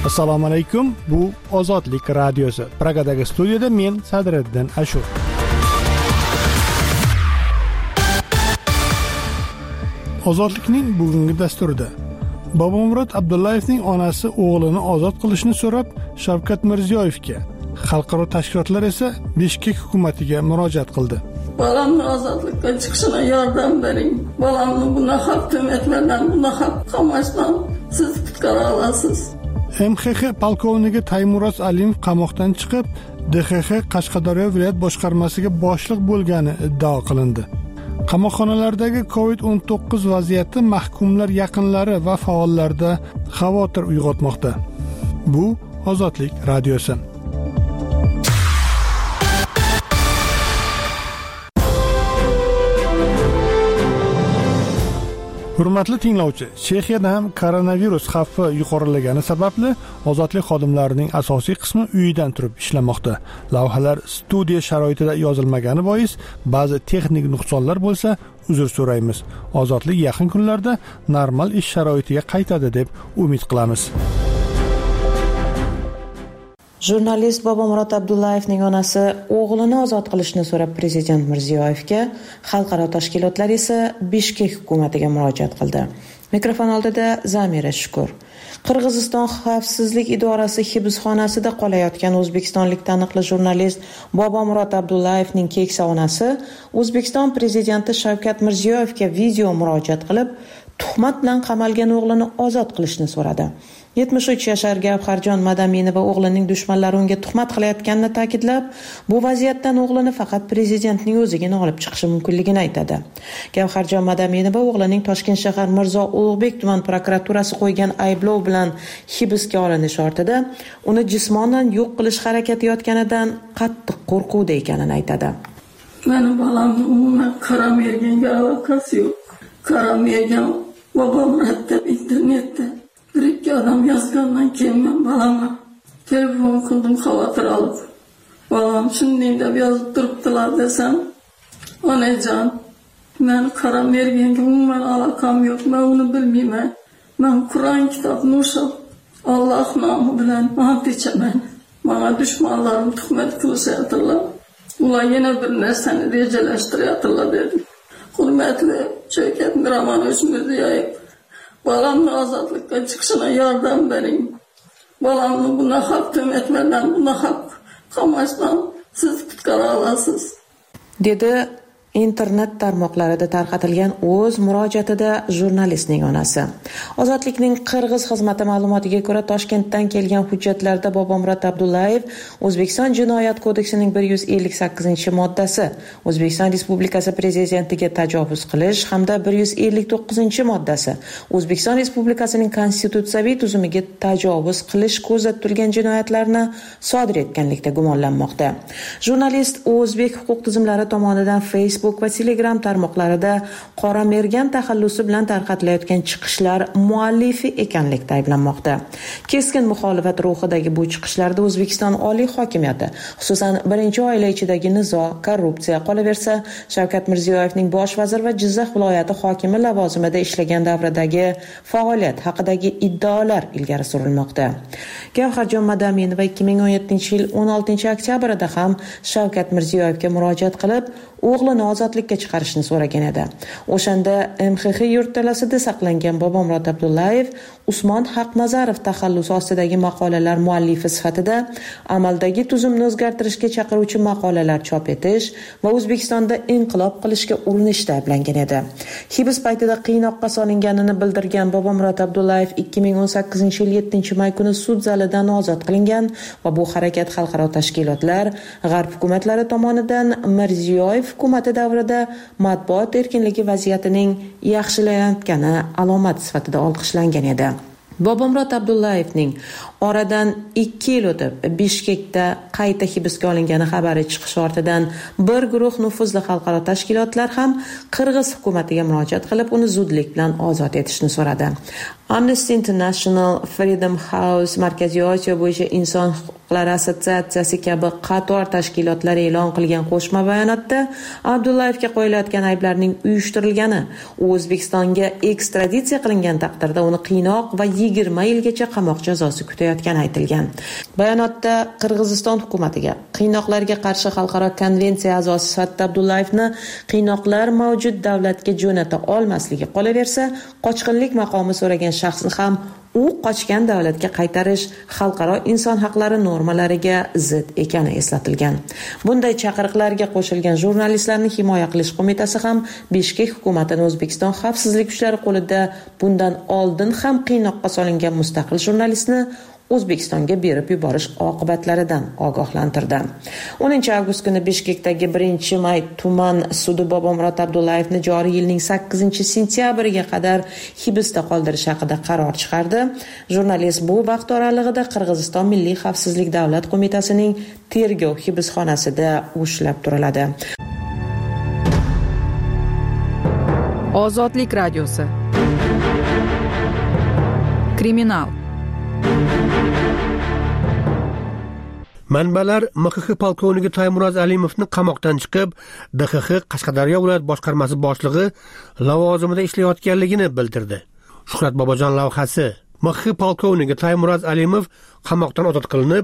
Assalomu alaykum. Bu Ozodlik radiosi. Pragadagi studiyada men Sadriddin Ashur. Ozodlikning bugungi dasturida Bobomurod Abdullayevning onasi o'g'lini ozod qilishni so'rab Shavkat Mirziyoyevga, xalqaro tashkilotlar esa Bishkek hukumatiga murojaat qildi. Balamni ozodlikka chiqishina yordam bering. Balamni bunaqa tuhmatlardan, bunaqa qamashdan siz qutqara olasiz. MXX polkovniki Taymuroz Alimov qamoqdan chiqib, DXX Qashqadaryo viloyat boshqarmasiga boshliq bo'lgani iddao qilindi. Qamoqxonalardagi COVID-19 vaziyati mahkumlar yaqinlari va faollarda xavotir uyg'otmoqda. Bu Ozodlik radiosi. Hurmatli tinglovchi, Chexiyada ham koronavirus xavfi yuqorilagani sababli ozodlik xodimlarining asosiy qismi uyidan turib ishlamoqda. Lavhalar studiya sharoitida yozilmagani bois ba'zi texnik nuqsonlar bo'lsa, uzr so'raymiz. Ozodlik yaqin kunlarda normal ish sharoitiga qaytadi deb umid qilamiz. Jurnalist Bobomurod Abdullayevning onasi o'g'lini ozod qilishni so'rab Prezident Mirziyoyevga, xalqaro tashkilotlar esa Bishkek hukumatiga murojaat qildi. Mikrofon oldida Zamira Shukur. Qirg'iziston xavfsizlik idorasi hibsxonasida qolayotgan o'zbekistonlik taniqli jurnalist Bobomurod Abdullayevning keksa onasi O'zbekiston prezidenti Shavkat Mirziyoyevga video murojaat qilib, tuhmat bilan qamalgan o'g'lini ozod qilishni so'radi. 73 yashar Gavharjon Madaminova o'g'lining dushmanlari unga tuhmat qilayotganini ta'kidlab, bu vaziyatdan o'g'lini faqat prezidentning o'zigina olib chiqishi mumkinligini aytadi. Gavharjon Madaminova o'g'lining Toshkent shahar Mirzo Ulug'bek tuman prokuraturasi qo'ygan ayblov bilan hibsga olinishi ortida uni jismonan yo'q qilish harakati yotganidan qattiq qo'rquvda ekanini aytadi. Meni balamni umuman Karamerganga aloqasi yo'q. Karamergan Bobomurod deb internetda bir-ikki odam yozgandan keyin men balamga telefon qildim, xavotir olib. Balam shunday deb yozib turibdilar desam, onajon, men Karamerganga umuman aloqam yo'q, men uni bilmayman. Men Qur'on kitobini o'qib, Alloh nomi bilan ant ichaman. Menga dushmanlarim tuhmat qilishyaptilar. Ular yana bir narsani rejalashtiryaptilar dedi. Hurmatli Shavkat Mirziyoyev, balamni ozodlikka chiqishina yordam bering. Balamni bunaqa tuhmatlardan, bunaqa qamashdan siz qutqara olasiz, dedi internet tarmoqlarida tarqatilgan o'z murojaatida jurnalistning onasi. Ozodlikning Qirg'iz xizmati ma'lumotiga ko'ra, Toshkentdan kelgan hujjatlarda Bobomurod Abdullayev O'zbekiston Jinoyat kodeksining 158-moddasi, O'zbekiston Respublikasi prezidentiga tajovuz qilish hamda 159-moddasi, O'zbekiston Respublikasining konstitutsiyaviy tuzumiga tajovuz qilish ko'zda tutilgan jinoyatlarni sodir etganlikda gumonlanmoqda. Jurnalist o'zbek huquq tizimlari tomonidan Facebook va Telegram tarmoqlarida qora mergan taxallusi bilan tarqatilayotgan chiqishlar muallifi ekanlikda ayblanmoqda. Keskin muxolifat ruhidagi bu chiqishlarda O'zbekiston oliy hokimiyati, xususan birinchi oila ichidagi nizo, korrupsiya, qolaversa Shavkat Mirziyoyevning bosh vazir va Jizzax viloyati hokimi lavozimida ishlagan davridagi faoliyat haqidagi iddaolar ilgari surilmoqda. Gavharjon Madaminova 2017-yil 16-oktyabrida ham Shavkat Mirziyoyevga murojaat qilib, o'g'lini ozodlikka chiqarishni so'ragan edi. O'shanda MXX yurtdalasida saqlangan Bobomurod Abdullayev Usmon Haqnazarov taxallusi ostidagi maqolalar muallifi sifatida amaldagi tuzumni o'zgartirishga chaqiruvchi maqolalar chop etish va O'zbekistonda inqilob qilishga urinishda ayblangan edi. Hibs paytida qiynoqqa solinganini bildirgan Bobomurod Abdullayev 2018-yil 7-may kuni sud zalidan ozod qilingan va bu harakat xalqaro tashkilotlar, g'arb hukumatlari tomonidan Mirziyoyev hukumati davrida matbuot erkinligi vaziyatining yaxshilanayotgani alomat sifatida olqishlangan edi. Bobomurod Abdullayevning oradan 2 yil o'tib Bishkekda qayta hibsga olingani xabari chiqishi ortidan bir guruh nufuzli xalqaro tashkilotlar ham Qirg'iz hukumatiga murojaat qilib, uni zudlik bilan ozod etishni so'radi. Amnesty International, Freedom House, Markaziy Osiyo bo'yicha inson huquqlari assotsiatsiyasi kabi qator tashkilotlar e'lon qilgan qo'shma bayonotda Abdullayevga qo'yilayotgan ayblarning uyushtirilgani, u O'zbekistonga ekstraditsiya qilingan taqdirda uni qiynoq va 20 yilgacha qamoq jazosi kutayotgani aytilgan. Bayonotda Qirg'iziston hukumatiga qiynoqlarga qarshi xalqaro konvensiya a'zosi sifatida Abdullayevni qiynoqlar mavjud davlatga jo'nata olmasligi, qolaversa qochqinlik maqomi so'ragan shaxsni ham u qochgan davlatga qaytarish xalqaro inson haqlari normalariga zid ekani eslatilgan. Bunday chaqiriqlarga qo'shilgan jurnalistlarni himoya qilish qo'mitasi ham Bishkek hukumatini O'zbekiston xavfsizlik kuchlari qo'lida bundan oldin ham qiynoqqa solingan mustaqil jurnalistni O'zbekistonga berib yuborish oqibatlaridan ogohlantirdi. 10-avgust kuni Bishkekdagi 1-may tuman sudi Bobomurod Abdullayevni joriy yilning 8-sentyabriga qadar hibsda qoldirish haqida qaror chiqardi. Jurnalist bu vaqt oralig'ida Qirg'iziston Milliy xavfsizlik davlat qo'mitasining tergov hibsxonasida ushlab turiladi. Ozodlik radiosi. Kriminal. Manbalar MXX polkovniki Taymuroz Alimovni qamoqdan chiqib, DXX Qashqadaryo viloyat boshqarmasi boshlig'i lavozimida ishlayotganligini bildirdi. Shuhrat Bobojon lavhasi. MXX polkovniki Taymuroz Alimov qamoqdan ozod qilinib,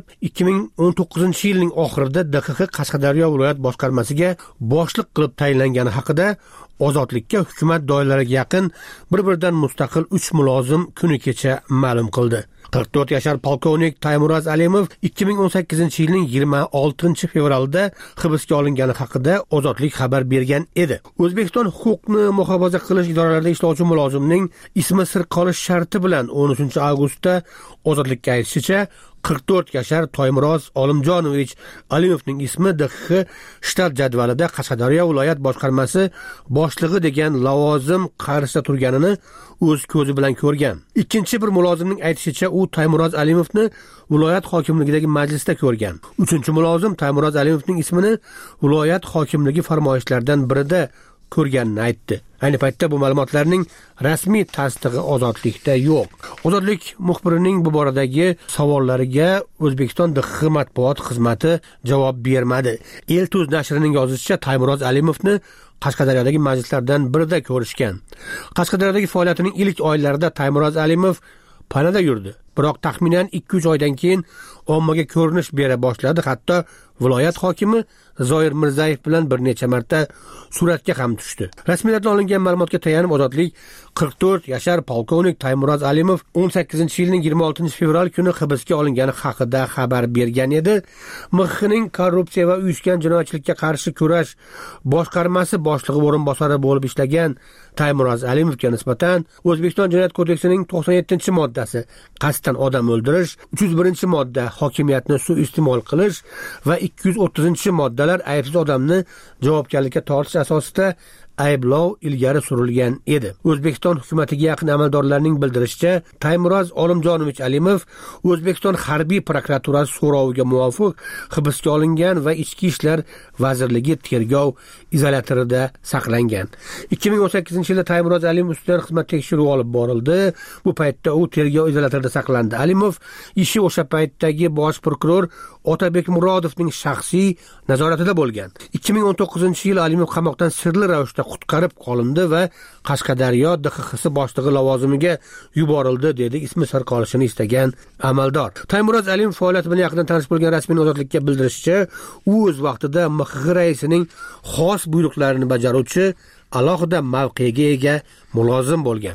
2019-yilning oxirida DXX Qashqadaryo viloyat boshqarmasiga boshliq qilib tayinlangani haqida ozodlikka hukumat doiralariga yaqin bir-biridan mustaqil 3 mulozim kuni kecha ma'lum qildi. 44 yashar polkovnik Taymuroz Alimov 2018-yilning 26 fevralida hibsga olingani haqida Ozodlik xabar bergan edi. O'zbekiston huquqni muhofaza qilish idoralarida ishlovchi mulozimning ismi sir qolish sharti bilan 13-avgustda Ozodlikka aytishicha 44 yashar Taymuroz Olimjonovich Alimovning ismi DXX shtat jadvalida Qashqadaryo viloyat boshqarmasi boshlig'i degan lavozim qarshisida turganini o'z ko'zi bilan ko'rgan. Ikkinchi bir mulozimning aytishicha, u Taymuroz Alimovni viloyat hokimligidagi majlisda ko'rgan. Uchinchi mulozim Taymuroz Alimovning ismini viloyat hokimligi farmoyishlaridan birida ko'rganini aytdi. Ayni paytda bu ma'lumotlarning rasmiy tasdig'i Ozodlikda yo'q. Ozodlik muxbirining bu boradagi savollariga O'zbekiston DXX matbuot xizmati javob bermadi. El-Tuz nashrining yozishicha, Taymuroz Alimovni Qashqadaryodagi majlislardan birida ko'rishgan. Qashqadaryodagi faoliyatining ilk oylarida Taymuroz Alimov panada yurdi. Biroq taxminan 2-3 oydan keyin ommaga ko'rinish bera boshladi. Hatto viloyat hokimi Zoir Mirzayev bilan bir necha marta suratga ham tushdi. Rasmiylardan olingan ma'lumotga tayanib, Ozodlik 44 yashar polkovnik Taymuroz Alimov 18-yilning 26 fevral kuni hibsga olingani haqida xabar bergan edi. MXXning korrupsiya va uyushgan jinoyatchilikka qarshi kurash boshqarmasi boshlig'i o'rinbosari bo'lib ishlagan Taymuroz Alimovga nisbatan O'zbekiston Jinoyat kodeksining 97-moddasi qasddan odam o'ldirish, 301-modda hokimiyatni suiiste'mol qilish va 230-moddalar aybsiz odamni javobgarlikka tortish asosida ayblov ilgari surilgan edi. O'zbekiston hukumatiga yaqin amaldorlarning bildirishicha, Taymuroz Olimjonovich Alimov O'zbekiston harbiy prokuraturasi so'roviga muvofiq hibsga olingan va Ichki ishlar vazirligi tergov izolyatorida saqlangan. 2018-yilda Taymuroz Alimov ustidan xizmat tekshiruvi olib borildi. Bu paytda u tergov izolyatorida saqlandi. Alimov ishi o'sha paytdagi bosh prokuror Otabek Murodovning shaxsiy nazoratida bo'lgan. 2019-yil Alimov qamoqdan sirli ravishda qutqarib qolindi va Qashqadaryo DXX boshlig'i lavozimiga yuborildi, dedi ismi sir qolishini istagan amaldor. Taymuroz Alimov faoliyati bilan yaqindan tanish bo'lgan rasmiy Ozodlikka bildirishicha, u o'z vaqtida MXX raisining xos buyruqlarini bajaruvchi alohida mavqega ega mulozim bo'lgan.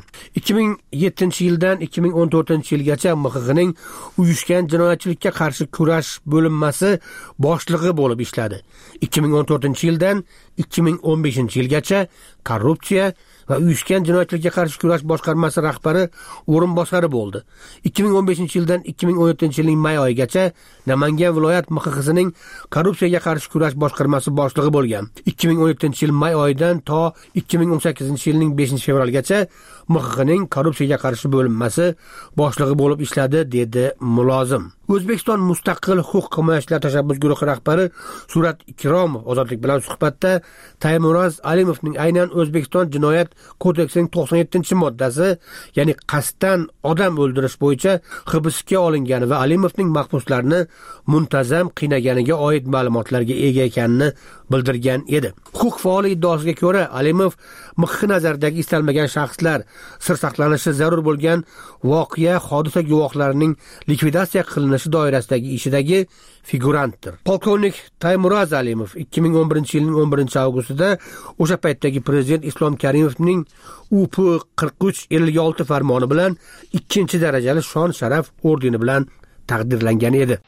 2007-yildan 2014-yilgacha MXXning uyushgan jinoyatchilikka qarshi kurash bo'linmasi boshlig'i bo'lib ishladi. 2014-yildan 2015-yilgacha korrupsiya va uyushgan jinoyatchilikka qarshi kurash boshqarmasi rahbari o'rinbosari bo'ldi. 2015-yildan 2017-yilning may oyigacha Namangan viloyat MXXsining korrupsiyaga qarshi kurash boshqarmasi boshlig'i bo'lgan. 2017-yil may oyidan to 2018-yilning 5-fevralgacha MXXning korrupsiyaga qarshi bo'linmasi boshlig'i bo'lib ishladi, dedi mulozim. O'zbekiston mustaqil huquq himoyachilar tashabbus guruhi rahbari Surat Ikromov ozodlik bilan suhbatda Taymuraz Alimovning aynan O'zbekiston jinoyat kodeksining 97-moddasi, ya'ni qasddan odam o'ldirish bo'yicha hibsga olingani va Alimovning mahbuslarni muntazam qiynaganiga oid ma'lumotlarga ega ekanini bildirgan edi. Huquq faoli iddaosiga ko'ra, Alimov MXX nazaridagi istalmagan shaxslar sir saqlanishi zarur bo'lgan voqea hodisa guvohlarining likvidatsiya qilinishi doirasidagi ishidagi figurantdir. Polkovnik Taymuraz Alimov 2011-yilning 11-avgustida o'sha paytdagi prezident Islom Karimovning UP 4356 farmoni bilan 2-darajali shon sharaf ordeni bilan taqdirlangan edi.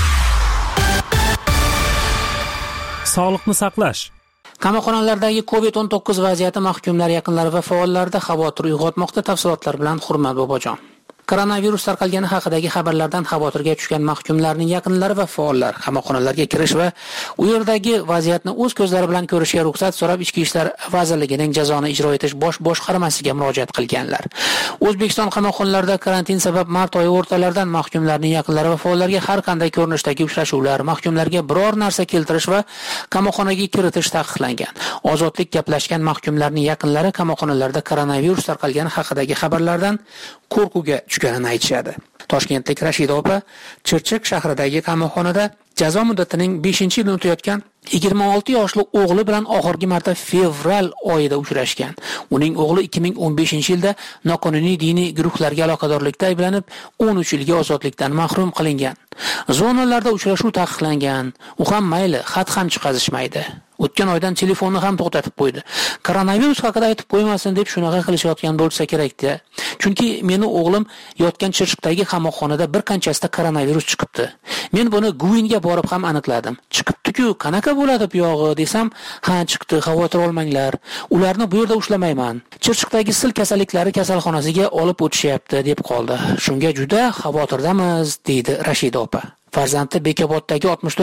Sog'liqni saqlash. Qamoqxonalardagi COVID-19 vaziyati mahkumlar yaqinlari va faollarda xavotir uyg'otmoqda. Tafsilotlar bilan Hurmat Bobojon. Koronavirus tarqalgani haqidagi xabarlardan xavotirga tushgan mahkumlarning yaqinlari va faollar qamoqxonalarga kirish va u yerdagi vaziyatni o'z ko'zlari bilan ko'rishga ruxsat so'rab Ichki ishlar vazirligining jazoni ijro etish bosh boshqarmasiga murojaat qilganlar. O'zbekiston qamoqxonalarida karantin sabab mart oyi o'rtalaridan mahkumlarning yaqinlari va faollarga har qanday ko'rinishdagi uchrashuvlar, mahkumlarga biror narsa keltirish va qamoqxonaga kiritish taqiqlangan. Ozodlik gaplashgan mahkumlarning yaqinlari qamoqxonalarda koronavirus tarqalgani haqidagi xabarlardan qo'rquvga tushganini aytishadi. Toshkentlik Rashida opa Chirchiq shahridagi qamoqxonada jazo muddatining 5-yilini o'tayotgan 26 yoshli o'g'li bilan oxirgi marta fevral oyida uchrashgan. Uning o'g'li 2015-yilda noqonuniy diniy guruhlarga aloqadorlikda ayblanib 13 yilga ozodlikdan mahrum qilingan. Zonalarda uchrashuv taqiqlangan. U ham mayli, xat ham chiqazishmaydi. O'tgan oydan telefonni ham to'xtatib qo'ydi. Koronavirus haqida aytib qo'ymasin deb shunaqa qilishayotgan bo'lsa kerak-da. Chunki meni o'g'lim yotgan Chirchiqdagi qamoqxonada bir qanchasida koronavirus chiqibdi. Men buni Guinga borib ham aniqladim. Chiqibdi-ku, qanaqa bo'ladi bu yog'i desam, ha chiqdi, xavotir olmanglar. Ularni bu yerda ushlamayman. Chirchiqdagi sil kasalliklari kasalxonasiga olib o'tishyapti deb qoldi. Shunga juda xavotirdamiz, deydi Rashida opa. Farzandi Bekoboddagi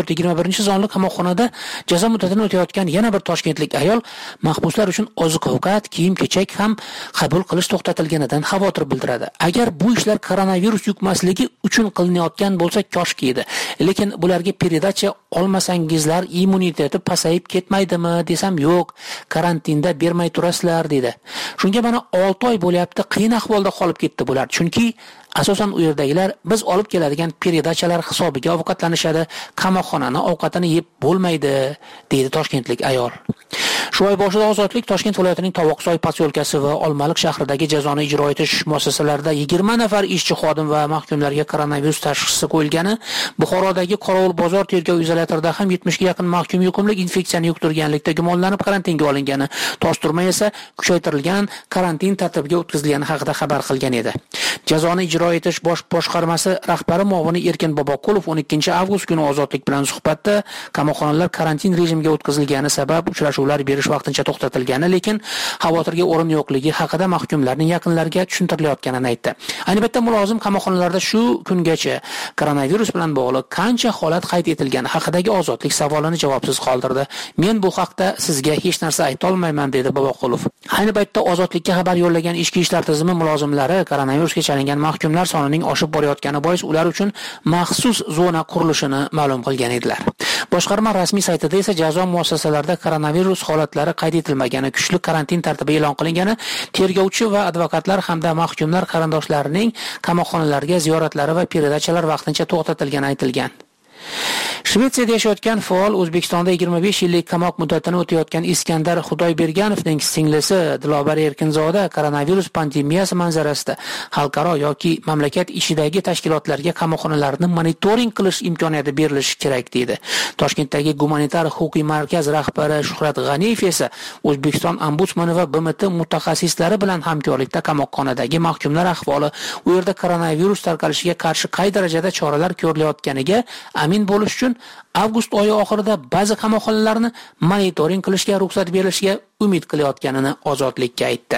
64-21 qamoqxonada jazo muddatini o'tayotgan yana bir toshkentlik ayol mahbuslar uchun oziq-ovqat, kiyim-kechak ham qabul qilish to'xtatilganidan xavotir bildiradi. Agar bu ishlar koronavirus yuqmasligi uchun qilinayotgan bo'lsa koshki edi. Lekin bularga передача olmasangizlar immuniteti pasayib ketmaydimi desam, yo'q, karantinda bermay turasizlar dedi. Shunga mana 6 oy bo'lyapti, qiyin ahvolda qolib ketdi bular. Chunki asosan u yerdagilar biz olib keladigan передачаlar hisobiga ovqatlanishadi, qamoqxonani ovqatini yeb bo'lmaydi, deydi toshkentlik ayol. Shu oy boshida ozodlik Toshkent viloyatining Tovoqsoy posyolkasi va Olmaliq shahridagi jazoni ijro etish muassasalarida 20 nafar ishchi xodim va mahkumlarga koronavirus tashxisi qo'yilgani, Buxorodagi Qorovul bozor tergov izolyatorida ham 70 ga yaqin mahkum yuqumli infeksiyani yuqtirganlikda gumonlanib karantinga olingani, Toshturma esa kuchaytirilgan karantin tartibiga o'tkazilgani haqida xabar qilgan edi. Jazoni ijro etish bosh boshqarmasi rahbari muavini Erkin Boboqulov 12-avgust kuni ozodlik bilan suhbatda qamoqxonalar karantin rejimiga o'tkazilgani sabab uchrashuvlar berish vaqtincha to'xtatilgani, lekin xavotirga o'rin yo'qligi haqida mahkumlarning yaqinlariga tushuntirilayotganini aytdi. Ayni paytda mulozim qamoqxonalarda shu kungacha koronavirus bilan bog'liq qancha holat qayd etilgani haqidagi ozodlik savolini javobsiz qoldirdi. Men bu haqda sizga hech narsa ayta olmayman, dedi Boboqulov. Ayni paytda ozodlikka xabar yo'llagan ichki ishlar tizimi mulozimlari koronavirusga chalingan mahkumlar sonining oshib borayotgani bois ular uchun maxsus zona qurilishini ma'lum qilgan edilar. Boshqarma rasmiy saytida esa jazo muassasalarida koronavirus holatlari qayd etilmagani, kuchli karantin tartibi e'lon qilingani, tergovchi va advokatlar hamda mahkumlar qarindoshlarining qamoqxonalarga ziyoratlari va передачаlar vaqtincha to'xtatilgani aytilgan. Shvetsiyada yashayotgan faol O'zbekistonda 25 yillik qamoq muddatini o'tayotgan Iskandar Xudoyberganovning singlisi Dilobar Erkinzoda koronavirus pandemiyasi manzarasida xalqaro yoki mamlakat ichidagi tashkilotlarga qamoqxonalarni monitoring qilish imkoniyati berilishi kerak dedi. Toshkentdagi gumanitar huquqiy markaz rahbari Shuhrat G'aniyev esa O'zbekiston ombudsmani va BMT mutaxassislari bilan hamkorlikda qamoqxonadagi mahkumlar ahvoli, u yerda koronavirus tarqalishiga qarshi qay darajada choralar ko'rilayotganiga amin bo'lish uchun avgust oyi oxirida ba'zi qamoqxonalarni monitoring qilishga ruxsat berilishiga umid qilayotganini ozodlikka aytdi.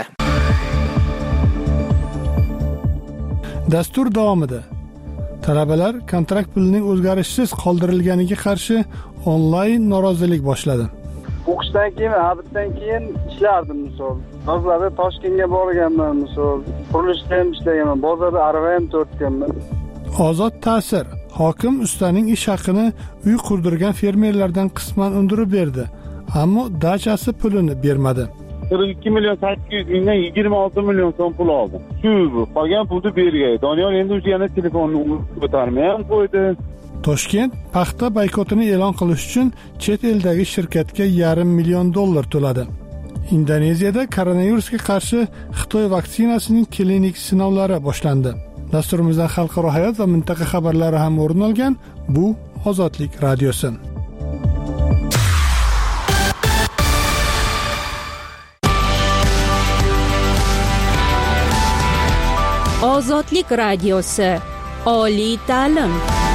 Dastur davomida talabalar kontrakt pulining o'zgarishsiz qoldirilganiga qarshi onlayn norozilik boshladi. O'qishdan keyin, abitdan keyin ishlardim misol. Hozirda Toshkentga borganman misol. Qurilishda ham ishlaganman, bozorda arava ham tortganman. Ozod ta'sir Hokim ustaning ish haqini uy qurdirgan fermerlardan qisman undirib berdi, ammo dachasi pulini bermadi. 42 milyon 800 mingdan 26 milyon so'm pul oldim. Shu qolgan pulni bergay. Doniyor endi o'sha yana telefonni ko'tarmay ham qo'ydi. Toshkent paxta boykotini e'lon qilish uchun chet eldagi shirkatga $500 million to'ladi. Indoneziyada koronavirusga qarshi Xitoy vaksinasining klinik sinovlari boshlandi. Dasturimizdan xalqaro hayot va mintaqa xabarlari ham o'rin olgan. Bu Ozodlik radiosi. Ozodlik radiosi. Oliy ta'lim.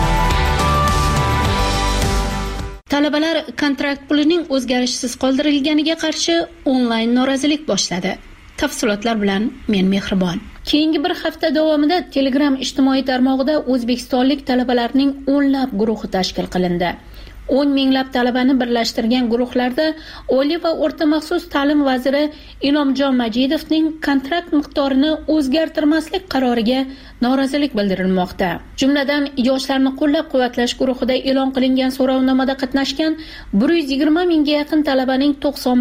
Talabalar kontrakt pulining o'zgarishsiz qoldirilganiga qarshi onlayn norozilik boshladi. Tafsilotlar bilan men Mehribon. Keyingi bir hafta davomida Telegram ijtimoiy tarmog'ida o'zbekistonlik talabalarning o'nlab guruhi tashkil qilindi. 10 minglab talabani birlashtirgan guruhlarda Oliy va o'rta maxsus ta'lim vaziri Inomjon Majidovning kontrakt miqdorini o'zgartirmaslik qaroriga norozilik bildirilmoqda. Jumladan, yoshlarni qo'llab-quvvatlash guruhida e'lon qilingan so'rovnomada qatnashgan 120 mingga yaqin talabaning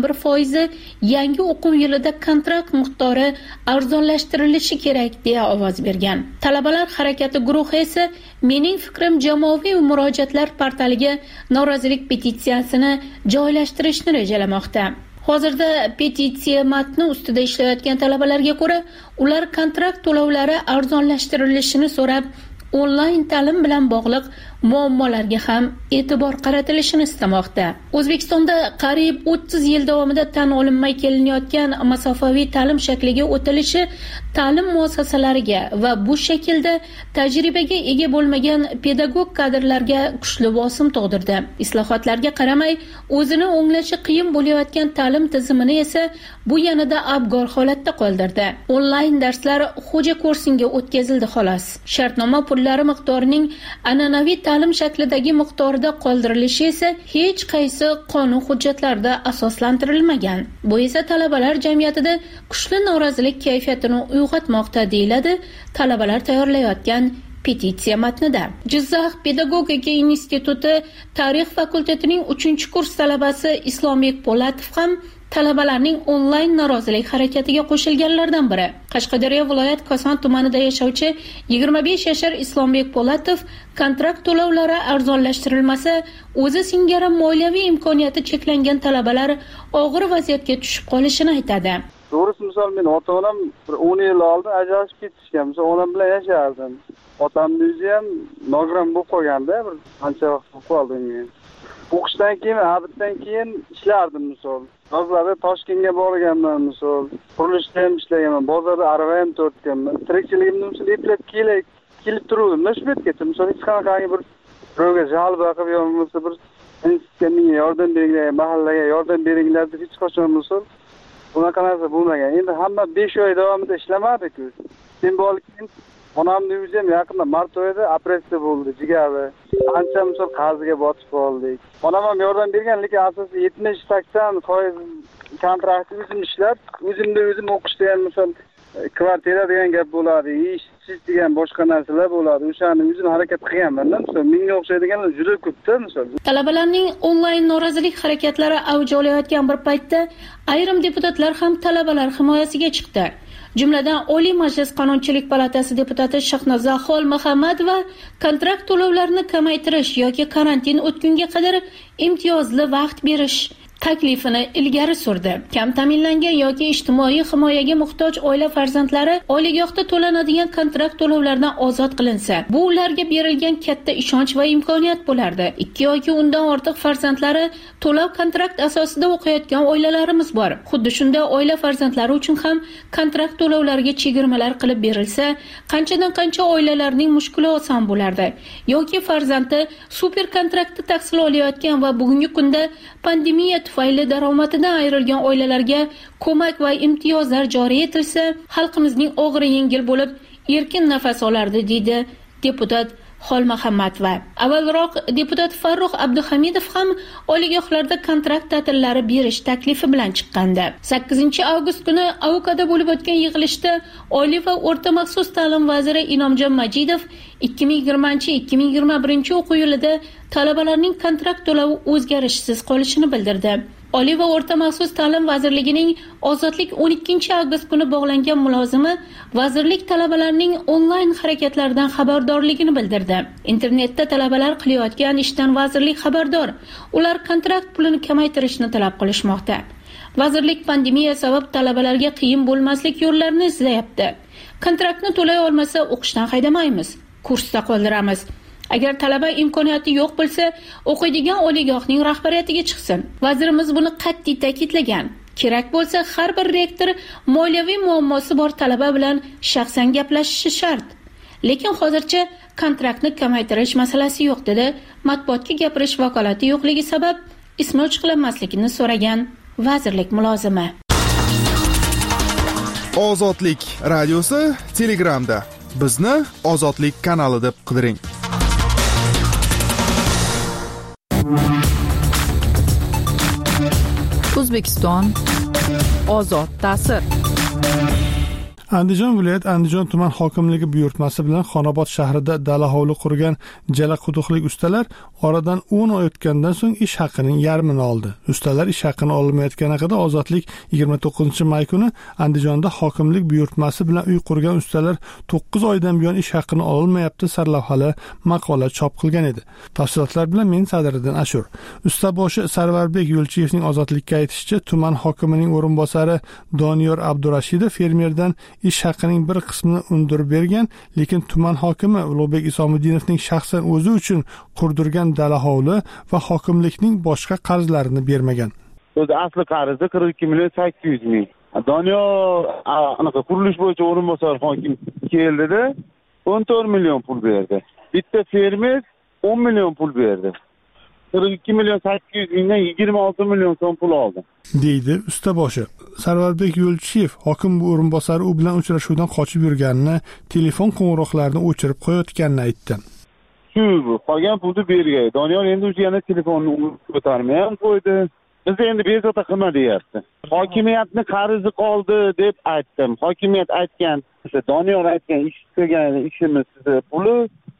91% yangi o'quv yilida kontrakt miqdori arzonlashtirilishi kerak deya ovoz bergan. Talabalar harakati guruhi esa mening fikrim jamoaviy murojaatlar portaliga norozilik petitsiyasini joylashtirishni rejalamoqda. Hozirda petitsiya matni ustida ishlayotgan talabalarga ko'ra, ular kontrakt to'lovlari arzonlashtirilishini so'rab, onlayn ta'lim bilan bog'liq muammolarga ham e'tibor qaratilishini istamoqda. O'zbekistonda qariyb 30 yil davomida tan olinmay kelinayotgan masofaviy ta'lim shakliga o'tilishi ta'lim muassasalariga va bu shaklda tajribaga ega bo'lmagan pedagog kadrlarga kuchli bosim tug'dirdi. Islohotlarga qaramay, o'zini o'nglashi qiyin bo'layotgan ta'lim tizimini esa bu yanada abgor holatda qoldirdi. Onlayn darslar xo'ja kursinga o'tkazildi xolos. Shartnoma pullari miqdorining an'anaviy ta'lim shaklidagi miqdorida qoldirilishi esa hech qaysi qonun hujjatlarida asoslantirilmagan. Bu esa talabalar jamiyatida kuchli norozilik kayfiyatini uyg'otmoqda, deyiladi talabalar tayyorlayotgan petitsiya matnida. Jizzax pedagogika instituti tarix fakultetining 3-kurs talabasi Islombek Po'latov ham talabalarning onlayn norozilik harakatiga qo'shilganlardan biri. Qashqadaryo viloyat Koson tumanida yashovchi 25 yashar Islombek Po'latov kontrakt to'lovlari arzonlashtirilmasa, o'zi singari moliyaviy imkoniyati cheklangan talabalar og'ir vaziyatga tushib qolishini aytadi. To'g'risi, misol men ota-onam 10 yil oldin ajrashib ketishgan. Misol onam bilan yashardim. Otamning o'zi ham nogiron bo'lib qolganda, bir qancha vaqt bo'lib qoldi men. O'qishdan keyin, abitdan keyin ishlardim misol. Yozlari Toshkentga borganman misol. Qurilishda ham ishlaganman, bozorda arava ham tortganman. Tirikchiligimni misol eplab kelib turuvdim. Shu betgacha misol hech qanaqangi bir birovga jalb qilib yo'lmasa bir institutsiyaga yordam beringlar, mahallaga yordam beringlar deb hech qachon misol bunaqa narsa bo'lmagan. Endi hamma 5 oy davomida ishlamadi-ku. Simbolik onamning o'zi ham yaqinda mart oyida operatsiya bo'ldi, jigari. Ancha misol qaziga botib qoldik. Onam ham yordam bergan, lekin asosiy 70-80% kontraktni o'zim ishlab, o'zim o'qishda ham misol kvartira degan gap bo'ladi, ish degan boshqa narsalar bo'ladi. O'shani o'zim harakat qilganman-da, misol menga o'xshaydiganlar juda ko'pda misol. Talabalarning onlayn norozilik harakatlari avj olayotgan bir paytda ayrim deputatlar ham talabalar himoyasiga chiqdi. Jumladan Oliy Majlis Qonunchilik palatasi deputati Shahnoza Xolmuhammadova kontrakt to'lovlarini kamaytirish yoki karantin o'tgunga qadar imtiyozli vaqt berish taklifini ilgari surdi. Kam ta'minlangan yoki ijtimoiy himoyaga muhtoj oila farzandlari oliygohda to'lanadigan kontrakt to'lovlaridan ozod qilinsa, bu ularga berilgan katta ishonch va imkoniyat bo'lardi. 2 yoki undan ortiq farzandlari to'lov kontrakt asosida o'qiyotgan oilalarimiz bor. Xuddi shunday oila farzandlari uchun ham kontrakt to'lovlariga chegirmalar qilib berilsa, qanchadan-qancha oilalarning mushkuli oson bo'lardi. Yoki farzandi super kontraktda tahsil olayotgan va bugungi kunda pandemiya tufayli daromadidan ayrilgan oilalarga ko'mak va imtiyozlar joriy etilsa, xalqimizning og'iri yengil bo'lib, erkin nafas olardi, deydi deputat Xolmuhammadova. Avvalroq deputat Farruh Abduhamidov ham oliygohlarda kontrakt ta'tillari berish taklifi bilan chiqqandi. 8-avgust kuni Avokada bo'lib o'tgan yig'ilishda Oliy va o'rta maxsus ta'lim vaziri Inomjon Majidov 2020-2021 o'quv yilida talabalarning kontrakt to'lovi o'zgarishsiz qolishini bildirdi. Oliy va o'rta maxsus ta'lim vazirligining Ozodlik 12-avgust kuni bog'langan mulozimi vazirlik talabalarning onlayn harakatlaridan xabardorligini bildirdi. Internetda talabalar qilayotgan ishdan vazirlik xabardor. Ular kontrakt pulini kamaytirishni talab qilishmoqda. Vazirlik pandemiya sabab talabalarga qiyin bo'lmaslik yo'llarini izlayapti. Kontraktni to'lay olmasa o'qishdan haydamaymiz, kursda qoldiramiz. Agar talaba imkoniyati yo'q bo'lsa, o'qiydigan oliygohning rahbariyatiga chiqsin. Vazirimiz buni qat'iy ta'kidlagan. Kerak bo'lsa, har bir rektor moliyaviy muammosi bor talaba bilan shaxsan gaplashishi shart. Lekin hozircha kontraktni kamaytirish masalasi yo'q dedi. Matbuotga gapirish vakolati yo'qligi sabab ismi ochiqlanmasligini so'ragan vazirlik mulozimi. Ozodlik radiosi Telegramda. Bizni Ozodlik kanali deb qidiring. O'zbekiston ozod ta'sir. Andijon viloyat Andijon tuman hokimligi buyurtmasi bilan Xonobod shahrida dala hovli qurgan jala quduqlik ustalar oradan 10 oy o'tgandan so'ng ish haqining yarmini oldi. Ustalar ish haqini olmayotgani haqida Ozodlik 29-may kuni Andijonda hokimlik buyurtmasi bilan uy qurgan ustalar 9 oydan buyon ish haqini olmayapti sarlavhali maqola chop qilgan edi. Tafsilotlar bilan men Sadriddin Ashur. Ustaboshi Sarvarbek Yo'lchiyevning Ozodlikka aytishicha, tuman hokimining o'rinbosari Doniyor Abdurashidov fermerdan ish haqining bir qismini undirib bergan, lekin tuman hokimi Ulug'bek Isomidinovning shaxsan o'zi uchun qurdirgan dala hovli va hokimlikning boshqa qarzlarini bermagan. O'zi asli qarzi 42.800.000. Doniyor anaqa qurilish bo'yicha o'rinbosar hokim keldida 14 million pul berdi. Bitta fermer 10 million pul berdi. 42.800.000dan 26 million so'm pul oldi, deydi ustaboshi. Sarvarbek Yo'lchiyev hokim o'rinbosari u bilan uchrashuvdan qochib yurganini, telefon qo'ng'iroqlarini o'chirib qo'yayotganini aytdi. Shu qolgan pulni bergay. Doniyor endi o'zi yana telefonni ko'tarmay ham qo'ydi. Biz endi bezovta qilma deyapti. Hokimiyatni qarzi qoldi deb aytdim. Hokimiyat aytgan, Doniyor aytgan ish qilgan ishimiz puli,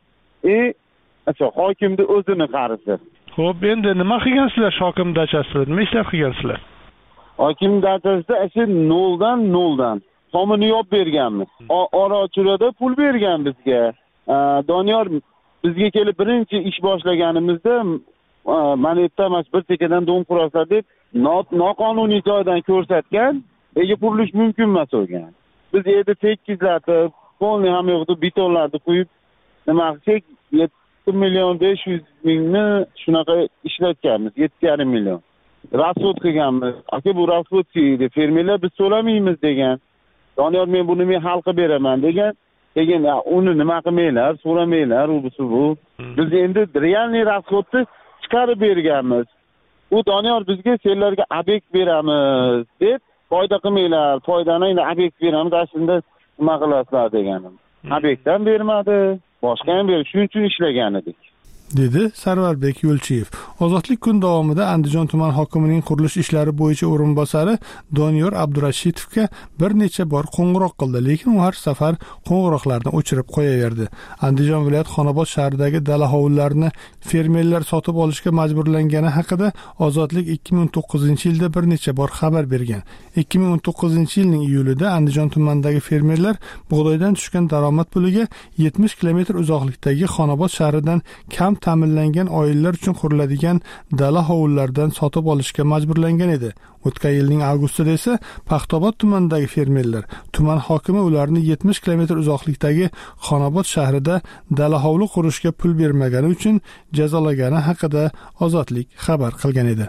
hokimni o'zini qarzi. Xo'p, endi nima qilgansizlar hokim dachasida? Nima ishlar qilgansizlar? Hokim dachasida noldan tomini yopib berganmiz. Ora-chirada pul bergan bizga. Doniyor bizga kelib birinchi ish boshlaganimizda mana ertamas bir tekadan dom qurasizlar deb noqonuniy joydan ko'rsatgan, qurilish mumkin emas bo'lgan. Biz yerda tekizlatib, polni ham yo'qdi, betonlarni qo'yib, nima qilsak 7.500.000ni shunaqa ishlatganmiz, 7.5 million. Rasxod qilganmiz. Aka bu rasxod deydi. Fermerlar biz so'ramaymiz degan. Doniyor men buni hal qilib beraman degan. Keyin uni nima qilmaylar, so'ramaylar, bu. Biz endi realniy rasxodni chiqarib berganmiz. U Doniyor bizga senlarga obyekt beramiz deb foyda qilmaylar, foydani endi obyekt beramiz, aslida nima qilasizlar deganim. Obyektdan bermadi, boshqa ham berdi. Shuning uchun ishlagan edik, dedi Sarvarbek Yo'lchiyev. Ozodlik kun davomida Andijon tuman hokimining qurilish ishlari bo'yicha o'rinbosari Doniyor Abdurashidovga bir necha bor qo'ng'iroq qildi, lekin u har safar qo'ng'iroqlarni o'chirib qo'yaverdi. Andijon viloyat Xonobod shahridagi dala hovlilarini fermerlar sotib olishga majburlangani haqida Ozodlik 2019-yilda bir necha bor xabar bergan. 2019-yilning iyulida Andijon tumanidagi fermerlar bug'doydan tushgan daromad puliga 70 kilometr uzoqlikdagi Xonobod shahridan kam ta'minlangan oilalar uchun quriladigan dala hovlilardan sotib olishga majburlangan edi. O'tgan yilning avgustida esa Paxtobod tumanidagi fermerlar tuman hokimi ularni 70 kilometr uzoqlikdagi Xonobod shahrida dala hovli qurishga pul bermagani uchun jazolagani haqida Ozodlik xabar qilgan edi.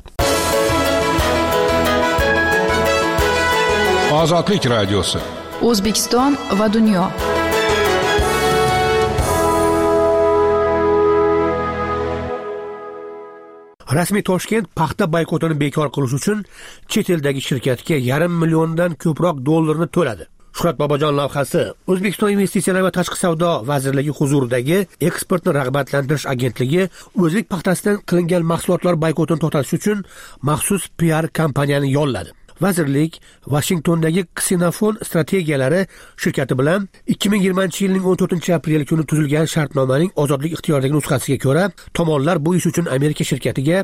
Ozodlik radiosi. O'zbekiston va dunyo. Rasmiy Toshkent paxta boykotini bekor qilish uchun chet eldagi shirkatga $500 million ko'proq dollarni to'ladi. Shuhrat Bobojon lavhasi O'zbekiston investitsiyalar va tashqi savdo vazirligi huzuridagi eksportni rag'batlantirish agentligi o'zbek paxtasidan qilingan mahsulotlar boykotini to'xtatish uchun maxsus PR kompaniyani yolladi. Vazirlik Washingtondagi Ksenofon strategiyalari shirkati bilan 2020-yilning 14-aprel kuni tuzilgan shartnomaning ozodlik ixtiyoridagi nusxasiga ko'ra, tomonlar bu ish uchun Amerika shirkatiga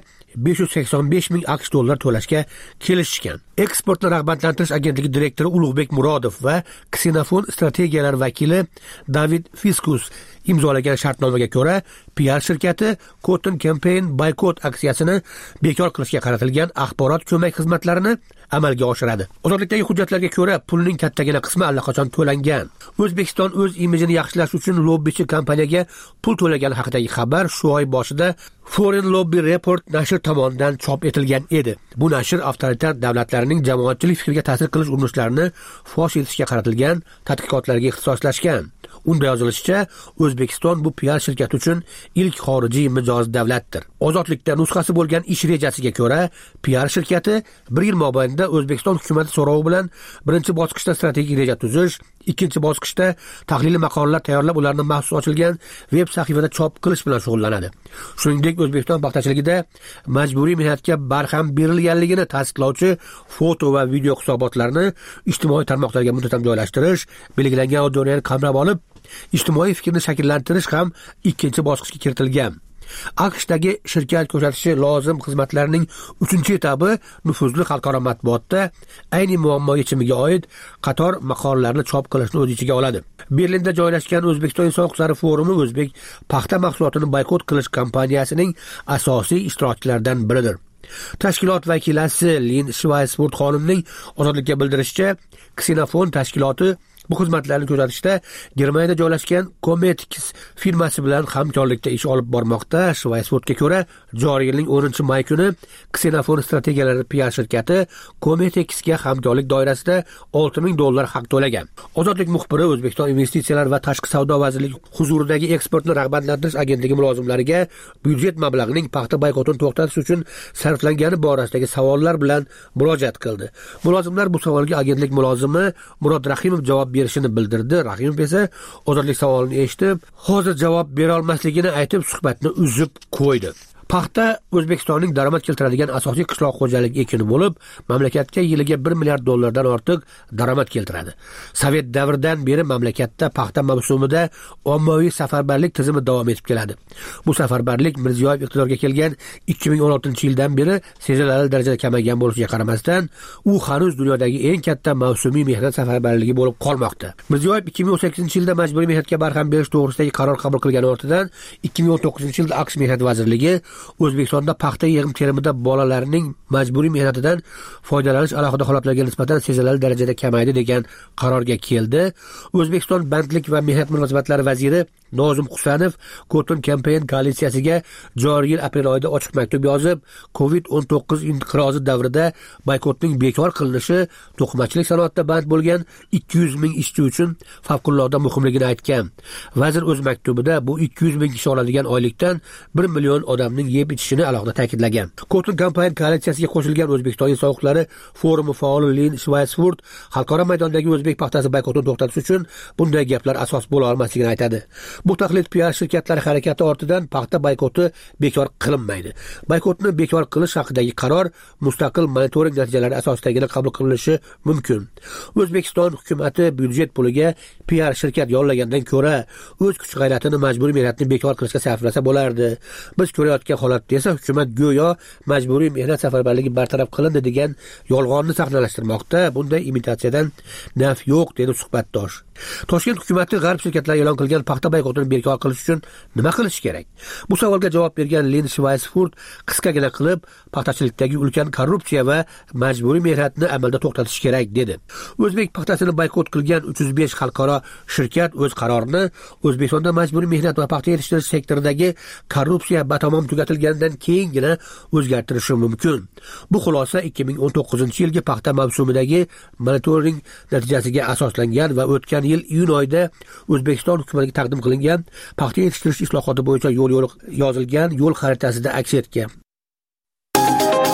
585 ming AQSh dollar to'lashga kelishishgan. Eksportni rag'batlantirish agentligi direktori Ulug'bek Murodov va Ksenofon strategiyalar vakili David Fiskus imzolagan shartnomaga ko'ra, PR shirkati Cotton Campaign boykot aksiyasini bekor qilishga qaratilgan axborot ko'mak xizmatlarini amalga oshiradi. Ozodlikdagi hujjatlarga ko'ra, pulning kattagina qismi allaqachon to'langan. O'zbekiston o'z imijini yaxshilash uchun lobbichi kompaniyaga pul to'lagani haqidagi xabar shu oy boshida Foreign Lobby Report nashr tomonidan chop etilgan edi. Bu nashr avtoritar davlatlarning jamoatchilik fikriga ta'sir qilish urinishlarini fosh etishga qaratilgan tadqiqotlarga ixtisoslashgan. Unda yozilishicha, O'zbekiston bu PR shirkati uchun ilk xorijiy mijoz davlatdir. Ozodlikda nusxasi bo'lgan ish rejasiga ko'ra, PR shirkati 1 yil mobaynida O'zbekiston hukumati so'rovi bilan birinchi bosqichda strategik reja tuzish, ikkinchi bosqichda tahliliy maqolalar tayyorlab, ularni maxsus ochilgan veb sahifada chop qilish bilan shug'ullanadi. Shuningdek, O'zbekiston paxtachiligida majburiy mehnatga barham berilganligini tasdiqlovchi foto va video hisobotlarni ijtimoiy tarmoqlarga muntazam joylashtirish, belgilangan auditoriyani qamrab olib, ijtimoiy fikrni shakllantirish ham ikkinchi bosqichga kiritilgan. AQShdagi shirkat ko'rsatishi lozim xizmatlarning 3-etapi nufuzli xalqaro matbuotda ayni muammo yechimiga oid qator maqolalarni chop qilishni o'z ichiga oladi. Berlinda joylashgan O'zbekiston inson huquqlari forumi o'zbek paxta mahsulotini boykot qilish kampaniyasining asosiy ishtirokchilaridan biridir. Tashkilot vakilasi Lin Schweisfurt xonimning ozodlikka bildirishicha, Ksenofon tashkiloti bu xizmatlarni ko'rsatishda Germaniyada joylashgan Cometix firmasi bilan hamkorlikda ish olib bormoqda. Schweisfurtga ko'ra, joriy yilning 10-may kuni Ksenofon strategiyalari PR shirkati Cometixga hamkorlik doirasida 6 ming dollar haq to'lagan. Ozodlik muxbiri O'zbekiston investitsiyalar va tashqi savdo vazirligi huzuridagi eksportni rag'batlantirish agentligi mulozimlariga byudjet mablag'ining paxta boykotini to'xtatish uchun sarflangani borasidagi savollar bilan murojaat qildi. Mulozimlar bu savolga agentlik mulozimi Murod Rahimov javob berishini bildirdi. Rahimov esa ozodlik savolini eshitib, hozir javob bera olmasligini aytib, suhbatni uzib qo'ydi. Paxta O'zbekistonning daromad keltiradigan asosiy qishloq xo'jaligi ekini bo'lib, mamlakatga yiliga 1 milliard dollardan ortiq daromad keltiradi. Sovet davridan beri mamlakatda paxta mavsumida ommaviy safarbarlik tizimi davom etib keladi. Bu safarbarlik Mirziyoyev iqtidorga kelgan 2016-yildan beri sezilarli darajada kamaygan bo'lishiga qaramasdan, u hanuz dunyodagi eng katta mavsumiy mehnat safarbarligi bo'lib qolmoqda. Mirziyoyev 2018-yilda majburiy mehnatga barham berish to'g'risidagi qaror qabul qilgani ortidan 2019-yilda AQSh mehnat vazirligi O'zbekistonda paxta yig'im terimida bolalarning majburiy mehnatidan foydalanish alohida holatlarga nisbatan sezilarli darajada kamaydi degan qarorga keldi. O'zbekiston bandlik va mehnat munosabatlari vaziri Nozim Husanov Cotton Campaign koalitsiyasiga joriy yil aprel oyida ochiq maktub yozib, COVID-19 inqirozi davrida boykotning bekor qilinishi to'qimachilik sanoatida band bo'lgan 200 ming ishchi uchun favqulodda muhimligini aytgan. Vazir o'z maktubida bu 200 ming kishi oladigan oylikdan 1 million odamning yeb ichishini alohida ta'kidlagan. Cotton Campaign koalitsiyasiga qo'shilgan O'zbekiston inson huquqlari forumi faoli Lin Schweisfurt xalqaro maydondagi o'zbek paxtasi boykotini to'xtatish uchun bunday gaplar asos bo'la olmasligini aytadi. Bu tahlil PR shirkatlari harakati ortidan paxta boykoti bekor qilinmaydi. Boykotni bekor qilish haqidagi qaror mustaqil monitoring natijalari asosidagina qabul qilinishi mumkin. O'zbekiston hukumatı byudjet puliga PR shirkat yollagandan ko'ra o'z kuch-g'ayratini majburiy mehnatni bekor qilishga sarflasa bo'lardi. Biz ko'rayotgan holatda esa hukumat go'yo majburiy mehnat safarbarligi bartaraf qilindi degan yolg'onni sahnalashtirmoqda. Bunday imitatsiyadan naf yo'q, dedi suhbatdosh. Toshkent hukumati g'arb shirkatlari e'lon qilgan paxta boykotini bekor qilish uchun nima qilish kerak? Bu savolga javob bergan Lin Schweisfurt qisqagina qilib, paxtachilikdagi ulkan korrupsiya va majburiy mehnatni amalda to'xtatish kerak, dedi. O'zbek paxtasini boykot qilgan 305 xalqaro shirkat o'z qarorini O'zbekistonda majburiy mehnat va paxta yetishtirish sektoridagi korrupsiya batamom tugatilgandan keyingina o'zgartirishi mumkin. Bu xulosa 2019-yilgi paxta mavsumidagi monitoring natijasiga asoslangan va o'tgan yil iyun oyida O'zbekiston hukumatiga taqdim qilingan paxta yetishtirish islohoti bo'yicha yo'l yozilgan yo'l xaritasida aks etgan.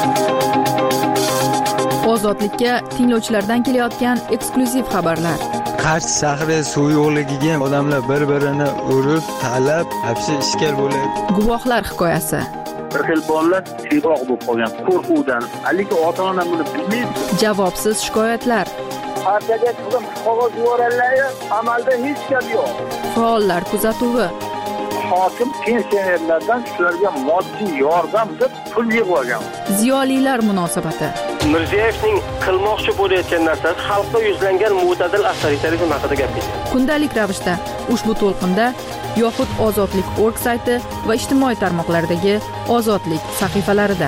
Ozodlikka tinglovchilardan kelayotgan eksklyuziv xabarlar. Qarshi shahri suv yo'qligiga odamlar bir-birini urib, talab, hapsi ishkal bo'ladi. Guvohlar hikoyasi. Bir xil bolalar siyroq bo'lib qolgan qo'rquvdan. Lekin ota-ona buni bilmaydi. Javobsiz shikoyatlar. Partiyaga qilib qog'oz yuborganlar, amalda hech gap yo'q. Faollar kuzatuvi. Hokim pensionerlardan shularga moddiy yordam deb pul yig'ib olgan. Ziyolilar munosabati. Mirziyoyevning qilmoqchi bo'layotgan narsasi xalqqa yuzlangan mo'tadil avtoritarizm haqida gapirdi. Kundalik ravishda ushbu to'lqinda yoxud ozodlik.org sayti va ijtimoiy tarmoqlardagi ozodlik sahifalarida.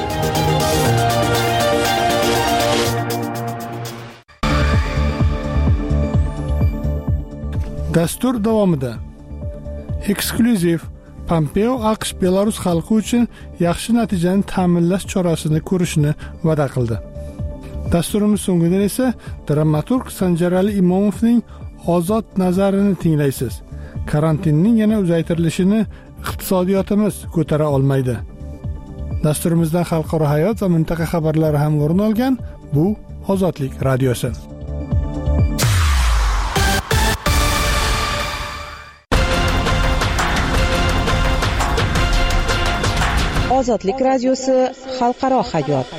Dastur davomida eksklyuziv Pompeo AQSh Belarus xalqi uchun yaxshi natijani ta'minlash chorasini ko'rishni va'da qildi. Dasturimiz so'ngida esa dramaturg Sanjarali Imomovning ozod nazarini tinglaysiz. Karantinning yana uzaytirilishini iqtisodiyotimiz ko'tara olmaydi. Dasturimizdan xalqaro hayot va mintaqa xabarlari ham o'rin olgan. Bu Ozodlik radiosi. Ozodlik radiosi xalqaro hayot.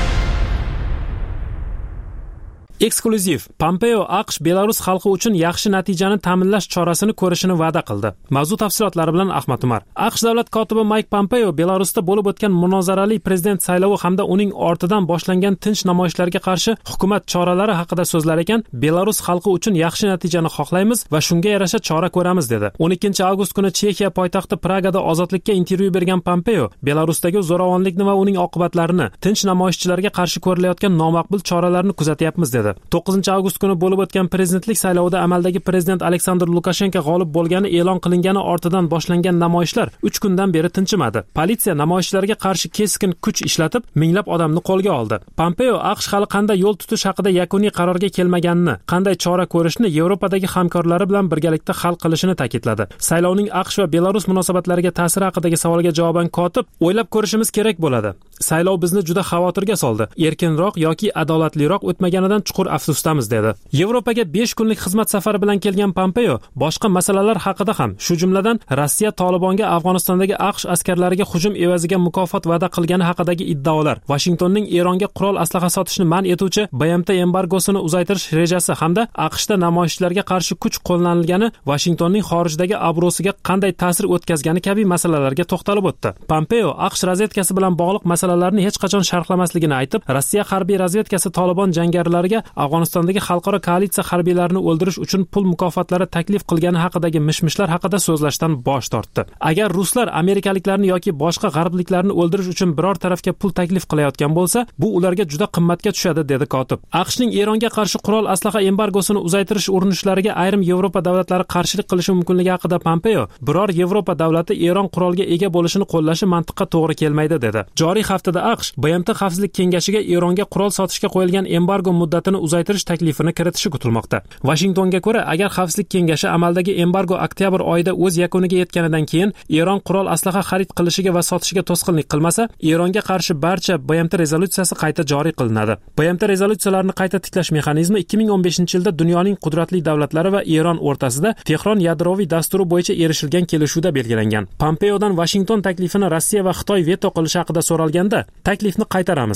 Eksklyuziv Pompeo AQSh Belarus xalqi uchun yaxshi natijani ta'minlash chorasini ko'rishini va'da qildi. Mavzu tafsilotlari bilan Ahmad Umar. AQSh davlat kotibi Mike Pompeo Belarusda bo'lib o'tgan munozarali prezident saylovi hamda uning ortidan boshlangan tinch namoyishlarga qarshi hukumat choralari haqida so'zlar ekan, Belarus xalqi uchun yaxshi natijani xohlaymiz va shunga yarasha chora ko'ramiz dedi. 12 avgust kuni Chexiya poytaxti Pragada ozodlikka intervyu bergan Pompeo Belarusdagi zo'ravonlikni va uning oqibatlarini, tinch namoyishchilarga qarshi ko'rilayotgan nomaqbul choralarni kuzatyapmiz dedi. 9 avgust kuni bo'lib o'tgan prezidentlik saylovida amaldagi prezident Aleksandr Lukashenko g'olib bo'lgani e'lon qilingani ortidan boshlangan namoyishlar 3 kundan beri tinchimadi. Politsiya namoyishlarga qarshi keskin kuch ishlatib, minglab odamni qo'lga oldi. Pompeo AQSh hali qanday yo'l tutish haqida yakuniy qarorga kelmaganini, qanday chora ko'rishni Yevropadagi hamkorlari bilan birgalikda hal qilishini ta'kidladi. Saylovning AQSh va Belarus munosabatlariga ta'siri haqidagi savolga javoban kotib, o'ylab ko'rishimiz kerak bo'ladi. Saylov bizni juda xavotirga soldi. Erkinroq yoki adolatliroq o'tmaganidan chuqur afsusdamiz dedi. Yevropaga 5 kunlik xizmat safari bilan kelgan Pompeo boshqa masalalar haqida ham, shu jumladan Rossiya Tolibonga Afg'onistondagi AQSh askarlariga hujum evaziga mukofot va'da qilgani haqidagi iddaolar, Washingtonning Eronga qurol aslaha sotishni man etuvchi BMT embargosini uzaytirish rejasi hamda AQShda namoyishlarga qarshi kuch qo'llanilgani Washingtonning xorijdagi obro'siga qanday ta'sir o'tkazgani kabi masalalarga to'xtalib o'tdi. Pompeo AQSh razvedkasi bilan bog'liq masalalarni hech qachon sharhlamasligini aytib, Rossiya harbiy razvedkasi Tolibon jangarilariga Afg'onistondagi xalqaro koalitsiya harbiylarini o'ldirish uchun pul mukofotlari taklif qilgani haqidagi mishmishlar haqida so'zlashdan bosh tortdi. Agar ruslar amerikaliklarni yoki boshqa g'arbliklarni o'ldirish uchun biror tarafga pul taklif qilayotgan bo'lsa, bu ularga juda qimmatga tushadi dedi kotib. AQShning Eronga qarshi qurol aslaha embargosini uzaytirish urinishlariga ayrim Yevropa davlatlari qarshilik qilishi mumkinligi haqida Pompeo, biror Yevropa davlati Eron qurolga ega bo'lishini qo'llashi mantiqqa to'g'ri kelmaydi dedi. Joriy haftada AQSh BMT xavfsizlik kengashiga Eronga qurol sotishga qo'yilgan embargo muddatini uzaytirish taklifini kiritishi kutilmoqda. Washingtonga ko'ra, agar xavfsizlik kengashi amaldagi embargo oktyabr oyida o'z yakuniga yetganidan keyin Eron qurol aslaha xarid qilishiga va sotishiga to'sqinlik qilmasa, Eronga qarshi barcha BMT rezolyutsiyasi qayta joriy qilinadi. BMT rezolyutsiyalarini qayta tiklash mexanizmi 2015-yilda dunyoning qudratli davlatlari va Eron o'rtasida Tehron yadroviy dasturi bo'yicha erishilgan kelishuvda belgilangan. Pompeodan Washington taklifini Rossiya va Xitoy veto qilishi haqida so'ralganda, taklifni qaytaramiz.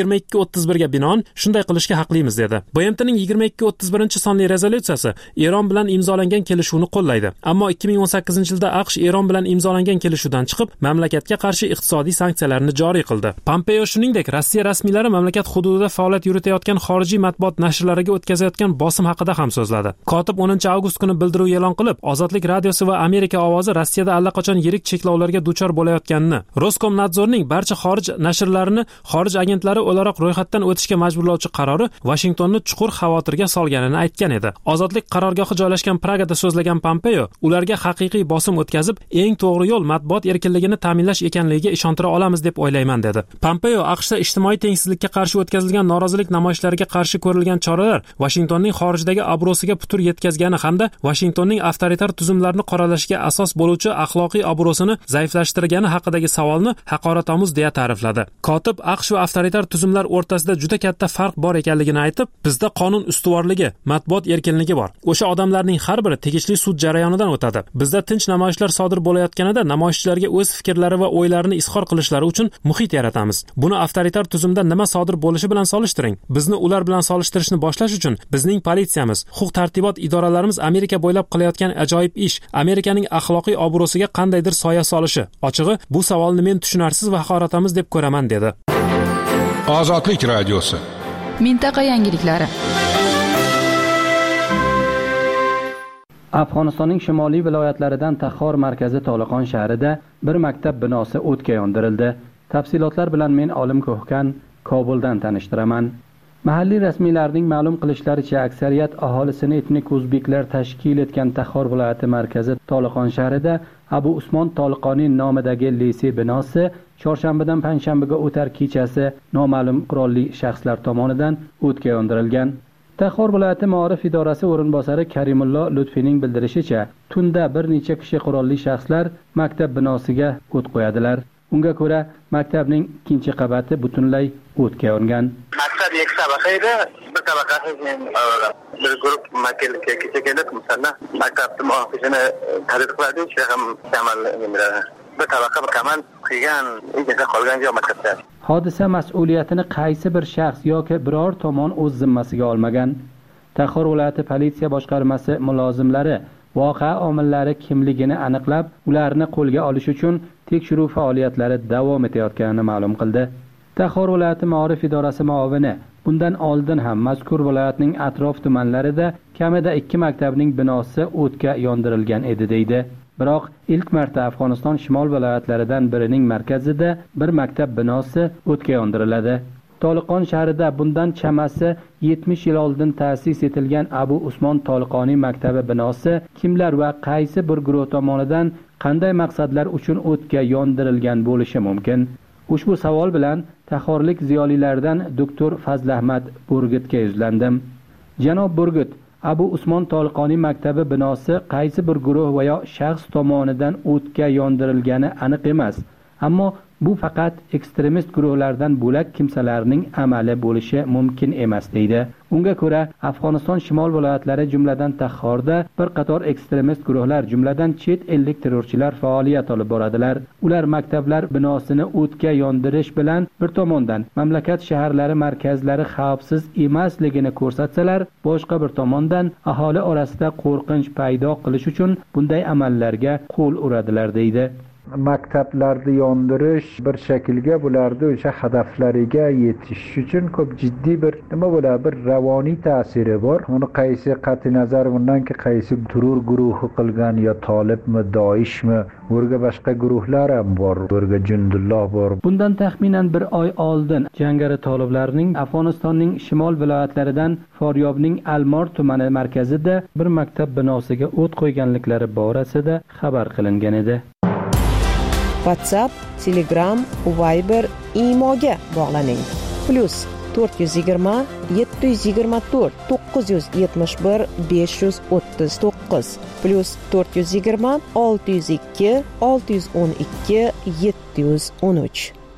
2231 ga binoan shunday qilishga haqlimiz dedi. BMTning 2231-sonli rezolyutsiyasi Eron bilan imzolangan kelishuvni qo'llaydi. Ammo 2018-yilda AQSh Eron bilan imzolangan kelishuvdan chiqib, mamlakatga qarshi iqtisodiy sanksiyalarni joriy qildi. Pompeo shuningdek, Rossiya rasmiylari mamlakat hududida faoliyat yuritayotgan xorijiy matbuot nashrlariga o'tkazayotgan bosim haqida ham so'zladi. Kotib 10 avgust kuni bildiruv e'lon qilib, Ozodlik radiosi va Amerika ovozi Rossiyada allaqachon yirik cheklovlarga duchor bo'layotganini, Roskomnadzorning barcha xorij nashrlarini xorij agentlari o'laroq ro'yxatdan o'tishga majburlovchi qarori Washingtonni chuqur xavotirga solganini aytgan edi. Ozodlik qarorgohi joylashgan Pragada so'zlagan Pompeo, ularga haqiqiy bosim o'tkazib, eng to'g'ri yo'l matbuot erkinligini ta'minlash ekanligiga ishontira olamiz deb o'ylayman dedi. Pompeo AQShda ijtimoiy tengsizlikka qarshi o'tkazilgan norozilik namoyishlariga qarshi ko'rilgan choralar Washingtonning xorijdagi obro'siga putur yetkazgani hamda Washingtonning avtoritar tuzumlarni qoralashiga asos bo'luvchi axloqiy obro'sini zaiflashtirgani haqidagi savolni haqoratomuz deya ta'rifladi. Kotib AQSh va avtoritar tuzumlar o'rtasida juda katta farq bor ekanligini aytib, eslatib, bizda qonun ustuvorligi, matbuot erkinligi bor. O'sha odamlarning har biri tegishli sud jarayonidan o'tadi. Bizda tinch namoyishlar sodir bo'layotganida namoyishchilarga o'z fikrlari va o'ylarini izhor qilishlari uchun muhit yaratamiz. Buni avtoritar tuzumda nima sodir bo'lishi bilan solishtiring. Bizni ular bilan solishtirishni boshlash uchun bizning politsiyamiz, huquq-tartibot idoralarimiz Amerika bo'ylab qilayotgan ajoyib ish, Amerikaning axloqiy obro'siga qandaydir soya solishi. Ochig'i, bu savolni men tushunarsiz va haqoratamiz deb ko'raman, dedi. Ozodlik radiosi. Mintaqa yangiliklari. Afg'onistonning shimoliy viloyatlaridan Taxor markazi Toliqon shahrida bir maktab binosi o'tga yondirildi. Tafsilotlar bilan men Olim Ko'hkan Kobuldan tanishtiraman. Mahalliy rasmiylarning ma'lum qilishlaricha, aksariyat aholisini etnik o'zbeklar tashkil etgan Taxor viloyati markazi Toliqon shahrida Abu Usmon Toliqoniy nomidagi lisey binosi chorshanbadan payshanbaga o'tar kechasi noma'lum qurolli shaxslar tomonidan o'tga yondirilgan. Taxor viloyati Ma'rif idorasi o'rinbosari Karimullo Lutfining bildirishicha, tunda bir necha kishi qurolli shaxslar maktab binosiga o't qo'yadilar. Unga ko'ra, maktabning ikkinchi qavati butunlay o'tga yongan. Maktab ikki tabaka edi, bir tabaqasi bir guruh maktabga kelib, masalan, maktabning ofisini tahlil qiladi, sheham amal qiladi. Bir tabaqa bir kaman qilgan, ichida qolgan joy maktabda. Hodisa mas'uliyatini qaysi bir shaxs yoki biror tomon o'z zimmasiga olmagan. Taxor viloyati politsiya boshqarmasi mulozimlari voqea omillari kimligini aniqlab, ularni qo'lga olish uchun tekshiruv faoliyatlari davom etayotganini ma'lum qildi. Taxor viloyati Ma'rif idorasi muavini bundan oldin ham mazkur viloyatning atrof tumanlarida kamida 2 maktabning binosi o'tga yondirilgan edi deydi. Biroq ilk marta Afg'oniston shimol viloyatlaridan birining markazida bir maktab binosi o'tga yondiriladi. Toliqon shahrida bundan chamasi 70 yil oldin ta'sis etilgan Abu Usmon Toliqoniy maktabi binosi kimlar va qaysi bir guruh tomonidan qanday maqsadlar uchun o'tga yondirilgan bo'lishi mumkin? Ushbu savol bilan taxorlik ziyolilardan doktor Fazlahmat Burgutga yuzlandim. Janob Burgut, Abu Usmon Toliqoniy maktabi binosi qaysi bir guruh va yo shaxs tomonidan o'tga yondirilgani aniq emas, ammo bu faqat ekstremist guruhlardan bo'lak kimsalarning amali bo'lishi mumkin emas deydi. Unga ko'ra, Afg'oniston shimol viloyatlari jumladan Taxorda bir qator ekstremist guruhlar jumladan chet ellik terrorchilar faoliyat olib boradilar. Ular maktablar binosini o'tga yondirish bilan bir tomondan mamlakat shaharlari markazlari xavfsiz emasligini ko'rsatsalar, boshqa bir tomondan aholi orasida qo'rqinch paydo qilish uchun bunday amallarga qo'l uradilar deydi. Maktablarni yondirish bir shaklga bularni o'sha hadaflariga yetish uchun ko'p jiddiy bir nima bo'ladi, bir ravoniy ta'siri bor. Uni qaysi qat'i nazar bundanki qaysi terror guruhi qilgan, yo Tolibmi, Doishmi, o'rga boshqa guruhlar ham bor, o'rga Jundulloh bor. Bundan taxminan bir oy oldin jangari toliblarning Afg'onistonning shimol viloyatlaridan Faryobning Almor tumani markazida bir maktab binosiga o't qo'yganliklari borasida xabar qilingan edi. WhatsApp, Telegram, Viber, Imoga bog'laning. +420 724 971 539 +420 602 612 713.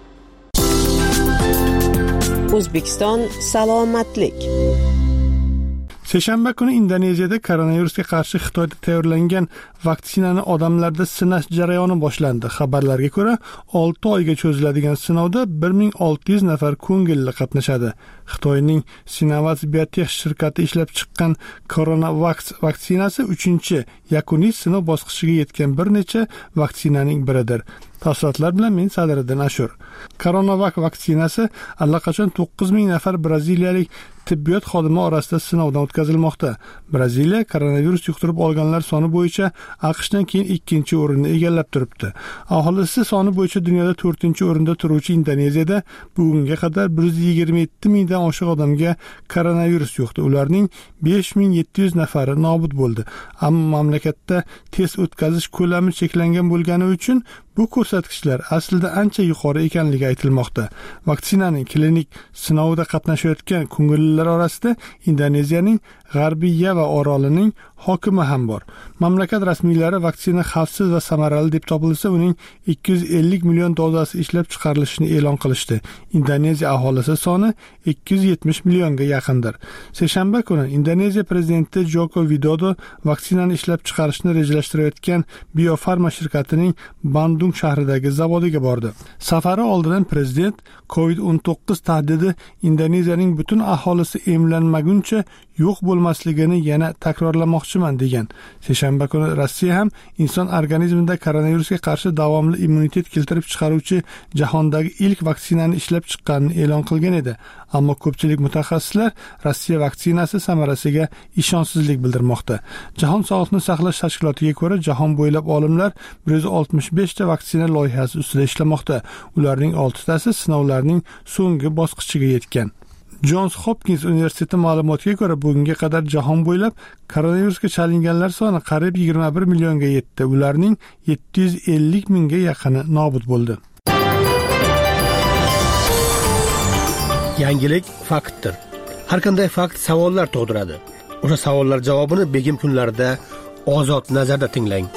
O'zbekiston salomatlik. Seshanba kuni Indoneziyada koronavirusga qarshi Xitoyda tayyorlangan vaksinani odamlarda sinash jarayoni boshlandi. Xabarlarga ko'ra, 6 oyga cho'ziladigan sinovda 1600 nafar ko'ngilli qatnashadi. Xitoyning Sinovac Biotech shirkati ishlab chiqqan Coronavac vaksinasi 3-yakuniy sinov bosqichiga yetgan bir necha vaksinaning biridir. Tafsilotlar bilan men Sadriddin Ashur. Coronavac vaksinasi allaqachon 9000 nafar braziliyalik tibbiyot xodimi orasida sinovdan o'tkazilmoqda. Braziliya koronavirus yuqtirib olganlar soni bo'yicha AQShdan keyin 2-o'rinni egallab turibdi. Aholisi soni bo'yicha dunyoda 4-o'rinda turuvchi Indoneziyada bugunga qadar 127 mingdan oshiq odamga koronavirus yuqdi. Ularning 5700 nafari nobud bo'ldi. Ammo mamlakatda test o'tkazish ko'lami cheklangan bo'lgani uchun bu ko'rsatkichlar aslida ancha yuqori ekanligi aytilmoqda. Vaksinaning klinik sinovida qatnashayotgan ko'ngillilar orasida Indoneziyaning G'arbiy Yava orolining hokimi ham bor. Mamlakat rasmiylari vaksina xavfsiz va samarali deb topilsa, uning 250 million dozasi ishlab chiqarilishini e'lon qilishdi. Indoneziya aholisi soni 270 millionga yaqindir. Seshanba kuni Indoneziya prezidenti Joko Widodo vaksinani ishlab chiqarishni rejalashtirayotgan biofarma shirkatining Bandung shahridagi zavodiga bordi. Safari oldidan prezident COVID-19 tahdidi Indoneziyaning butun aholisi emlanmaguncha yo'q bo'lmasligini yana takrorlamoqchiman degan. Seshanba kuni Rossiya ham inson organizmida koronavirusga qarshi davomli immunitet keltirib chiqaruvchi jahondagi ilk vaksinani ishlab chiqqanini e'lon qilgan edi. Ammo ko'pchilik mutaxassislar Rossiya vaksinasi samarasiga ishonchsizlik bildirmoqda. Jahon sog'liqni saqlash tashkilotiga ko'ra, jahon bo'ylab olimlar 165 ta vaksina loyihasi ustida ishlamoqda. Ularning 6 tasi sinovlarning so'nggi bosqichiga yetgan. Johns Hopkins universiteti ma'lumotiga ko'ra, bugunga qadar jahon bo'ylab koronavirusga chalinganlar soni qariyb 21 millionga yetdi. Ularning 750 mingga yaqini nobud bo'ldi. Yangilik faktdir. Har qanday fakt savollar tug'diradi. O'sha savollar javobini begim kunlarida Ozod nazarda tinglang.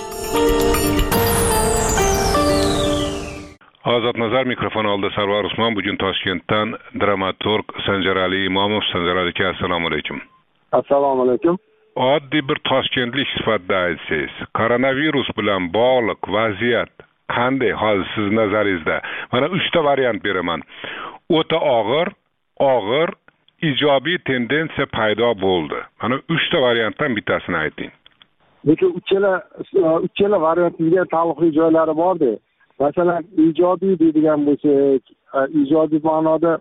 Ozod nazar mikrofon oldi. Sarvar Usmon. Bugun Toshkentdan dramaturg Sanjar Ali Imomov. Sanjar aka, assalomu alaykum. Assalomu alaykum. Oddiy bir toshkentlik sifatida aytsangiz, koronavirus bilan bog'liq vaziyat qanday hozir siz nazaringizda? Mana 3 ta variant beraman. O'ta og'ir, ijobiy tendensiya paydo bo'ldi. Mana 3 ta variantdan bittasini ayting. Lekin uchala variantga taalluqli joylari bor-da. Masalan, ijobiy deydigan bo'lsak, ijobiy ma'noda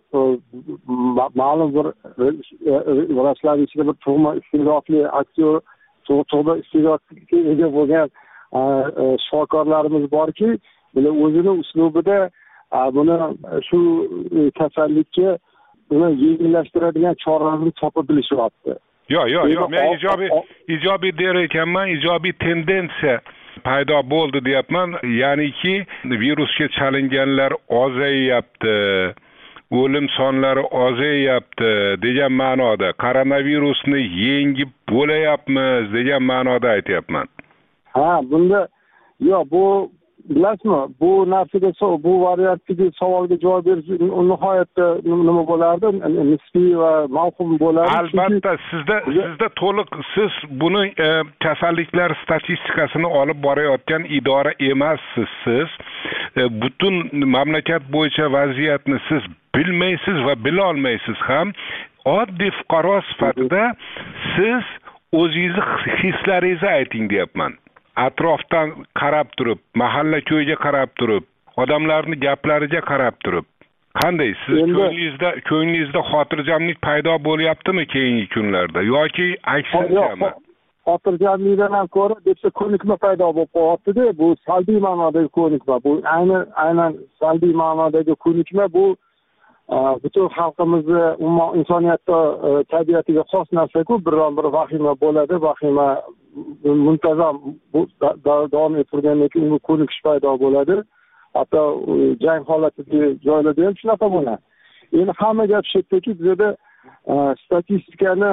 ma'lum bir raslar ichida bir tug'ma iste'dodli aktyor, tug'ma iste'dodga ega bo'lgan shifokorlarimiz borki, bular o'zini uslubida buni shu kasallikka uni yengillashtiradigan choralarni topib bilishyapti. Yo'q, men ijobiy der ekanman, ijobiy tendensiya paydo bo'ldi deyapman. Ya'niki virusga chalinganlar ozayyapti, o'lim sonlari ozayyapti degan ma'noda, koronavirusni yengib bo'layapmiz degan ma'noda aytyapman. Bunda bu bilasizmi, bu narsaga bu variantdagi savolga javob berish nihoyatda nima bo'lardi? Nisbiy va mavhum bo'lardi. Albatta, sizda to'liq, siz buni kasalliklar statistikasini olib borayotgan idora emassiz. Siz butun mamlakat bo'yicha vaziyatni siz bilmaysiz va bila olmaysiz ham. Oddiy fuqaro sifatida siz o'zingizni hislaringizni ayting deyapman. Atrofdan qarab turib, mahalla ko'yga qarab turib, odamlarning gaplariga qarab turib, qanday siz ko'nglingizda xotirjamlik paydo bo'lyaptimi keyingi kunlarda yoki aksinchami? Xotirjamlikdan ham ko'ra debsa ko'nikma paydo bo'lib qolyapti-da, bu salbiy ma'nodagi ko'nikma. Bu aynan salbiy ma'nodagi ko'nikma bu butun xalqimizni, umuman insoniyatda tabiatiga xos narsa-ku, bir vahima bo'ladi, vahima muntazam davom ettirgandan keyin uni ko'nikish paydo bo'ladi. Hatto jang holatidagi joylarda ham shunaqa bo'ladi. Endi hamma gap shu yerdaki, bizda statistikani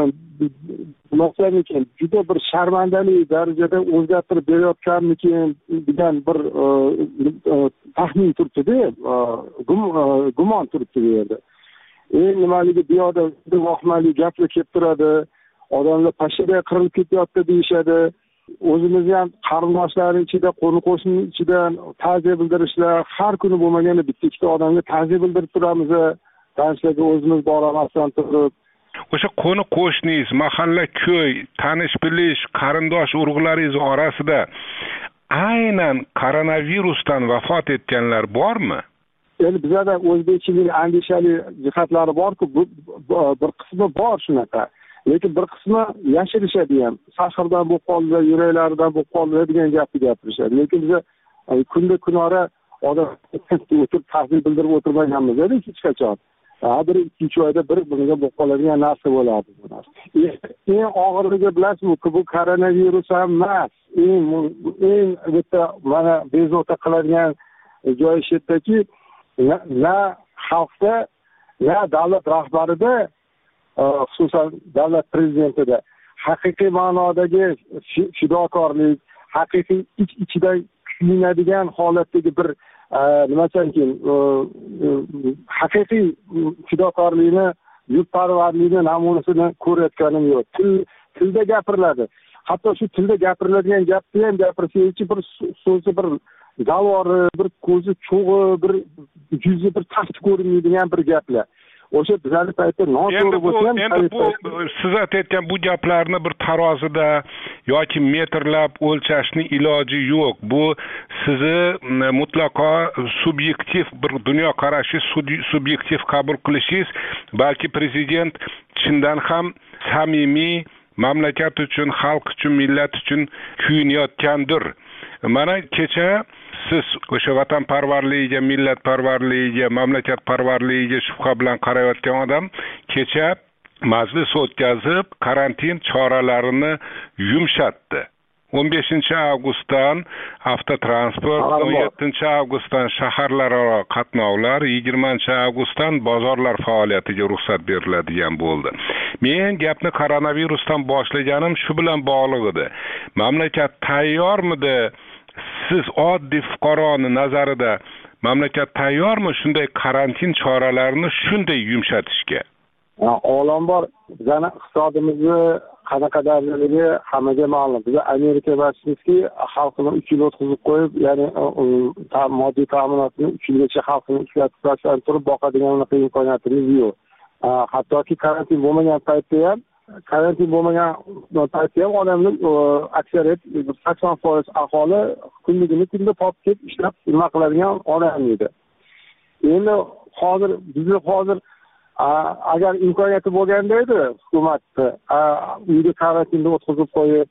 masalan juda bir sharmandali darajada o'zgartirib berayotganmikin degan bir taxmin turibdi-da, gumon turibdi bu yerda. Nimaligi bu yoqda vahimali gaplar kelib turadi. Odamlar pashada qirilib ketyapti deyishadi. O'zimizni ham qarindoshlar ichida, qo'ni-qo'shni ichidan ta'ziya bildirishlar, har kuni bo'lmaganda bitta-ikkita odamga ta'ziya bildirib turamiz. Tanishlarga o'zimiz boramasdan turib. O'sha qo'ni-qo'shningiz, mahalla, ko'y, tanish-bilish, qarindosh urug'laringiz orasida aynan koronavirusdan vafot etganlar bormi? Endi bizda o'zbekchilik andishali jihatlari bor-ku, bir qismi bor shunaqa. Lekin bir qismi yashirishadi ham. Sahrdan bo'lib qoldi, yuraklaridan bo'lib qoldi degan gapni gapirishadi. Lekin biz kunda kunora odam o'tirib ta'ziyat bildirib o'tirmaganmiz hech qachon. Bir 2-3 oyda biriga bo'lib qoladigan narsa bo'ladi bu narsa. Eng og'irligi bilasizmi, bu koronavirus ham emas. Eng bitta mana bezovta qiladigan joyi shu yerdaki, na xalqda, na davlat rahbarida, xususan davlat prezidentida haqiqiy ma'nodagi fidokorlik, haqiqiy ichida kuyinadigan holatdagi bir nima ekan, haqiqiy fidokorlikni, yurtparvarlikni namunasini ko'rayotganim yo'q. Tilda gapiriladi. Hatto shu tilda gapiriladigan gapni ham gapirsangiz, bir so'zi bir galvori, bir ko'zi cho'g'i, bir yuzi bir tafti ko'rinmaydigan bir gaplar. O'sha bizning paytda noto'g'ri bo'lsa ham endi bu siz aytayotgan bu gaplarni bir tarozida yoki metrlab o'lchashni iloji yo'q. Bu sizni mutlaqo subyektiv bir dunyoqarashi, subyektiv qabul qilishingiz, balki prezident chindan ham samimiy mamlakat uchun, xalq uchun, millat uchun kuyinayotgandir. Mana kecha siz o'sha vatanparvarligiga, millatparvarligiga, mamlakatparvarligiga shubha bilan qarayotgan odam kecha majlis o'tkazib karantin choralarini yumshatdi. 15-avgustdan avtotransport, 17-avgustdan shaharlararo qatnovlar, 20-avgustdan bozorlar faoliyatiga ruxsat beriladigan bo'ldi. Men gapni koronavirusdan boshlaganim shu bilan bog'liq edi. Mamlakat tayyormidi? Siz oddiy fuqaroni nazarida mamlakat tayyormi shunday karantin choralarini shunday yumshatishga? Avvalambor bizning iqtisodimizni qanaqadarligi hammaga ma'lum. Biz Amerika emasmizki, xalqini 3 yil o'tkazib qo'yib, ya'ni moddiy ta'minotni 3 yilgacha xalqini ishlatib turib boqadigan unaqa imkoniyatimiz yo'q. Hattoki karantin bo'lmagan paytda ham odamning aksariyat 80% aholi kunligini kunda topib kelib ishlab nima qiladigan odam edi. Endi hozir agar imkoniyati bo'lganda edi hukumatda uyda karantinda o'tkazib qo'yib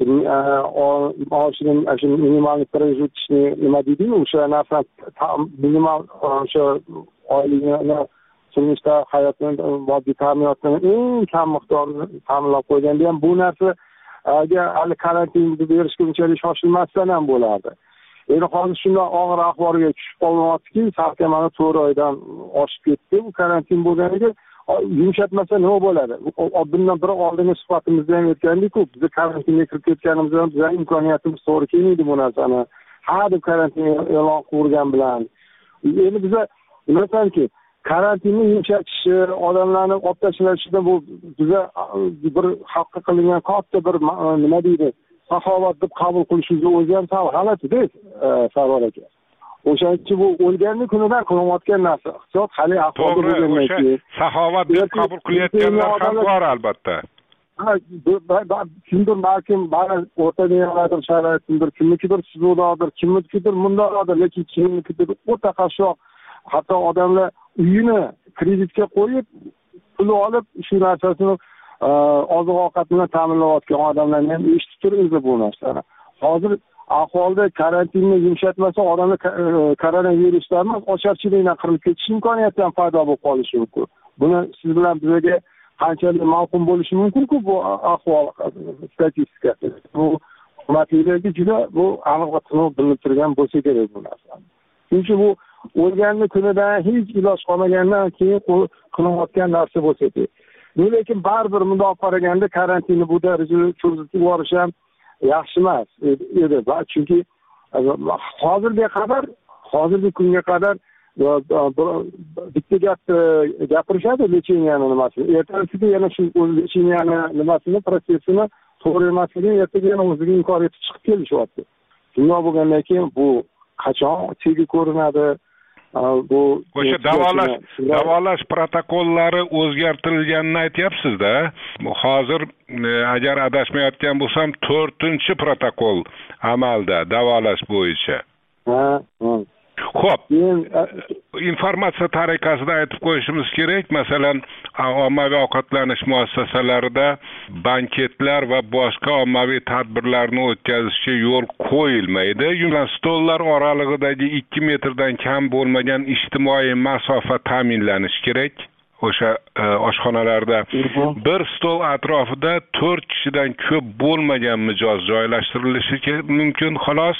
maoshini minimal prejutishni nima deydi-ku, o'sha narsa minimal o'sha oylikni so'ngishda hayotning moddiy ta'minotini eng kam miqdorini ta'minlab qo'yganda ham bu narsaga hali karantinni berishga unchalik shoshilmasdan ham bo'lardi. Endi hozir shunday og'ir ahvolga tushib qolyaptiki, salkam mana 4 oydan oshib ketdi bu karantin bo'lganiga. Yumshatmasa nima bo'ladi? Bundan bir oldingi suhbatimizda ham aytgandik-ku, biz karantinga kirib ketganimizda bizning imkoniyatimiz to'g'ri kelmaydi bu narsani. Deb karantin e'lon qilgan bilan. Endi biz nimasanki karantinni yumshatishi, odamlarni olib tashlashidan bu biza bir xalqqa qilingan katta bir nima deydi, saxovat deb qabul qilishingiz o'zi ham g'alati-da, Sarvar aka. O'shancha bu o'lganning kunidan qilinayotgan narsa. Iqtisod hali ahvolda bo'lgandan keyin saxovat deb qabul qilayotganlar ham bor albatta. Kimdir balkim ba'zi o'rta mevalardir, sharoitdir, kimnikidir suzuvlardir, kimnikidir mundoqdir, lekin kimnikidir o'ta qashshoq. Hatto odamlar uyini kreditga qo'yib, pul olib, shu narsasini oziq-ovqat bilan ta'minlayotgan odamlarni ham eshitib turibmiz bu narsani. Hozir ahvolda karantinni yumshatmasa odamlar koronavirusdan emas, ocharchilikdan qirilib ketish imkoniyati ham paydo bo'lib qolishi mumkin. Buni siz bilan bizga qanchalik ma'qul bo'lishi mumkin-ku bu ahvol statistikasi. Bu hukumatlarga juda bu aniq va to'liq bilinib turgan bo'lsa kerak bu narsa. Chunki bu o'lganni kunidan hech iloj qolmagandan keyin qilinayotgan narsa bo'lsa kerak. Lekin baribir bundoq qaraganda karantinni bu darajada cho'zib yuborish ham yaxshi emas edi. Chunki hozirgi kunga qadar bitta gapni gapirishadi lecheniyaning nimasini. Ertasiga yana shu lecheniyaning nimasini, protsessini to'g'ri emasligini ertaga yana o'ziga inkor etib chiqib kelishyapti. Shunday bo'lgandan keyin bu qachon tegi ko'rinadi? Bu o'sha davolash protokollari o'zgartirilganini aytyapsiz-da. Hozir agar adashmayotgan bo'lsam 4-protokol amalda davolash bo'yicha. Xo'p, informatsiya tariqasida aytib qo'yishimiz kerak. Masalan, ommaviy ovqatlanish muassasalarida banketlar va boshqa ommaviy tadbirlarni o'tkazishga yo'l qo'yilmaydi. Stollar oralig'idagi 2 metrdan kam bo'lmagan ijtimoiy masofa ta'minlanishi kerak. O'sha oshxonalarda bir stol atrofida 4 kishidan ko'p bo'lmagan mijoz joylashtirilishi mumkin, xolos.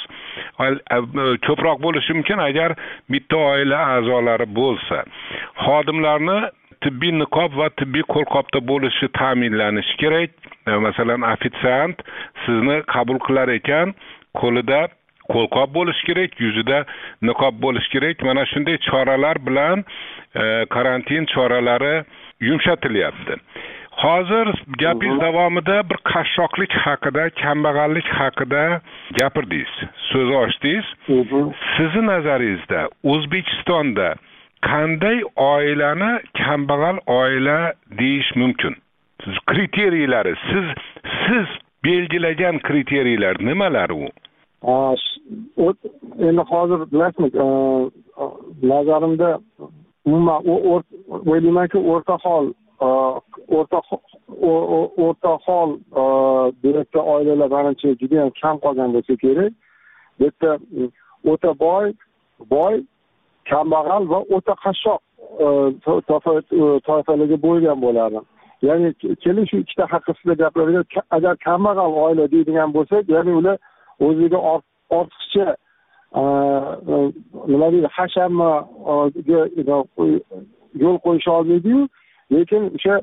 Ko'proq bo'lishi mumkin agar bitta oila a'zolari bo'lsa. Xodimlarni tibbiy niqob va tibbiy qo'lqopda bo'lishi ta'minlanishi kerak. Masalan, ofitsiant sizni qabul qilar ekan, qo'lida qo'lqop bo'lishi kerak, yuzida niqob bo'lishi kerak. Mana shunday choralar bilan karantin choralari yumshatilyapti. Hozir gapingiz davomida bir qashshoqlik haqida, kambag'allik haqida gapirdingiz, so'z ochdingiz. Sizning nazaringizda O'zbekistonda qanday oilani kambag'al oila deyish mumkin? Siz kriteriylari, siz belgilagan kriteriyalar nimalar u? Endi hozir bilasizmi, nazarimda umuman o'ylaymanki o'rta hol direktor oilalar manimcha juda ham kam qolgan bo'lsa kerak. Bu yerda o'ta boy, kambag'al va o'ta qashshoq toifalarga bo'lgan bo'ladi. Ya'ni keling shu ikkita haqida gapiradigan, agar kambag'al oila deydigan bo'lsak, ya'ni ular o'ziga ortiqcha nima deydi, hashamga yo'l qo'yisha olmaydi-yu, lekin o'sha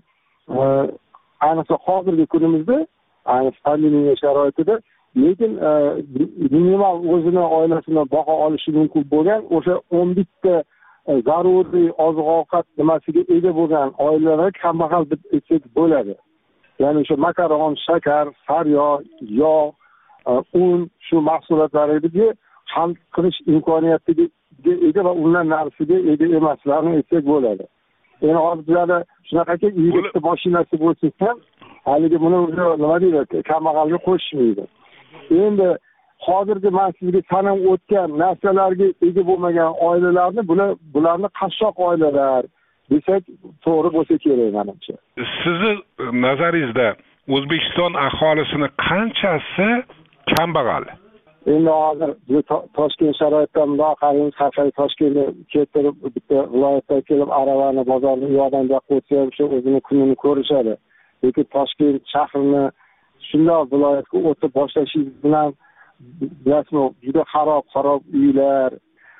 ayniqsa hozirgi kunimizda, ayniqsa pandemiya sharoitida, lekin minimal o'zini oilasini boqa olishi mumkin bo'lgan o'sha 11 ta zaruriy oziq-ovqat nimasiga ega bo'lgan oilalar kambag'al deb aytsak bo'ladi. Ya'ni o'sha makaron, shakar, sariyog', yog', un shu mahsulotlarga xarid qilish imkoniyatiga ega va undan narsiga ega emaslarni aytsak bo'ladi. Endi hozir bizlarda shunaqaki uyda mashinasi bo'lsa ham, haligi buni nima deydi, kambag'alga qo'shishmaydi. Endi hozirgi men sizga sanab o'tgan narsalarga ega bo'lmagan oilalarni bularni qashshoq oilalar desak to'g'ri bo'lsa kerak menimcha. Sizni nazaringizda O'zbekiston aholisini qanchasi kambag'al? Endi hozir Toshkent sharoitida bundoq qaraymiz, har Toshkentga keltirib bitta viloyatdan kelib aravani bozorni yordamga qo'ysa, o'sha o'zini kunini ko'rishadi. Lekin Toshkent shahrini shundoq viloyatga o'tib boshlashingiz bilan bilasizmi, juda xarob uylar,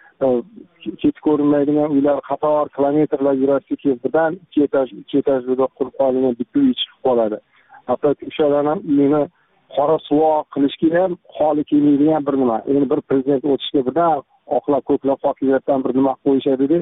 ketib ko'rinmaydigan uylar, qator kilometrlar yurasiz, birdan 2 etajli qurib qolingan bitta uy chiqib qoladi. Hatto o'shalarni uyini qora suvoq qilishga ham holi kelmaydigan bir nima. Endi bir prezident o'tishga birdan oqlab ko'klab hokimiyatdan bir nima qo'yishadi-da,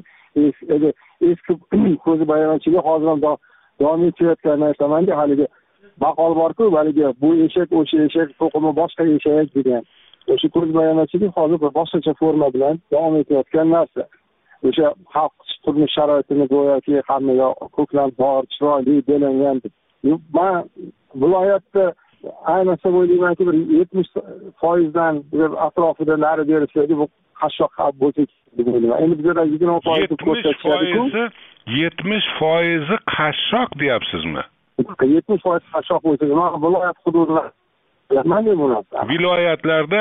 eski ko'zi bayonchilik hozir ham davom etayotganini aytaman-da, haligi maqol bor-ku, haligi bu eshak o'sha eshak to'qimi boshqa eshak degan. O'sha ko'z bayonchilik hozir bir boshqacha forma bilan davom etayotgan narsa. O'sha xalq turmush sharoitini go'yoki hammaga ko'klam bor, chiroyli belangan. Men viloyatda ayniqsa o'ylaymanki bir 70% atrofida nari berishadi, bu qashshoq bo'lsa deb o'ylayman. Endi bizda 20% ko'rsatishadi-ku. 70% qashshoq deyapsizmi? 70% qashshoq bo'lsa, men viloyat hududida mana bu narsa. Viloyatlarda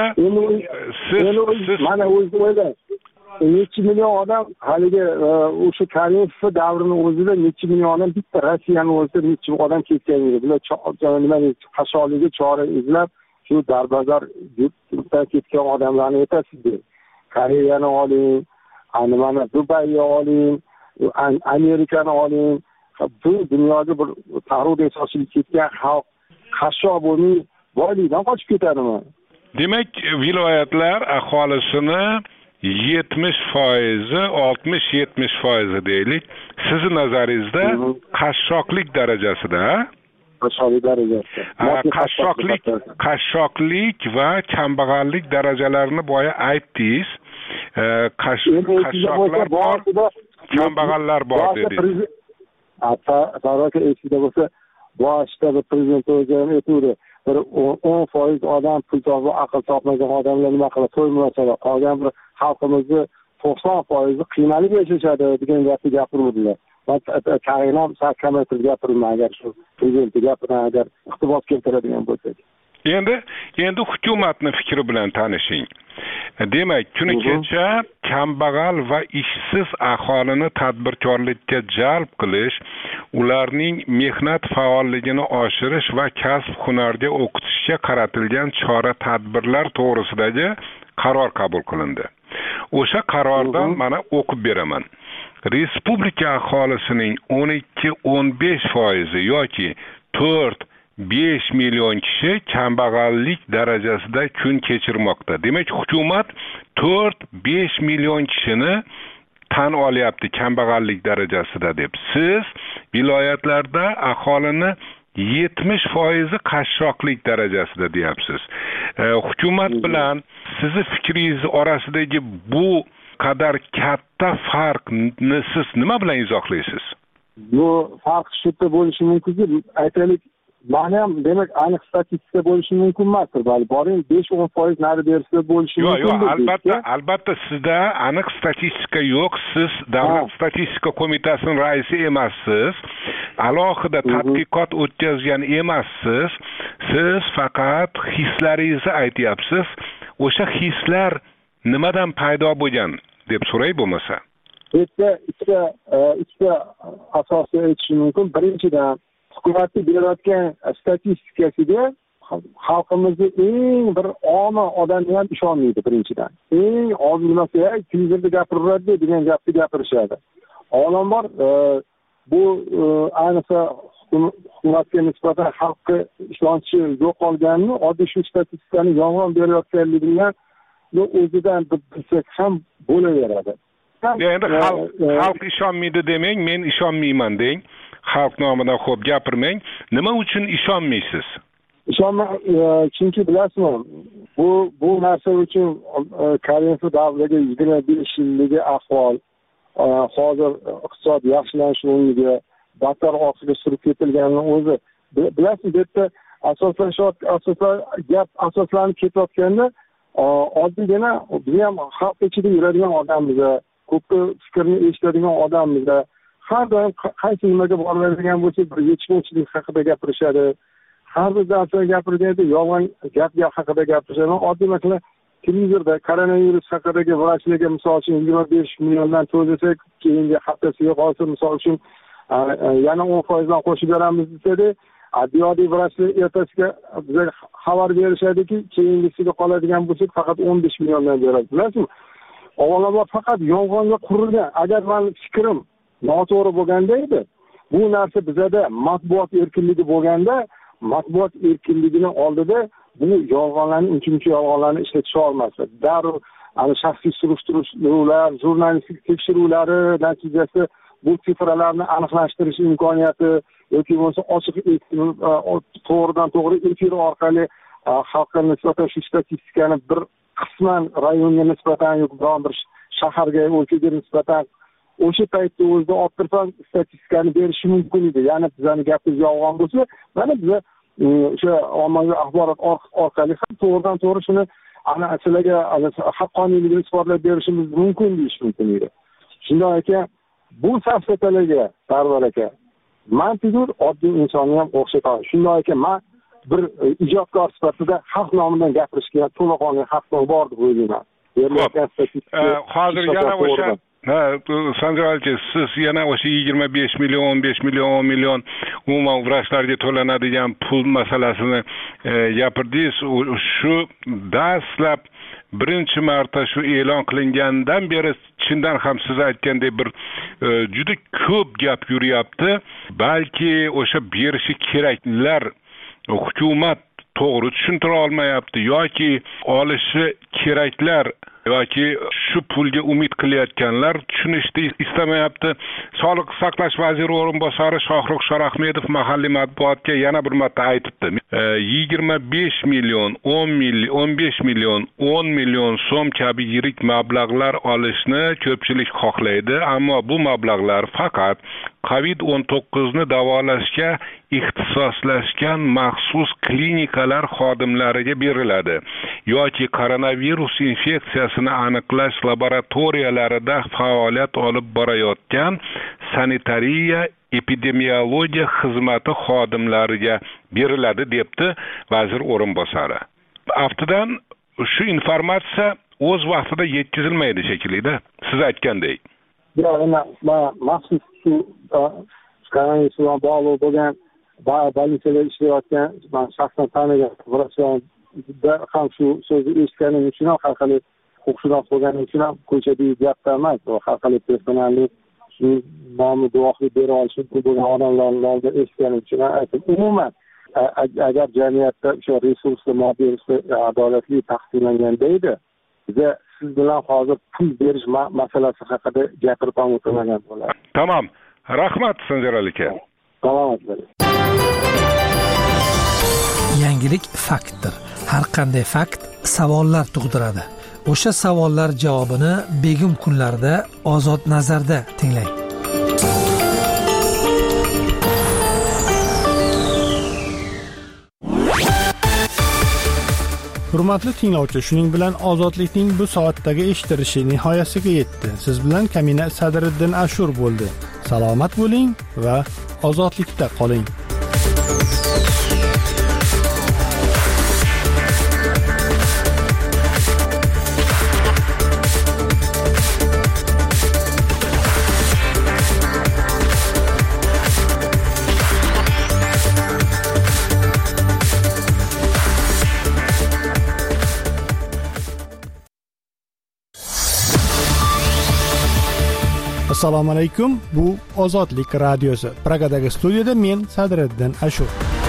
siz mana o'zingiz o'ylang. 2 million odam haligi o'sha Karimov davrini o'zida 2 million odam bitta Rossiyani o'zida 2 odam ketgan edi. Bular nima qashshoqligi chora izlab shu darbazar yurtdan ketgan odamlarni aytasizlar. Koreyani oling, mana Dubayni oling, Amerikani oling. Bu dunyoga bir tarix asosiga ketgan xalq qashshoq bo'lmay boylikdan qochib ketadimi? Demak, viloyatlar aholisini 70%, 60-70% deylik. Sizning nazaringizda qashshoqlik darajasida, qashshoqlik va kambag'allik darajalarini boya aytdingiz. Qashshoqlar bor, kambag'allar bor dedingiz. Hatta esida bo'lsa, boshida bir prezident o'zi aytdi, bir 10% odam pul topib aql topmagan odamlar nima qiladi, to'ymasalar, qolgan bir xalqimizni 90% qiynalib yashashadi degan gapni gapirdilar. Men qarayman, kamaytirib gapirman agar shu prezident gapidan agar iqtibos keltiradigan bo'lsak. Endi hukumatning fikri bilan tanishing. Demak, kuni kecha kambag'al va ishsiz aholini tadbirkorlikka jalb qilish, ularning mehnat faolligini oshirish va kasb hunarga o'qitishga qaratilgan chora-tadbirlar to'g'risidagi qaror qabul qilindi. O'sha qarordan mana o'qib beraman. respublika aholisining 12-15% yoki 4-5 million kishi kambag'allik darajasida kun kechirmoqda. Demak, hukumat 4-5 million kishini tan olyapti kambag'allik darajasida deb. Siz viloyatlarda aholini 70% qashshoqlik darajasida deyapsiz. Hukumat bilan sizni fikringiz orasidagi bu qadar katta farqni siz nima bilan izohlaysiz? Bu farq shu yerda bo'lishi mumkinki, aytaylik, mana ham demak aniq statistika bo'lishi mumkin emasdir. Balki boring 5-10% nari berisida bo'lishi mumkin. Yo'q, albatta sizda aniq statistika yo'q. Siz Davlat statistika qo'mitasining raisi emassiz. Alohida tadqiqot o'tkazgan emassiz. Siz faqat hislaringizni aytyapsiz. O'sha hislar nimadan paydo bo'lgan deb so'ray bo'lmasa. Ikkita asosiy aytishim mumkin. Birinchidan, hukumatning berayotgan statistikasiga xalqimizning eng bir omi odami ham ishonmaydi birinchidan. Eng ozi nimasi, televizorda gapiradi degan gapni gapirishadi. Avvalambor bu ayniqsa hukumatga nisbatan xalqqa ishonchi yo'qolganini, oddiy shu statistikani yolg'on berayotganligini o'zidan bilsak ham bo'laveradi. Endi xalq ishonmaydi demang, men ishonmayman deng. Xalq nomidan xo'p gapirmang. Nima uchun ishonmaysiz? Chunki bilasizmi, bu narsa uchun Karimov davriga 25 yilligi ahvol, hozir iqtisod yaxshilanish o'rniga battar orqaga surib ketilganini o'zi bilasiz. Bu yerda asoslanib ketayotganda oddiygina biz ham xalq ichida yuradigan odammiz, ko'pni fikrni eshitadigan odammiz. Har doim qaysi nimaga boradigan bo'lsa bir yetishmovchilik haqida gapirishadi. Har bir narsa gapirganda yolg'on gap haqida gapirishadi. Oddiy masalan, televizorda koronavirus haqidagi vrachlarga misol uchun 25 milliondan to'lasak, keyingi haftasiga qolsa misol uchun yana 10% dan qo'shib beramiz desada, adliy vrachlar ertasiga bizga xabar berishadiki, keyingisiga qoladigan bo'lsak faqat 15 milliondan beradi. Bilasizmi? Avvalambor faqat yolg'onga qurilgan. Agar men fikrim noto'g'ri bo'lganda edi, bu narsa bizada matbuot erkinligi bo'lganda, matbuot erkinligini oldida bu yolg'onlarni, uncha yolg'onlarni ishlatish olmasdi. Darrov shaxsiy surishtiruvlar, jurnalistik tekshiruvlari natijasida bu sifralarni aniqlashtirish imkoniyati yoki bo'lmasa ochiq to'g'ridan to'g'ri efir orqali xalqqa nisbatan shu statistikani bir qisman rayonga nisbatan yoki bir shaharga, o'lkaga nisbatan o'sha paytda o'zida orttirib statistikani berishi mumkin edi. Ya'ni bizning gapimiz yolg'on bo'lsa, mana biz o'sha ommaviy axborot orqali ham to'g'ridan to'g'ri shuni sizlarga haqqoniyligini isbotlab berishimiz mumkin deyish mumkin edi. Shunday ekan, bu safsatalarga Sarvar aka, men tuzur oddiy insonni ham o'xshatadi. Shunday ekan, men bir ijodkor sifatida xalq nomidan gapirishga to'laqonli haqqim bor deb o'ylayman. Hozir yana o'sha Sanjaralchi, siz yana o'sha 25 million, 15 million, 10 million umuman vrachlarga to'lanadigan pul masalasini gapirdingiz. Shu dastlab birinchi marta shu e'lon qilingandan beri chindan ham siz aytgandek bir juda ko'p gap yuryapti. Balki o'sha berishi keraklar hukumat to'g'ri tushuntira olmayapti yoki olishi keraklar yoki shu pulga umid qilayotganlar tushunishni istamayapti. Sog'liqni saqlash vaziri o'rinbosari Shohruh Shorahmedov mahalliy matbuotga yana bir marta aytibdi. 25 million, 10 million, 15 million, 10 million so'm kabi yirik mablag'lar olishni ko'pchilik xohlaydi, ammo bu mablag'lar faqat COVID-19 ni davolashga ixtisoslashgan maxsus klinikalar xodimlariga beriladi yoki koronavirus infeksiyasini aniqlash laboratoriyalarida faoliyat olib borayotgan sanitariya epidemiologiya xizmati xodimlariga beriladi debdi vazir o'rinbosari. Aftidan shu informatsiya o'z vaqtida yetkazilmaydi shekilli-da, siz aytgandek. Maxsus shu koronavirus bilan bog'liq bo'lgan bolnitsalar ishlayotgan shaxsan tanigan vrachlarda ham shu so'zni eshitganim uchun ham, har qalay huquqshunos bo'lganim uchun ham ko'chadagi gapda emas, har qalay personallik shu nomni guvohlik bera olishi mumkin bo'lgan odamlarning oldida eshitganim uchun aytdim. Umuman agar jamiyatda o'sha resurslar moddiy adolatli taqsimlanganda edi, biza siz bilan hozir pul berish masalasi haqida gapirib ham o'tirmagan bo'lardi. Tamam. Rahmat Sanjar aka. Salomat bo'ling. Yangilik faktdir. Har qanday fakt savollar tug'diradi. O'sha savollar javobini begim kunlarda Ozod nazarda tinglang. Hurmatli tinglovchi, shuning bilan ozodlikning bu soatdagi eshitilishi nihoyasiga yetdi. Siz bilan Kamina Sadriddin Ashur bo'ldi. Salomat bo'ling va ozodlikda qoling. Assalomu alaykum. Bu Ozodlik radiosi. Pragadagi studiyada men Sadriddin Ashur.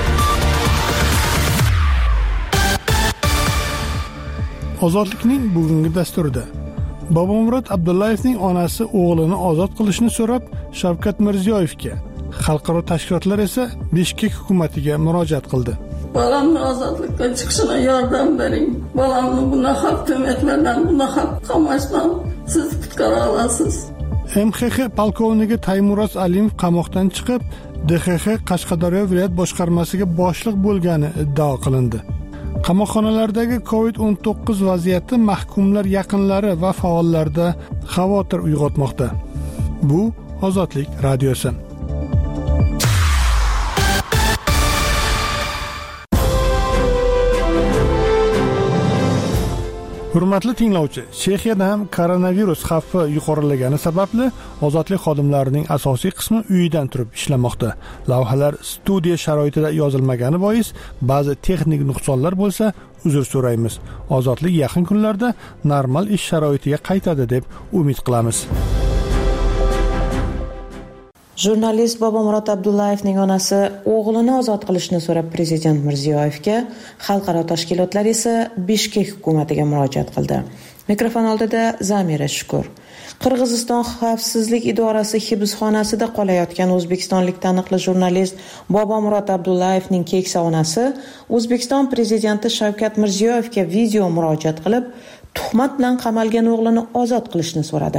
Ozodlikning bugungi dasturida Bobomurod Abdullayevning onasi o'g'lini ozod qilishni so'rab Shavkat Mirziyoyevga, xalqaro tashkilotlar esa Bishkek hukumatiga murojaat qildi. Balamni ozodlikka chiqishina yordam bering. Balamni bunaqa tuhmatlardan, bunaqa qamashdan siz qutqara olasiz. MXX polkovniki Taymuroz Alimov qamoqdan chiqib, DXX Qashqadaryo viloyat boshqarmasiga boshliq bo'lgani iddao qilindi. Qamoqxonalardagi COVID-19 vaziyati mahkumlar yaqinlari va faollarda xavotir uyg'otmoqda. Bu Ozodlik radiosi. Hurmatli tinglovchi, Chexiyada ham koronavirus xavfi yuqorilagani sababli ozodlik xodimlarining asosiy qismi uyidan turib ishlamoqda. Lavhalar studiya sharoitida yozilmagani bois ba'zi texnik nuqsonlar bo'lsa, uzr so'raymiz. Ozodlik yaqin kunlarda normal ish sharoitiga qaytadi deb umid qilamiz. Jurnalist Bobomurod Abdullayevning onasi o'g'lini ozod qilishni so'rab Prezident Mirziyoyevga, xalqaro tashkilotlar esa Bishkek hukumatiga murojaat qildi. Mikrofon oldida Zamira Shukur. Qirg'iziston xavfsizlik idorasi hibsxonasida qolayotgan o'zbekistonlik taniqli jurnalist Bobomurod Abdullayevning keksa onasi O'zbekiston prezidenti Shavkat Mirziyoyevga video murojaat qilib, tuhmat bilan qamalgan o'g'lini ozod qilishni so'radi.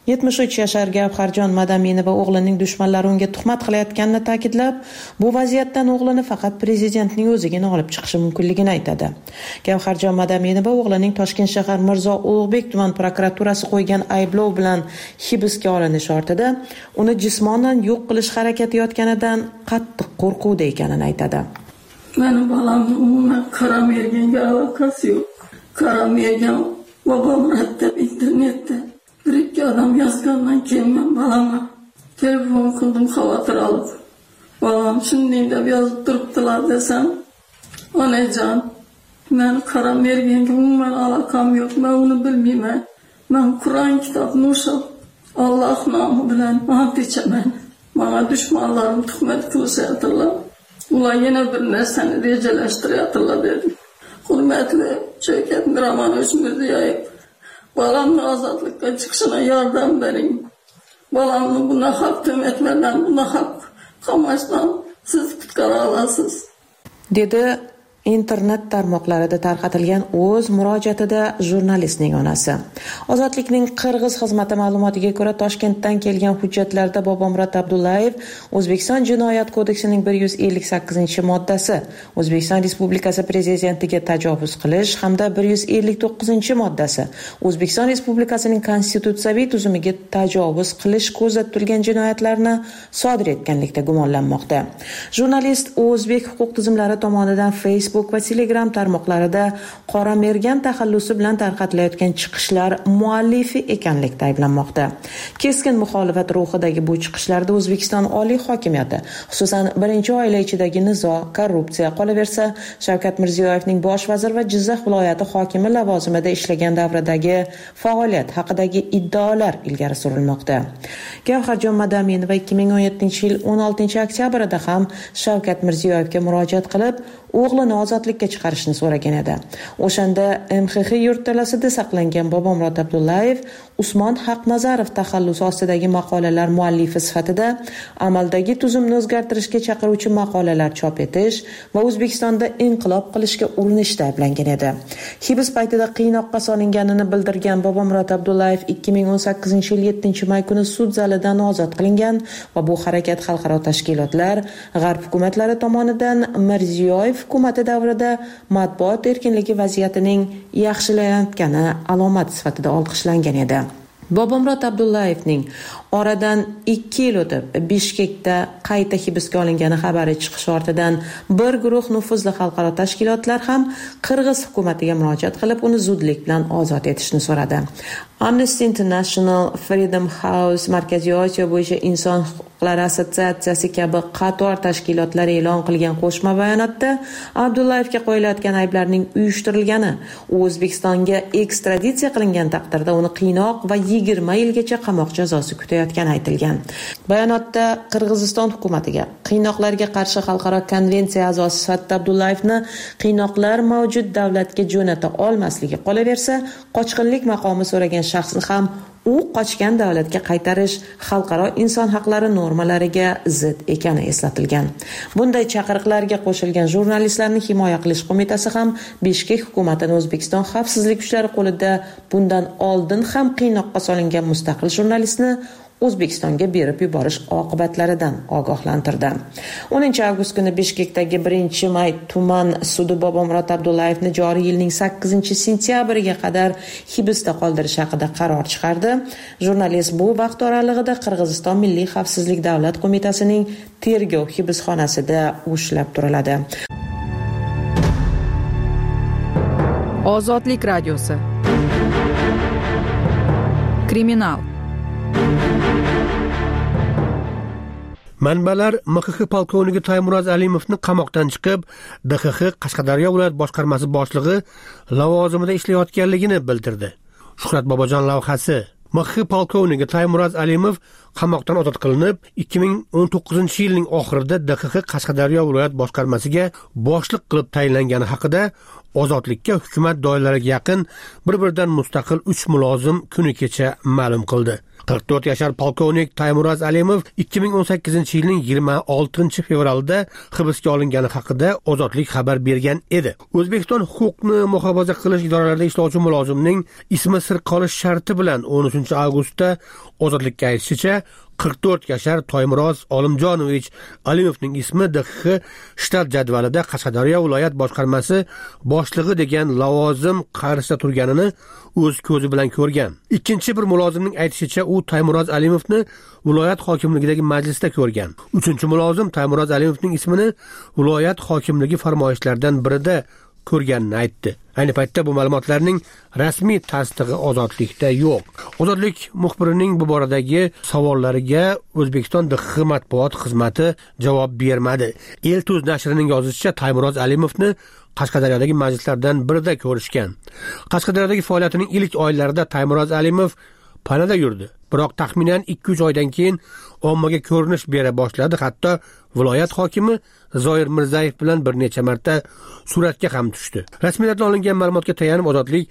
73 yashar Gavharjon Madaminova o'g'lining dushmanlari unga tuhmat qilayotganini ta'kidlab, bu vaziyatdan o'g'lini faqat prezidentning o'zigina olib chiqishi mumkinligini aytadi. Gavharjon Madaminova o'g'lining Toshkent shahar Mirzo Ulug'bek tuman prokuraturasi qo'ygan ayblov bilan hibsga olinishi ortida uni jismonan yo'q qilish harakatiyotganidan qattiq qo'rquvda ekanini aytadi. Meni bolamni umuman Karamerganga aloqasi yo'q. Karamergan bobom rattab internetda bir-ikki odam yozgandan keyin men balama telefon qildim xavotir olib. Balam shunday deb yozib turibdilar desam, onajon, men Karamerganga umuman aloqam yo'q, men uni bilmayman. Men Qur'on kitobini o'qib, Alloh nomi bilan and ichaman. Menga dushmanlarim tuhmat qilishayotdilar. Ular yana bir narsani rejalashtiryaptilar dedim. Hurmatli Shavkat Miromonovich Mirziyoyev, balamni ozodlikka chiqishina yordam bering. Balamni bunaqa tuhmatlardan, bunaqa qamashdan siz qutqara olasiz, dedi internet tarmoqlarida tarqatilgan o'z murojaatida jurnalistning onasi. Ozodlikning qirg'iz xizmati ma'lumotiga ko'ra, Toshkentdan kelgan hujjatlarda Bobomurod Abdullayev O'zbekiston Jinoyat kodeksining 158-moddasi, O'zbekiston Respublikasi prezidentiga tajovuz qilish hamda 159-moddasi, O'zbekiston Respublikasining konstitutsiyaviy tuzumiga tajovuz qilish ko'zda tutilgan jinoyatlarni sodir etganlikda gumonlanmoqda. Jurnalist o'zbek huquq tizimlari tomonidan Facebook Facebook va Telegram tarmoqlarida qora mergan taxallusi bilan tarqatilayotgan chiqishlar muallifi ekanlikda ayblanmoqda. Keskin muxolifat ruhidagi bu chiqishlarda O'zbekiston oliy hokimiyati, xususan birinchi oila ichidagi nizo, korrupsiya, qolaversa Shavkat Mirziyoyevning bosh vazir va Jizzax viloyati hokimi lavozimida ishlagan davridagi faoliyat haqidagi iddaolar ilgari surilmoqda. Gavharjon Madaminova 2017-yil 16-oktyabrda ham Shavkat Mirziyoyevga murojaat qilib, o'g'lini ozodlikka chiqarishni so'ragan edi. O'shanda MXX yurtdalasida saqlangan Bobomurod Abdullayev Usmon Haqnazarov taxallusi ostidagi maqolalar muallifi sifatida amaldagi tuzumni o'zgartirishga chaqiruvchi maqolalar chop etish va O'zbekistonda inqilob qilishga urinishda ayblangan edi. Hibs paytida qiynoqqa solinganini bildirgan Bobomurod Abdullayev 2018-yil 7-may kuni sud zalidan ozod qilingan va bu harakat xalqaro tashkilotlar, g'arb hukumatlari tomonidan Mirziyoyev hukumati davrida matbuot erkinligi vaziyatining yaxshilanayotgani alomat sifatida olqishlangan edi. Bobomurod Abdullayevning oradan 2 yil o'tib Bishkekda qayta hibsga olingani xabari chiqishi ortidan bir guruh nufuzli xalqaro tashkilotlar ham Qirg'iz hukumatiga murojaat qilib, uni zudlik bilan ozod etishni so'radi. Amnesty International, Freedom House, Markaziy Osiyo bo'yicha inson huquqlari assotsiatsiyasi kabi qator tashkilotlar e'lon qilgan qo'shma bayonotda Abdullayevga qo'yilayotgan ayblarning uyushtirilgani, u O'zbekistonga ekstraditsiya qilingan taqdirda uni qiynoq va 20 yilgacha qamoq jazosi kutayotgani aytilgan. Bayonotda Qirg'iziston hukumatiga qiynoqlarga qarshi xalqaro konvensiya a'zosi sifatida Abdullayevni qiynoqlar mavjud davlatga jo'nata olmasligi, qolaversa qochqinlik maqomi so'ragan shaxsni ham u qochgan davlatga qaytarish xalqaro inson haqlari normalariga zid ekani eslatilgan. Bunday chaqiriqlarga qo'shilgan jurnalistlarni himoya qilish qo'mitasi ham Bishkek hukumatini O'zbekiston xavfsizlik kuchlari qo'lida bundan oldin ham qiynoqqa solingan mustaqil jurnalistni O'zbekistonga berib yuborish oqibatlaridan ogohlantirdi. 10-avgust kuni Bishkekdagi 1-may tuman sudi Bobomurod Abdullayevni joriy yilning 8-sentyabriga qadar hibsda qoldirish haqida qaror chiqardi. Jurnalist bu vaqt oralig'ida Qirg'iziston Milliy xavfsizlik davlat qo'mitasining tergov hibsxonasida ushlab turiladi. Ozodlik radiosi. Kriminal. Manbalar MXX polkovniki Taymuraz Alimovni qamoqdan chiqib, DXX Qashqadaryo viloyat boshqarmasi boshlig'i lavozimida ishlayotganligini bildirdi. Shuhrat Bobojon lavhasi. MXX polkovniki Taymuraz Alimov qamoqdan ozod qilinib, 2019-yilning oxirida DXX Qashqadaryo viloyat boshqarmasiga boshliq qilib tayinlangani haqida ozodlikka hukumat doiralariga yaqin bir-biridan mustaqil 3 mulozim kuni kecha ma'lum qildi. 44 yashar polkovnik Taymuraz Alimov 2018-yilning 26 fevralda hibsga olingani haqida Ozodlik xabar bergan edi. O'zbekiston huquqni muhofaza qilish idoralarida ishlovchi mulozimning ismi sir qolish sharti bilan 13-avgustda ozodlikka aytishicha 44 yashar Taymuraz Olimjonovich Alimovning ismi DXX shtat jadvalida Qashqadaryo viloyat boshqarmasi boshlig'i degan lavozim qarshisida turganini o'z ko'zi bilan ko'rgan. Ikkinchi bir mulozimning aytishicha, u Taymuraz Alimovni viloyat hokimligidagi majlisda ko'rgan. Uchinchi mulozim Taymuraz Alimovning ismini viloyat hokimligi farmoyishlaridan birida ko'rganini aytdi. Ayni paytda bu ma'lumotlarning rasmiy tasdig'i Ozodlikda yo'q. Ozodlik muxbirining bu boradagi savollariga O'zbekiston DXX matbuot xizmati javob bermadi. El-Tuz nashrining yozishicha, Taymuraz Alimovni Qashqadaryodagi majlislardan birida ko'rishgan. Qashqadaryodagi faoliyatining ilk oylarida Taymuraz Alimov panada yurdi. Biroq taxminan 2-3 oydan keyin ommaga ko'rinish bera boshladi. Hatto viloyat hokimi Zoir Mirzayev bilan bir necha marta suratga ham tushdi. Rasmiylardan olingan ma'lumotga tayanib, Ozodlik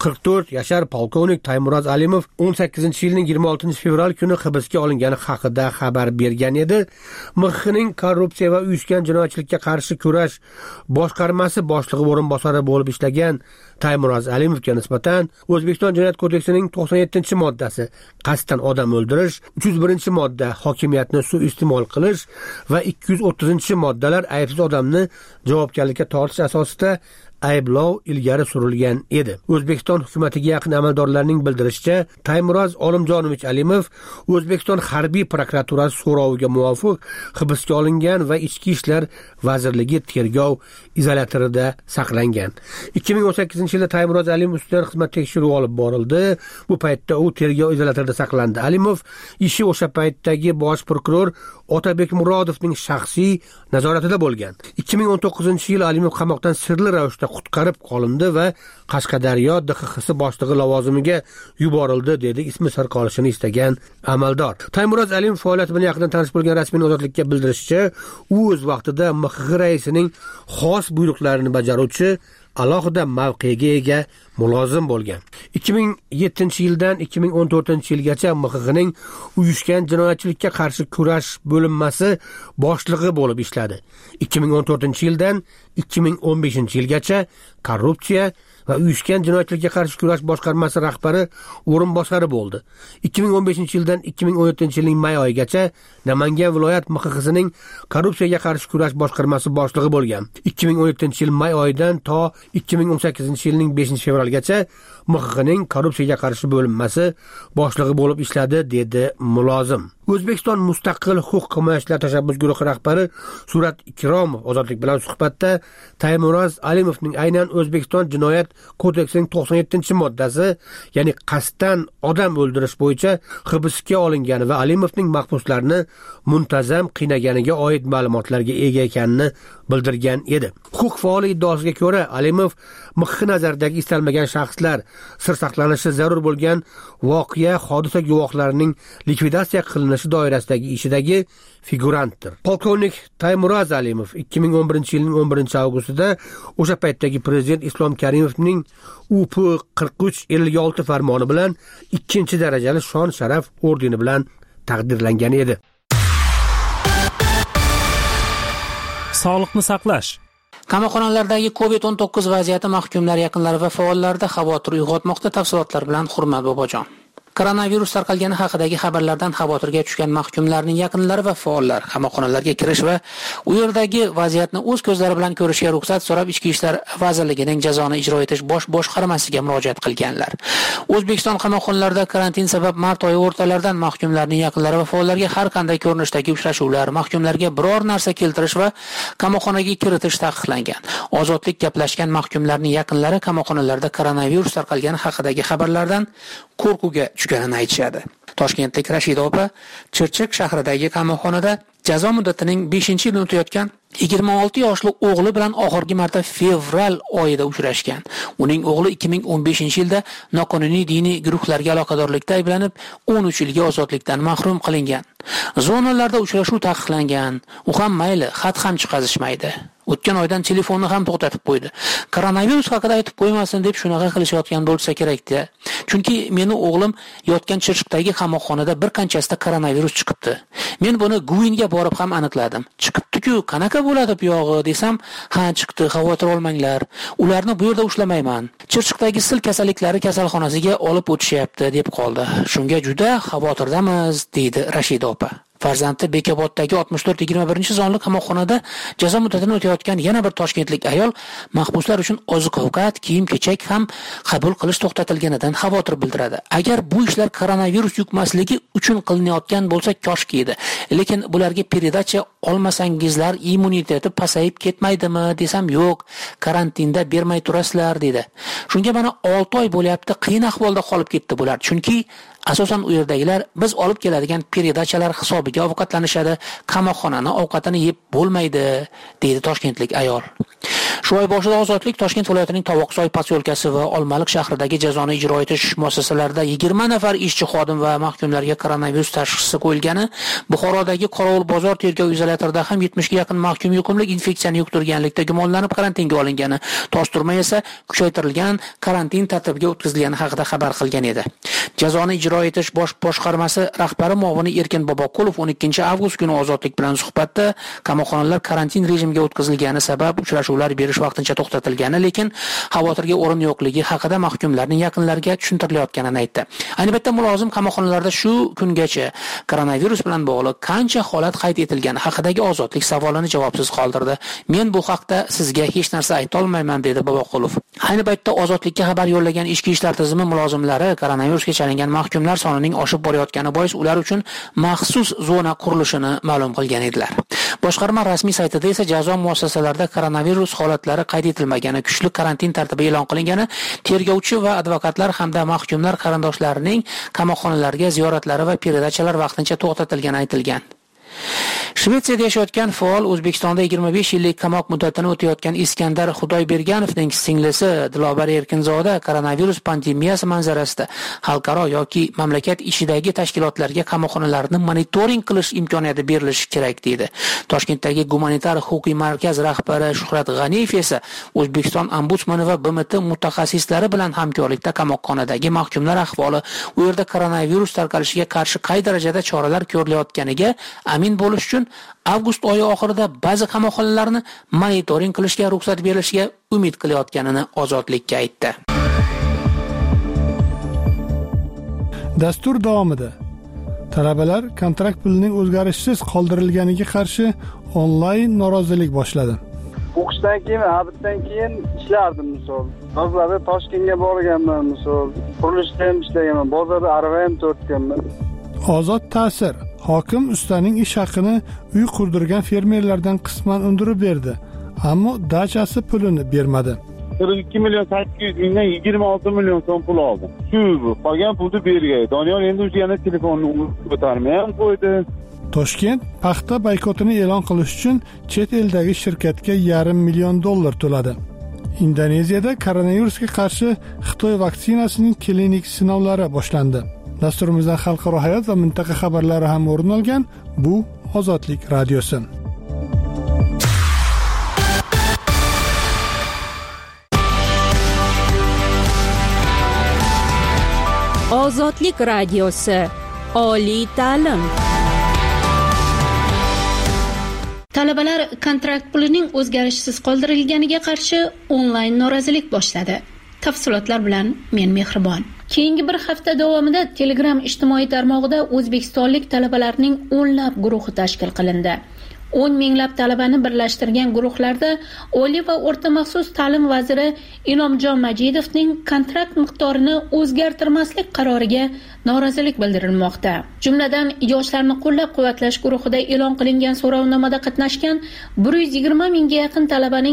44 yashar polkovnik Taymuraz Alimov 18-yilning 26 fevral kuni hibsga olingani haqida xabar bergan edi. MXXning korrupsiya va uyushgan jinoyatchilikka qarshi kurash boshqarmasi boshlig'i o'rinbosari bo'lib ishlagan Taymuraz Alimovga nisbatan O'zbekiston Jinoyat kodeksining 97-moddasi qasddan odam o'ldirish, 301-modda hokimiyatni suiiste'mol qilish va 230-moddalar aybsiz odamni javobgarlikka tortish asosida ayblov ilgari surilgan edi. O'zbekiston hukumatiga yaqin amaldorlarning bildirishicha, Taymuroz Olimjonovich Alimov O'zbekiston harbiy prokuraturasi so'roviga muvofiq hibsga olingan va Ichki ishlar vazirligi tergov izolyatorida saqlangan. 2018-yilda Taymuroz Alimov ustidan xizmat tekshiruvi olib borildi. Bu paytda u tergov izolyatorida saqlandi. Alimov ishi o'sha paytdagi bosh prokuror Otabek Murodovning shaxsiy nazoratida bo'lgan. 2019-yil Alimov qamoqdan sirli ravishda qutqarib qolindi va Qashqadaryo DXX boshlig'i lavozimiga yuborildi, dedi ismi sir qolishini istagan amaldor. Taymuroz Alimov faoliyati bilan yaqindan tanish bo'lgan rasmiy ozodlikka bildirishicha, u o'z vaqtida MXX raisining xos buyruqlarini bajaruvchi alohida mavqega ega mulozim bo'lgan. 2007-yildan 2014-yilgacha MXXning uyushgan jinoyatchilikka qarshi kurash bo'linmasi boshlig'i bo'lib ishladi. 2014-yildan 2015-yilgacha korrupsiya va uyushgan jinoyatchilikka qarshi kurash boshqarmasi rahbari o'rinbosari bo'ldi. 2015-yildan 2017-yilning may oyigacha Namangan viloyat MXXning korrupsiyaga qarshi kurash boshqarmasi boshlig'i bo'lgan. 2017-yil may oyidan to 2018-yilning 5-fevralgacha MXXning korrupsiyaga qarshi bo'linmasi boshlig'i bo'lib ishladi, dedi mulozim. O'zbekiston mustaqil huquq himoyachilar tashabbus guruhi rahbari Surat Ikromov ozodlik bilan suhbatda Taymuroz Alimovning aynan O'zbekiston jinoyat kodeksining 97-moddasi, ya'ni qasddan odam o'ldirish bo'yicha hibsga olingani va Alimovning mahbuslarni muntazam qiynaganiga oid ma'lumotlarga ega ekanini bildirgan edi. Huquq faoli iddaosiga ko'ra, Alimov MXX nazaridagi istalmagan shaxslar, sir saqlanishi zarur bo'lgan voqea, hodisa guvohlarining likvidatsiya qilinishi doirasidagi ishidagi figurantdir. Polkovnik Taymuroz Alimov 2011-yilning 11-avgustida o'sha paytdagi prezident Islom Karimovning UP 4356 farmoni bilan 2-darajali shon-sharaf ordeni bilan taqdirlangan edi. Sog'liqni saqlash. Qamoqxonalardagi COVID-19 vaziyati mahkumlar yaqinlari va faollarda xavotir uyg'otmoqda. Tafsilotlar bilan Hurmat Bobojon. Koronavirus tarqalgani haqidagi xabarlardan xavotirga tushgan mahkumlarning yaqinlari va faollar qamoqxonalarga kirish va u yerdagi vaziyatni o'z ko'zlari bilan ko'rishga ruxsat so'rab Ichki ishlar vazirligining jazoni ijro etish bosh boshqarmasiga murojaat qilganlar. O'zbekiston qamoqxonalarida karantin sabab mart oyi o'rtalaridan mahkumlarning yaqinlari va faollarga har qanday ko'rinishdagi uchrashuvlar, mahkumlarga biror narsa keltirish va qamoqxonaga kiritish taqiqlangan. Ozodlik gaplashgan mahkumlarning yaqinlari qamoqxonalarda koronavirus tarqalgani haqidagi xabarlardan qo'rquvga tushganini aytishadi. Toshkentlik Rashida opa Chirchiq shahridagi qamoqxonada jazo muddatining 5-yilini o'tayotgan 26 yoshli o'g'li bilan oxirgi marta fevral oyida uchrashgan. Uning o'g'li 2015-yilda noqonuniy diniy guruhlarga aloqadorlikda ayblanib 13 yilga ozodlikdan mahrum qilingan. Zonalarda uchrashuv taqiqlangan. U ham mayli, xat ham chiqazishmaydi. O'tgan oydan telefonni ham to'xtatib qo'ydi. Koronavirus haqida aytib qo'ymasin deb shunaqa qilishayotgan bo'lsa kerak-da. Chunki meni o'g'lim yotgan Chirchiqdagi qamoqxonada bir qanchasida koronavirus chiqibdi. Men buni Guinga borib ham aniqladim. Chiqibdi-ku, qanaqa bo'ladi bu yog'i desam, ha chiqdi, xavotir olmanglar. Ularni bu yerda ushlamayman. Chirchiqdagi sil kasalliklari kasalxonasiga olib o'tishyapti deb qoldi. Shunga juda xavotirdamiz, deydi Rashida opa. Farzandi Bekoboddagi 64-21 sonli qamoqxonada jazo muddatini o'tayotgan yana bir toshkentlik ayol mahbuslar uchun oziq-ovqat, kiyim-kechak ham qabul qilish to'xtatilganidan xavotir bildiradi. Agar bu ishlar koronavirus yuqmasligi uchun qilinayotgan bo'lsa koshki edi. Lekin bularga peredacha olmasangizlar immuniteti pasayib ketmaydimi desam, yo'q, karantinda bermay turasizlar dedi. Shunga mana 6 oy bo'lyapti, qiyin ahvolda qolib ketdi bular. Chunki asosan u yerdagilar biz olib keladigan peredachalar hisobiga ovqatlanishadi, qamoqxonani ovqatini yeb bo'lmaydi, deydi toshkentlik ayol. Shu oy boshida Ozodlik Toshkent viloyatining Tovoqsoy posyolkasi va Olmaliq shahridagi jazoni ijro etish muassasalarida 20 nafar ishchi xodim va mahkumlarga koronavirus tashxisi qo'yilgani, Buxorodagi Qorovul bozor tergov izolyatorida ham 70 ga yaqin mahkum yuqumli infeksiyani yuqtirganlikda gumonlanib karantinga olingani, Toshturma esa kuchaytirilgan karantin tartibiga o'tkazilgani haqida xabar qilgan edi. Jazoni ijro etish bosh boshqarmasi rahbari muavini Erkin Boboqulov 12 avgust kuni Ozodlik bilan suhbatda qamoqxonalar karantin rejimiga o'tkazilgani sabab uchrashuvlar berish vaqtincha to'xtatilgani, lekin xavotirga o'rin yo'qligi haqida mahkumlarning yaqinlariga tushuntirilayotganini aytdi. Ayni paytda mulozim qamoqxonalarda shu kungacha koronavirus bilan bog'liq qancha holat qayd etilgani haqidagi Ozodlik savolini javobsiz qoldirdi. Men bu haqda sizga hech narsa ayta olmayman, dedi Boboqulov. Ayni paytda Ozodlikka xabar yo'llagan ichki ishlar tizimi mulozimlari koronavirusga chalingan mahkumlar sonining oshib borayotgani bois ular uchun maxsus zona qurilishini ma'lum qilgan edilar. Boshqarma rasmiy saytida esa jazo muassasalarida koronavirus holatlari qayd etilmagani, kuchli karantin tartibi e'lon qilingani, tergovchi va advokatlar hamda mahkumlar qarindoshlarining qamoqxonalarga ziyoratlari va peredachalar vaqtincha to'xtatilgani aytilgan. Shvetsiyada yashayotgan faol O'zbekistonda 25 yillik qamoq muddatini o'tayotgan Iskandar Xudoyberganovning singlisi Dilobar Erkinzoda koronavirus pandemiyasi manzarasida xalqaro yoki mamlakat ichidagi tashkilotlarga qamoqxonalarni monitoring qilish imkoniyati berilishi kerak dedi. Toshkentdagi Gumanitar huquqiy markaz rahbari Shuhrat G'aniyev esa O'zbekiston ombudsmani va BMT mutaxassislari bilan hamkorlikda qamoqxonadagi mahkumlar ahvoli, u yerda koronavirus tarqalishiga qarshi qay darajada choralar ko'rilayotganiga amin bo'lish uchun avgust oyi oxirida ba'zi qamoqxonalarni monitoring qilishga ruxsat berilishiga umid qilayotganini Ozodlikka aytdi. Dastur davomida talabalar kontrakt pulining o'zgarishsiz qoldirilganiga qarshi onlayn norozilik boshladi. O'qishdan keyin, abitdan keyin ishlardim misol. Bozorda Toshkentga borganman misol. Qurilishda ham ishlaganman, bozorda arava ham tortganman. Ozod ta'sir. Hokim ustaning ish haqini uy qurdirgan fermerlardan qisman undirib berdi, ammo dachasi pulini bermadi. 42 million 800 mingdan 26 million so'm pul oldim. Shu qolgan pulni bergay. Doniyor endi yana telefonni ko'tarmay ham qo'ydi. Toshkent paxta boykotini e'lon qilish uchun chet eldagi shirkatga $500 million to'ladi. Indoneziyada koronavirusga qarshi Xitoy vaksinasining klinik sinovlari boshlandi. Dasturimizda xalqaro hayot va mintaqa xabarlari ham o'rin olgan. Bu Ozodlik radiosi. Ozodlik radiosi. Oliy ta'lim. Talabalar kontrakt pulining o'zgarishsiz qoldirilganiga qarshi onlayn norozilik boshladi. Tafsilotlar bilan men Mehribon. Keyingi bir hafta davomida Telegram ijtimoiy tarmog'ida o'zbekistonlik talabalarning o'nlab guruhi tashkil qilindi. 10 minglab talabani birlashtirgan guruhlarda Oliy va o'rta maxsus ta'lim vaziri Inomjon Majidovning kontrakt miqdorini o'zgartirmaslik qaroriga norozilik bildirilmoqda. Jumladan, yoshlarni qo'llab-quvvatlash guruhida e'lon qilingan so'rovnomada qatnashgan 120 mingga yaqin talabaning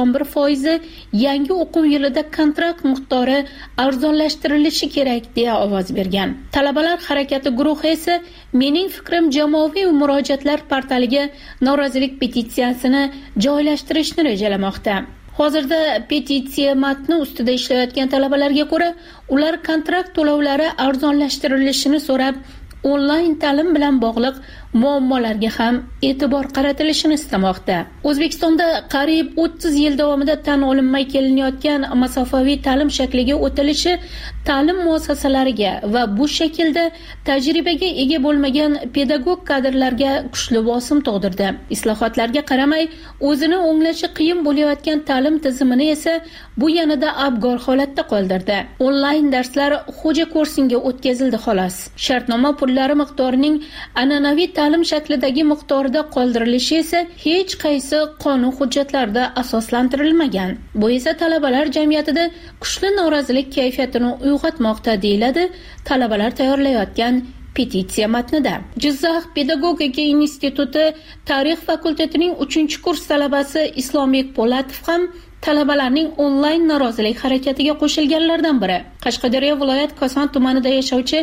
91% yangi o'quv yilida kontrakt miqdori arzonlashtirilishi kerak deya ovoz bergan. Talabalar harakati guruhi esa mening fikrim jamoaviy murojaatlar portaliga norozilik petitsiyasini joylashtirishni rejalamoqda. Hozirda petitsiya matni ustida ishlayotgan talabalarga ko'ra, ular kontrakt to'lovlari arzonlashtirilishini so'rab, onlayn ta'lim bilan bog'liq muammolarga ham e'tibor qaratilishini istamoqda. O'zbekistonda qariyb 30 yil davomida tan olinmay kelinayotgan masofaviy ta'lim shakliga o'tilishi ta'lim muassasalariga va bu shaklda tajribaga ega bo'lmagan pedagog kadrlarga kuchli bosim tug'dirdi. Islohotlarga qaramay, o'zini o'nglashi qiyin bo'layotgan ta'lim tizimini esa bu yanada abgor holatda qoldirdi. Onlayn darslar xo'ja kursinga o'tkazildi xolos. Shartnoma pullari miqdorining an'anaviy ta'lim shaklidagi miqdorida qoldirilishi esa hech qaysi qonun hujjatlarida asoslantirilmagan. Bu esa talabalar jamiyatida kuchli norozilik kayfiyatini uyg'otmoqda, deyiladi talabalar tayyorlayotgan petitsiya matnida. Jizzax pedagogika instituti tarix fakultetining 3-kurs talabasi Islombek Po'latov ham talabalarning onlayn norozilik harakatiga qo'shilganlardan biri. Qashqadaryo viloyat Koson tumanida yashovchi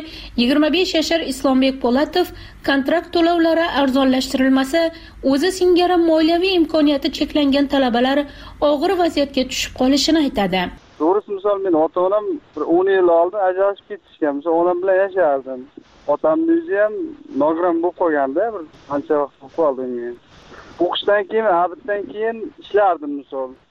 25 yashar Islombek Po'latov kontrakt to'lovlari arzonlashtirilmasa, o'zi singari moliyaviy imkoniyati cheklangan talabalar og'ir vaziyatga tushib qolishini aytadi. To'g'risi, misol men ota-onam 10 yil oldin ajrashib ketishgan. Misol onam bilan yashardim. Otamning o'zi ham nogiron bo'lib qolganda, bir qancha vaqt bo'lib qoldi men. O'qishdan keyin, abitdan keyin ishlardim misol.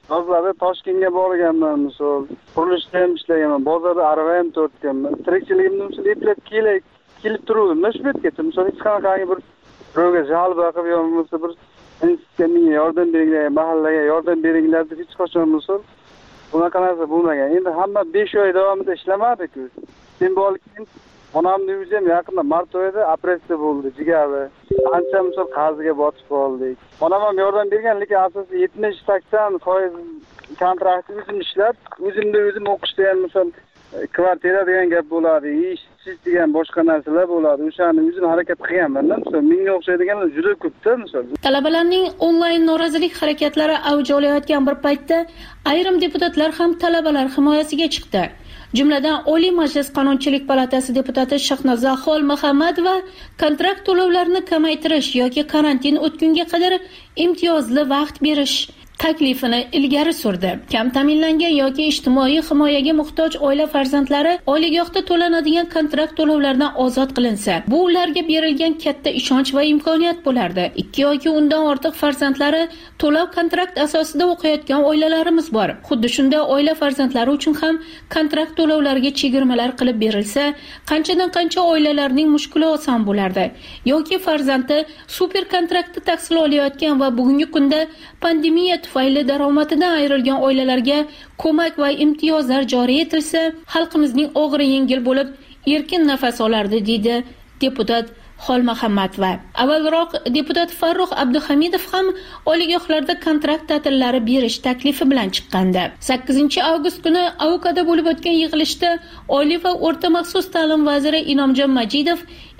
Yozlarda Toshkentga borganman, misol qurilishda ham ishlaganman, bozorda arava ham tortganman. Tirikchiligimni misol eplab kelib turuvdim, shu betgacha misol hech qanaqangi bir birovga jalba qilib yo bo'lmasa bir menga yordam beringlar, mahallaga yordam beringlar deb hech qachon misol bunaqa narsa bo'lmagan. Endi hamma 5 oy davomida ishlamadi-ku. Simbolik onamning o'zi ham yaqinda mart oyida operatsiya bo'ldi, jigari. Ancha misol qaziga botib qoldik. Onam ham yordam bergan, lekin asosiy 70-80% kontrakt o'zim ishlab, o'zim o'qishda ham misol kvartira degan gap bo'ladi, ish degan boshqa narsalar bo'ladi. O'shani o'zim harakat qilganman-da, misol menga o'xshaydiganlar juda ko'p-da, misol. Talabalarning onlayn norozilik harakatlari avj olayotgan bir paytda ayrim deputatlar ham talabalar himoyasiga chiqdi. Jumladan Oliy Majlis Qonunchilik palatasi deputati Shahnoza Xolmuhammadova kontrakt to'lovlarini kamaytirish yoki karantin o'tgunga qadar imtiyozli vaqt berish taklifini ilgari surdi. Kam ta'minlangan yoki ijtimoiy himoyaga muhtoj oila farzandlari oliygohda to'lanadigan kontrakt to'lovlaridan ozod qilinsa, bu ularga berilgan katta ishonch va imkoniyat bo'lardi. 2 yoki undan ortiq farzandlari to'lov kontrakt asosida o'qiyotgan oilalarimiz bor. Xuddi shunday oila farzandlari uchun ham kontrakt to'lovlariga chegirmalar qilib berilsa, qanchadan-qancha oilalarning mushkuli oson bo'lardi. Yoki farzandi super kontraktda tahsil olayotgan va bugungi kunda pandemiya tufayli daromadidan ayrilgan oilalarga ko'mak va imtiyozlar joriy etilsa, xalqimizning og'iri yengil bo'lib, erkin nafas olardi, deydi deputat Xolmuhammadova. Avvalroq deputat Farruh Abduhamidov ham oliygohlarda kontrakt ta'tillari berish taklifi bilan chiqqandi. 8-avgust kuni AUKada bo'lib o'tgan yig'ilishda Oliy va o'rta maxsus ta'lim vaziri Inomjon Majidov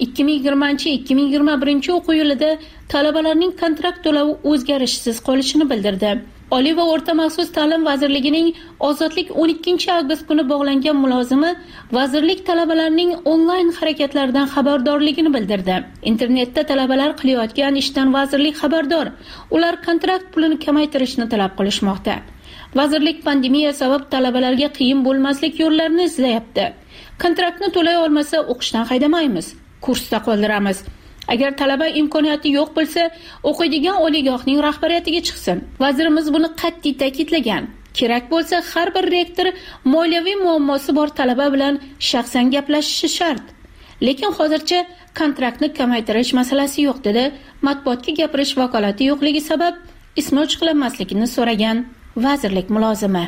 2020-2021 o'quv yilida talabalarning kontrakt to'lovi o'zgarishsiz qolishini bildirdi. Oliy va o'rta maxsus ta'lim vazirligining Ozodlik 12-avgust kuni bog'langan mulozimi vazirlik talabalarning onlayn harakatlaridan xabardorligini bildirdi. Internetda talabalar qilayotgan ishdan vazirlik xabardor. Ular kontrakt pulini kamaytirishni talab qilishmoqda. Vazirlik pandemiya sabab talabalarga qiyin bo'lmaslik yo'llarini izlayapti. Kontraktni to'lay olmasa o'qishdan haydamaymiz, kursda qoldiramiz. Agar talaba imkoniyati yo'q bo'lsa, o'qiydigan oliygohning rahbariyatiga chiqsin. Vazirimiz buni qat'iy ta'kidlagan. Kerak bo'lsa, har bir rektor moliyaviy muammosi bor talaba bilan shaxsan gaplashishi shart. Lekin hozircha kontraktni kamaytirish masalasi yo'q, dedi. Matbuotga gapirish vakolati yo'qligi sabab ismi ochiqlanmasligini so'ragan vazirlik mulozimi.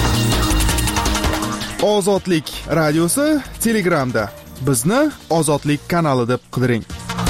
Ozodlik radiosi Telegramda. Bizni Ozodlik kanali deb qidiring.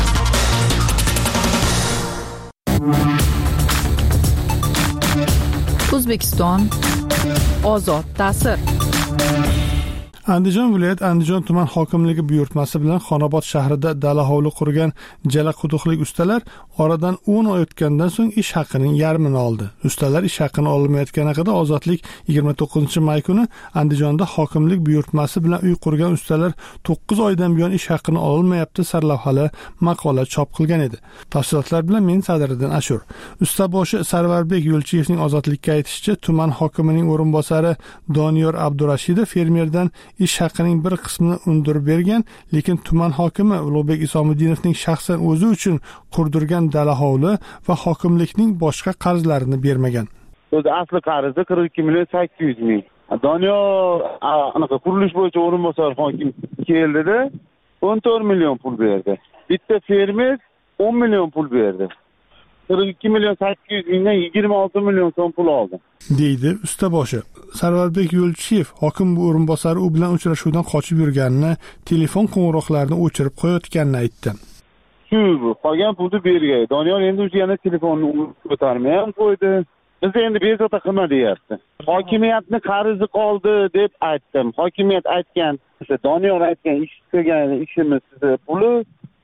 O'zbekiston ozod ta'sir. Andijon viloyat Andijon tuman hokimligi buyurtmasi bilan Xonobod shahrida dala hovli qurgan jala quduqlik ustalar oradan 10 oy o'tgandan so'ng ish haqining yarmini oldi. Ustalar ish haqini olmayotgani haqida Ozodlik 29-may kuni Andijonda hokimlik buyurtmasi bilan uy qurgan ustalar 9 oydan buyon ish haqini olmayapti sarlavhali maqola chop qilgan edi. Tafsilotlar bilan men Sadriddin Ashur. Ustaboshi Sarvarbek Yo'lchiyevning Ozodlikka aytishicha, tuman hokimining o'rinbosari Doniyor Abdurashidov fermerdan ish haqining bir qismini undirib bergan, lekin tuman hokimi Ulug'bek Isomidinovning shaxsan o'zi uchun qurdirgan dala hovli va hokimlikning boshqa qarzlarini bermagan. O'zi asli qarzi 42.800.000. Doniyor anaqa qurilish bo'yicha o'rinbosar hokim keldida 14 million pul berdi. Bitta fermer 10 million pul berdi. 42.800.000dan 26 million so'm pul oldi, deydi ustaboshi. Sarvarbek Yo'lchiyev hokim o'rinbosari u bilan uchrashuvdan qochib yurganini, telefon qo'ng'iroqlarini o'chirib qo'yayotganini aytdi. Shu qolgan pulni bergay. Doniyor endi o'zi yana telefonni ko'tarmay ham qo'ydi. Biz endi bezovta qilma deyapti. Hokimiyatni qarzi qoldi deb aytdim. Hokimiyat aytgan, Doniyor aytgan ish qilgan ishimiz puli,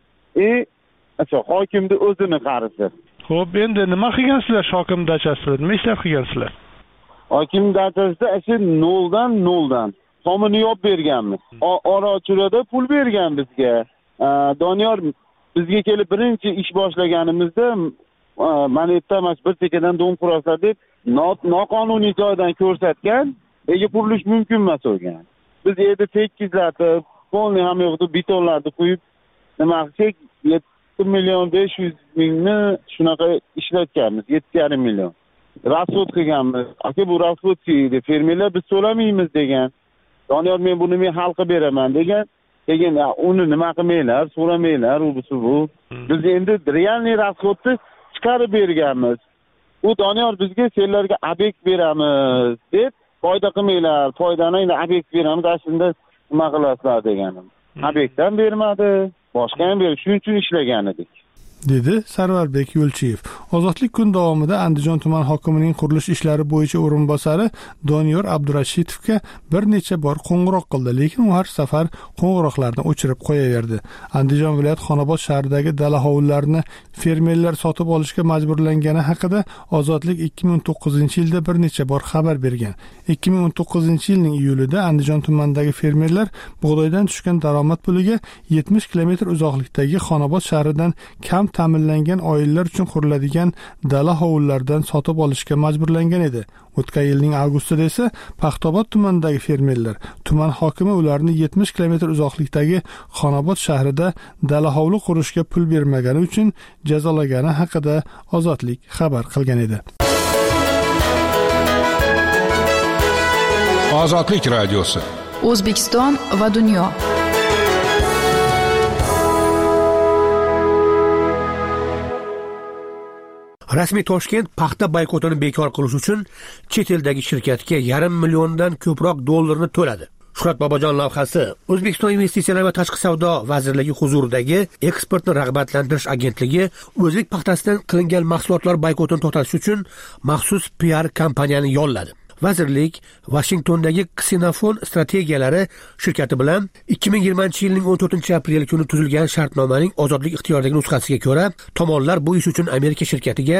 hokimni o'zini qarzi. Xo'p, endi nima qilgansizlar hokim dachasida? Nima ishlar qilgansizlar? Hokim dachasida noldan tomini yop berganmiz. Ora-chirada pul bergan bizga. Doniyor bizga kelib birinchi ish boshlaganimizda mana ertamas bir chekadan dom qurasizlar deb noqonuniy joydan ko'rsatgan, qurilish mumkin emas bo'lgan. Biz yerda tekizlatib, polni ham yo'qdi, betonlarni qo'yib, nima qilsak 7.500.000 shunaqa ishlatganmiz, 7.5 million. rasvod qilganmiz. Aka bu rasvod deydi. Fermerlar biz so'ramaymiz degan. Doniyor men buni hal qilib beraman degan. Keyin uni nima qilmanglar, so'ramanglar, bu. Biz endi realniy rasvodni chiqarib berganmiz. U Doniyor bizga senlarga obyekt beramiz deb foyda qilmanglar, foydani endi obyekt beramiz, aslida nima qilasizlar deganim. Obyektdan bermadi, boshqa ham berdi. Shuning uchun ishlagan edik. dedi Sarvarbek Yo'lchiyev. Ozodlik kun davomida Andijon tuman hokimining qurilish ishlari bo'yicha o'rinbosari Doniyor Abdurashitovga bir necha bor qo'ng'iroq qildi, lekin u har safar qo'ng'iroqlarni o'chirib qo'yaverdi. Andijon viloyat Xonobod shahridagi dala hovlilarini fermerlar sotib olishga majburlangani haqida Ozodlik 2009-yilda bir necha bor xabar bergan. 2019-yilning iyulida Andijon tumanidagi fermerlar bug'doydan tushgan daromad puliga 70 kilometr uzoqlikdagi Xonobod shahridan kam ta'minlangan oilalar uchun quriladigan dala hovlilardan sotib olishga majburlangan edi. O'tgan yilning avgustida esa Paxtaobod tumanidagi fermerlar tuman hokimi ularni 70 kilometr uzoqlikdagi Xonobod shahrida dala hovli qurishga pul bermagani uchun jazolagani haqida Ozodlik xabar qilgan edi. Ozodlik radiosi. O'zbekiston va dunyo. Rasmiy Toshkent paxta boykotini bekor qilish uchun chet eldagi shirkatga $500 milliondan ko'proq dollarni to'ladi. Shuhrat Bobojon lavhasi O'zbekiston investitsiyalar va tashqi savdo vazirligi huzuridagi eksportni rag'batlantirish agentligi o'zbek paxtasidan qilingan mahsulotlar boykotini to'xtatish uchun maxsus PR kompaniyani yolladi. Vazirlik Washingtondagi Ksenofon strategiyalari shirkati bilan 2020-yilning 14-aprel kuni tuzilgan shartnomaning ozodlik ixtiyoridagi nusxasiga ko'ra, tomonlar bu ish uchun Amerika shirkatiga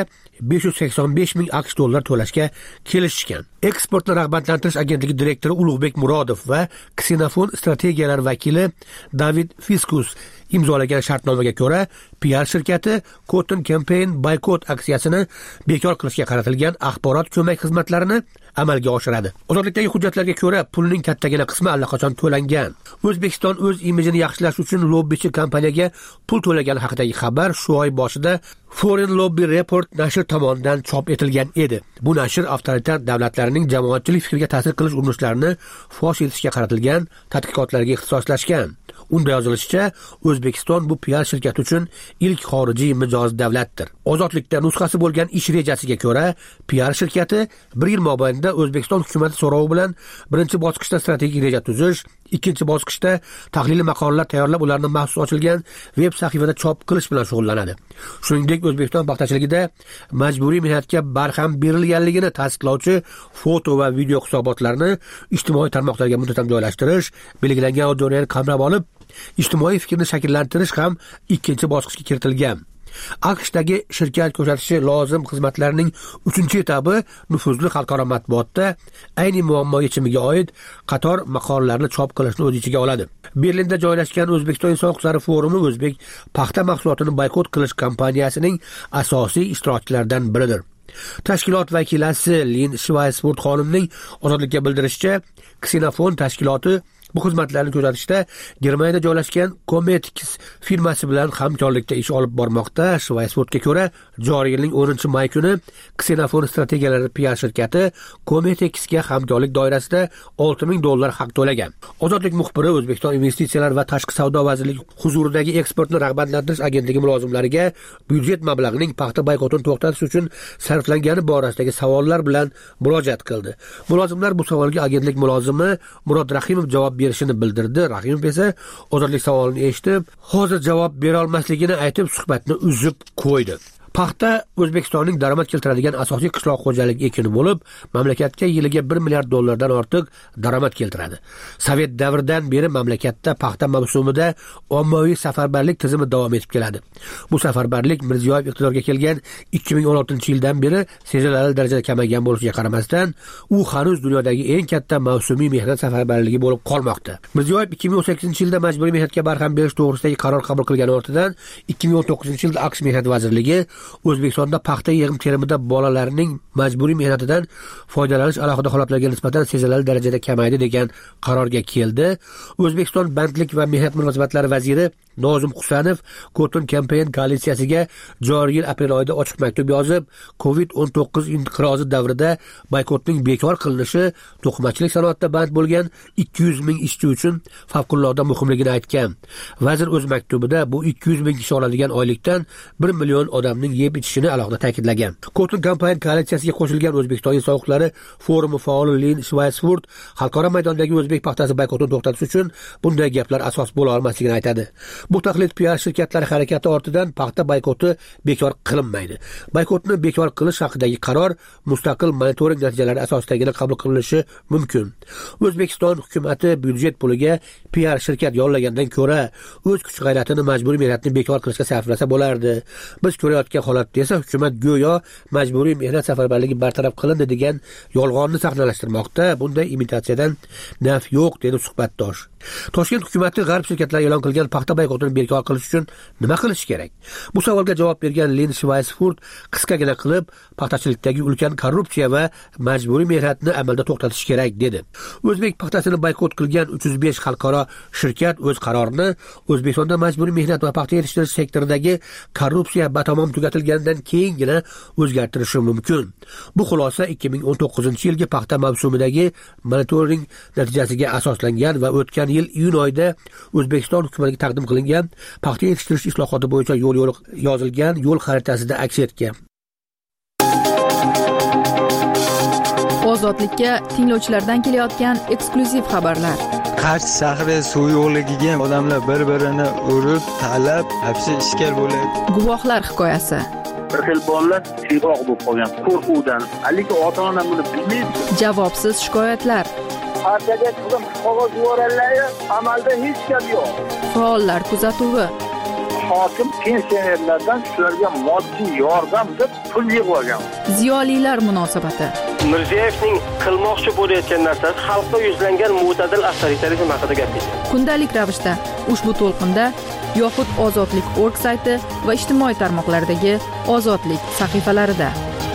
$585,000 to'lashga kelishishgan. Eksportni rag'batlantirish agentligi direktori Ulug'bek Murodov va Ksenofon strategiyalar vakili David Fiskus imzolagan shartnomaga ko'ra, PR shirkati Cotton Campaign Boycott aksiyasini bekor qilishga qaratilgan axborot ko'mak xizmatlarini amalga oshiradi. Ozodlikdagi hujjatlarga ko'ra, pulning kattagina qismi allaqachon to'langan. O'zbekiston o'z imijini yaxshilash uchun lobbichi kompaniyaga pul to'lagani haqidagi xabar shu oy boshida Foreign Lobby Report nashr tomonidan chop etilgan edi. Bu nashr avtoritar davlatlarning jamoatchilik fikriga ta'sir qilish urinishlarini fosh etishga qaratilgan tadqiqotlarga ixtisoslashgan. Unda yozilishicha, O'zbekiston bu PR shirkati uchun ilk xorijiy mijoz davlatdir. Ozodlikda nusxasi bo'lgan ish rejasiga ko'ra, PR shirkati 1 yil mobaynida O'zbekiston hukumati so'rovi bilan birinchi bosqichda strategik reja tuzish, ikkinchi bosqichda tahliliy maqolalar tayyorlab ularni maxsus ochilgan veb sahifada chop qilish bilan shug'ullanadi. Shuningdek, O'zbekiston paxtachiligida majburiy mehnatga barham berilganligini tasdiqlovchi foto va video hisobotlarni ijtimoiy tarmoqlarga muntazam joylashtirish, belgilangan auditoriyani qamrab olib, ijtimoiy fikrni shakllantirish ham ikkinchi bosqichga kiritilgan. AQShdagi shirkat ko'rsatishi lozim xizmatlarning 3-etapi nufuzli xalqaro matbuotda ayni muammo yechimiga oid qator maqolalarni chop qilishni o'z ichiga oladi. Berlinda joylashgan O'zbekiston inson huquqlari forumi o'zbek paxta mahsulotini boykot qilish kampaniyasining asosiy ishtirokchilaridan biridir. Tashkilot vakilasi Lin Schweisfurt xonimning Ozodlikka bildirishicha, Ksenofon tashkiloti bu xizmatlarni ko'rsatishda Germaniyada joylashgan Cometix firmasi bilan hamkorlikda ish olib bormoqda. Schweisfurtga ko'ra, joriy yilning 10-may kuni Ksenofon strategiyalari PR shirkati Cometixga hamkorlik doirasida $6,000 haq to'lagan. Ozodlik muxbiri O'zbekiston investitsiyalar va tashqi savdo vazirligi huzuridagi eksportni rag'batlantirish agentligi mulozimlariga byudjet mablag'ining paxta boykotini to'xtatish uchun sarflangani borasidagi savollar bilan murojaat qildi. Mulozimlar bu savolga agentlik mulozimi Murod Rahimov javob berishini bildirdi. Rahimov esa ozodlik savolini eshitib, hozir javob bera olmasligini aytib, suhbatni uzib qo'ydi. Paxta O'zbekistonning daromad keltiradigan asosiy qishloq xo'jaligi ekini bo'lib, mamlakatga yiliga $1 milliard ortiq daromad keltiradi. Sovet davridan beri mamlakatda paxta mavsumida ommaviy safarbarlik tizimi davom etib keladi. Bu safarbarlik Mirziyoyev iqtidorga kelgan 2016-yildan beri sezilarli darajada kamaygan bo'lishiga qaramasdan, u hanuz dunyodagi eng katta mavsumiy mehnat safarbarligi bo'lib qolmoqda. Mirziyoyev 2018-yilda majburiy mehnatga barham berish to'g'risidagi qaror qabul qilgani ortidan 2019-yilda AQSh mehnat vazirligi O'zbekistonda paxta yig'im terimida bolalarning majburiy mehnatidan foydalanish alohida holatlarga nisbatan sezilarli darajada kamaydi degan qarorga keldi. O'zbekiston bandlik va mehnat munosabatlari vaziri Nozim Husanov Cotton Campaign koalitsiyasiga joriy yil aprel oyida ochiq maktub yozib, COVID-19 inqirozi davrida boykotning bekor qilinishi to'qimachilik sanoatida band bo'lgan 200 ming ishchi uchun favqulodda muhimligini aytgan. Vazir o'z maktubida bu 200 ming kishi oladigan oylikdan 1 million odamning yeb ichishini alohida ta'kidlagan. Cotton Campaign koalitsiyasiga qo'shilgan O'zbekiston sovuqlari forumi faoli Lin Schweisfurt xalqaro maydondagi o'zbek paxtasi boykotini to'xtatish uchun bunday gaplar asos bo'la olmasligini aytadi. Bu tahlil PR shirkatlari harakati ortidan paxta boykoti bekor qilinmaydi. Boykotni bekor qilish haqidagi qaror mustaqil monitoring natijalari asosidagina qabul qilinishi mumkin. O'zbekiston hukumatı byudjet puliga PR shirkat yollagandan ko'ra o'z kuch-g'ayratini majburiy mehnatni bekor qilishga sarflasa bo'lardi. Biz ko'rayotgan holatda esa hukumat go'yo majburiy mehnat safarbarligi bartaraf qilindi degan yolg'onni sahnalashtirmoqda. Bunday imitatsiyadan naf yo'q, dedi suhbatdosh. Toshkent hukumati g'arb shirkatlari e'lon qilgan paxta boykotini bekor qilish uchun nima qilish kerak? Bu savolga javob bergan Lin Schweisfurt qisqagina qilib, paxtachilikdagi ulkan korrupsiya va majburiy mehnatni amalda to'xtatish kerak dedi. O'zbek paxtasini boykot qilgan 305 xalqaro shirkat o'z qarorini O'zbekistonda majburiy mehnat va paxta yetishtirish sektoridagi korrupsiya batamom tugatilganidan keyingina o'zgartirishi mumkin. Bu xulosa 2019-yilgi paxta mavsumidagi monitoring natijasiga asoslangan va o'tgan yil iyun oyida O'zbekiston hukumatiga taqdim qilingan paxta yetishtirish islohoti bo'yicha yo'l yozilgan yo'l xaritasida aks etgan. Ozodlikka tinglovchilardan kelayotgan eksklyuziv xabarlar. Qarshi shahri suv yo'qligiga odamlar bir-birini urib, talab, hapsi ishkal bo'ladi. Guvohlar hikoyasi. Bir xil bolalar siyg'oq bo'lib qolgan qo'rquvdan. Lekin ota-ona buni bilmaydi. Javobsiz shikoyatlar. Partiyaga chiqib qog'oz yuborganlar, amalda hech gap yo'q. Faollar kuzatuvi. Hokim pensionerlardan shularga moddiy yordam deb pul yig'ib olgan. Ziyolilar munosabati. Mirziyoyevning qilmoqchi bo'layotgan narsasi xalqqa yuzlangan mo'tadil avtoritarizm haqida gapirdi. Kundalik ravishda ushbu to'lqinda yoxud ozodlik.org sayti va ijtimoiy tarmoqlardagi ozodlik sahifalarida.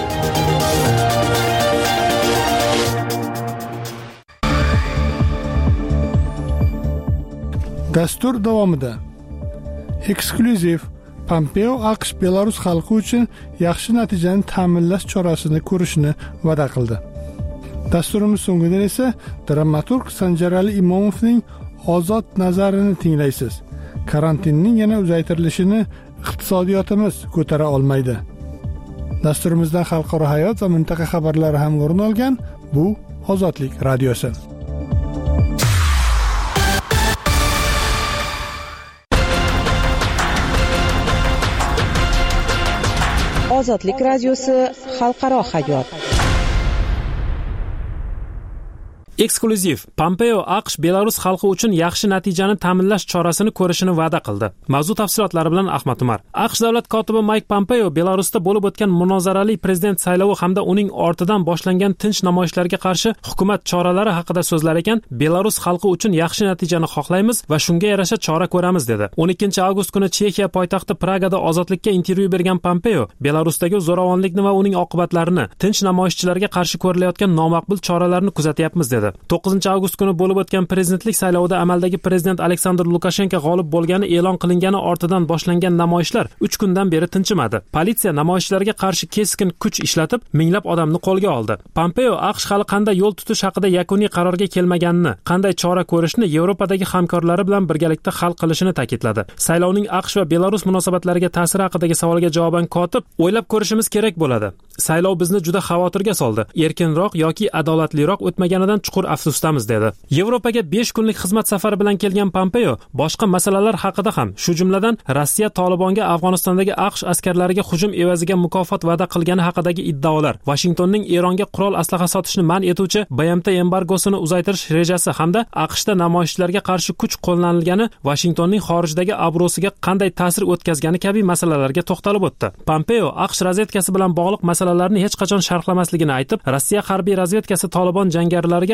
Dastur davomida eksklyuziv Pompeo AQSh Belarus xalqi uchun yaxshi natijani ta'minlash chorasini ko'rishni va'da qildi. Dasturimiz so'ngida esa dramaturg Sanjarali Imomovning ozod nazarini tinglaysiz. Karantinning yana uzaytirilishini iqtisodiyotimiz ko'tara olmaydi. Dasturimizdan xalqaro hayot va mintaqa xabarlari ham o'rin olgan bu Ozodlik radiosi. Ozodlik radiosi xalqaro hayot. Eksklyuziv. Pompeo AQSh Belarus xalqi uchun yaxshi natijani ta'minlash chorasini ko'rishini va'da qildi. Mavzu tafsilotlari bilan Ahmad Umar. AQSh davlat kotibi Mike Pompeo Belarusda bo'lib o'tgan munozarali prezident saylovi hamda uning ortidan boshlangan tinch namoyishlarga qarshi hukumat choralari haqida so'zlar ekan, Belarus xalqi uchun yaxshi natijani xohlaymiz va shunga yarasha chora ko'ramiz dedi. 12 avgust kuni Chexiya poytaxti Pragada ozodlikka intervyu bergan Pompeo Belarusdagi zo'ravonlikni va uning oqibatlarini, tinch namoyishchilarga qarshi ko'rilayotgan nomaqbul choralarni kuzatyapmiz dedi. 9 avgust kuni bo'lib o'tgan prezidentlik saylovida amaldagi prezident Aleksandr Lukashenko g'olib bo'lgani e'lon qilingani ortidan boshlangan namoyishlar 3 kundan beri tinchimadi. Politsiya namoyishchilarga qarshi keskin kuch ishlatib, minglab odamni qo'lga oldi. Pompeo AQSh hali qanday yo'l tutish haqida yakuniy qarorga kelmaganini, qanday chora ko'rishni Yevropadagi hamkorlari bilan birgalikda hal qilishini ta'kidladi. Saylovning AQSh va Belarus munosabatlariga ta'siri haqidagi savolga javoban kotib, o'ylab ko'rishimiz kerak bo'ladi. Saylov bizni juda xavotirga soldi. Erkinroq yoki adolatliroq o'tmaganidan chuqur afsusdamiz dedi. Yevropaga 5 kunlik xizmat safari bilan kelgan Pompeo boshqa masalalar haqida ham, shu jumladan Rossiya Tolibonga Afg'onistondagi AQSh askarlariga hujum evaziga mukofot va'da qilgani haqidagi iddaolar, Washingtonning Eronga qurol aslaha sotishni man etuvchi BMT embargosini uzaytirish rejasi hamda AQShda namoyishchilarga qarshi kuch qo'llanilgani Washingtonning xorijdagi obro'siga qanday ta'sir o'tkazgani kabi masalalarga to'xtalib o'tdi. Pompeo AQSh razvedkasi bilan bog'liq masalalarni hech qachon sharhlamasligini aytib, Rossiya harbiy razvedkasi Tolibon jangarilarga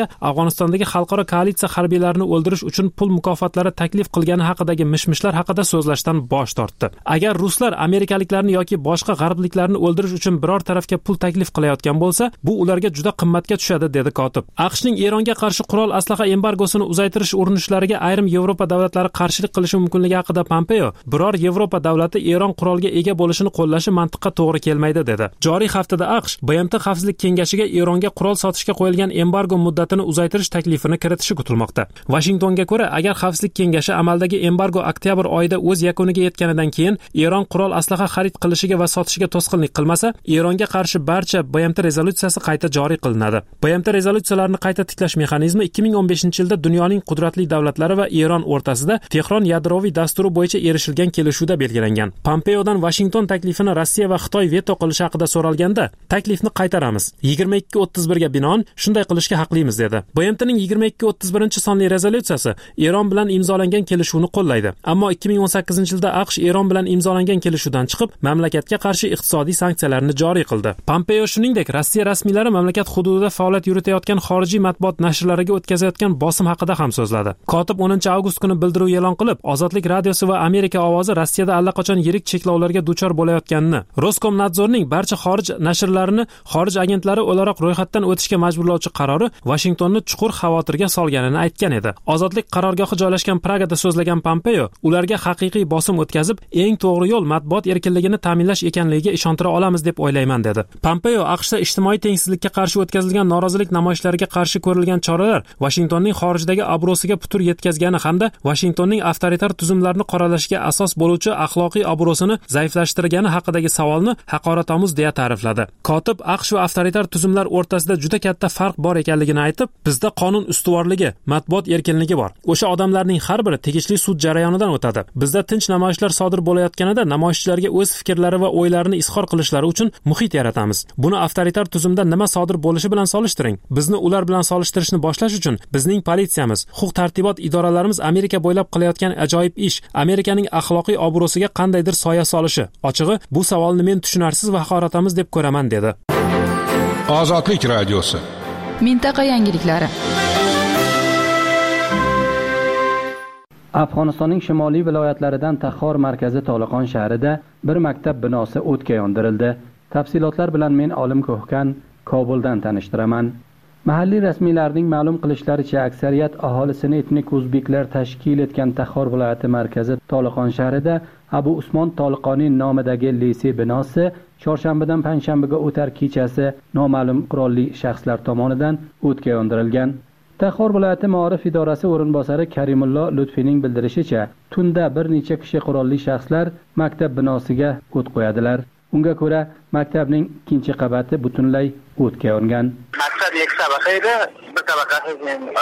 Afg'onistondagi xalqaro koalitsiya harbiylarini o'ldirish uchun pul mukofotlari taklif qilgani haqidagi mishmishlar haqida so'zlashdan bosh tortdi. Agar ruslar amerikaliklarni yoki boshqa g'arbliklarni o'ldirish uchun biror tarafga pul taklif qilayotgan bo'lsa, bu ularga juda qimmatga tushadi, dedi kotib. AQShning Eronga qarshi qurol aslaha embargosini uzaytirish urinishlariga ayrim Yevropa davlatlari qarshilik qilishi mumkinligi haqida Pompeo biror Yevropa davlati Eron qurolga ega bo'lishini qo'llashi mantiqqa to'g'ri kelmaydi, dedi. Joriy haftada AQSh BMT Xavfsizlik kengashiga Eronga qurol sotishga qo'yilgan embargo muddatini uzaytirish taklifini kiritishi kutilmoqda. Washingtonga ko'ra, agar Xavfsizlik kengashi amaldagi embargo oktyabr oyida o'z yakuniga yetganidan keyin Eron qurol aslaha xarid qilishiga va sotishiga to'sqinlik qilmasa, Eronga qarshi barcha BMT rezolyutsiyasi qayta joriy qilinadi. BMT rezolyutsiyalarini qayta tiklash mexanizmi 2015-yilda dunyoning qudratli davlatlari va Eron o'rtasida Tehron yadroviy dasturi bo'yicha erishilgan kelishuvda belgilangan. Pompeodan Washington taklifini Rossiya va Xitoy veto qilishi haqida so'ralganda, taklifni qaytaramiz. 2231 ga binoan shunday qilishga haqlimiz, dedi. BMTning 2231-sonli rezolyutsiyasi Eron bilan imzolangan kelishuvni qo'llaydi. Ammo 2018-yilda AQSh Eron bilan imzolangan kelishuvdan chiqib, mamlakatga qarshi iqtisodiy sanksiyalarni joriy qildi. Pompeo shuningdek, Rossiya rasmiylari mamlakat hududida faoliyat yuritayotgan xorijiy matbuot nashrlariga o'tkazayotgan bosim haqida ham so'zladi. Kotib 10-avgust kuni bildiruv e'lon qilib, Ozodlik radiosi va Amerika ovozi Rossiyada allaqachon yirik cheklovlarga duchor bo'layotganini, Roskomnadzorning barcha xorij nashrlarini xorij agentlari o'laroq ro'yxatdan o'tishga majburlovchi qarori Washingtonni chuqur xavotirga solganini aytgan edi. Ozodlik qarorgohi joylashgan Pragada so'zlagan Pompeo, ularga haqiqiy bosim o'tkazib, eng to'g'ri yo'l matbuot erkinligini ta'minlash ekanligiga ishontira olamiz deb o'ylayman, dedi. Pompeo AQShda ijtimoiy tengsizlikka qarshi o'tkazilgan norozilik namoyishlariga qarshi ko'rilgan choralar Washingtonning xorijdagi obro'siga putur yetkazgani hamda Washingtonning avtoritar tuzumlarni qoralashiga asos bo'luvchi axloqiy obro'sini zaiflashtirgani haqidagi savolni haqoratomuz deya ta'rifladi. Kotib AQSh va avtoritar tuzumlar o'rtasida juda katta farq bor ekanligini aytib, bizda qonun ustuvorligi, matbuot erkinligi bor. O'sha odamlarning har biri tegishli sud jarayonidan o'tadi. Bizda tinch namoyishlar sodir bo'layotganida namoyishchilarga o'z fikrlari va o'ylarini izhor qilishlari uchun muhit yaratamiz. Buni avtoritar tuzumda nima sodir bo'lishi bilan solishtiring. Bizni ular bilan solishtirishni boshlash uchun bizning politsiyamiz, huquq-tartibot idoralarimiz Amerika bo'ylab qilayotgan ajoyib ish Amerikaning axloqiy obro'siga qandaydir soya solishi. Ochig'i, bu savolni men tushunarsiz va haqoratamiz deb ko'raman, dedi. Ozodlik radiosi. Mintaqa yangiliklari. Afg'onistonning shimoliy viloyatlaridan Taxor markazi Toliqon shahrida bir maktab binosi o'tga yondirildi. Tafsilotlar bilan men Olim Ko'hkan Kobuldan tanishtiraman. Mahalliy rasmiylarning ma'lum qilishlaricha, aksariyat aholisini etnik o'zbeklar tashkil etgan Taxor viloyati markazi Toliqon shahrida Abu Usmon Toliqoniy nomidagi lisey binosi chorshanbadan payshanbaga o'tar kechasi noma'lum qurolli shaxslar tomonidan o'tga yondirilgan. Taxor viloyati Ma'rif idorasi o'rinbosari Karimullo Lutfining bildirishicha, tunda bir necha kishi qurolli shaxslar maktab binosiga o't qo'yadilar. Unga ko'ra, maktabning ikkinchi qavati butunlay o'tga yongan. Maktab ikki tabaqa edi, bir tabaqasi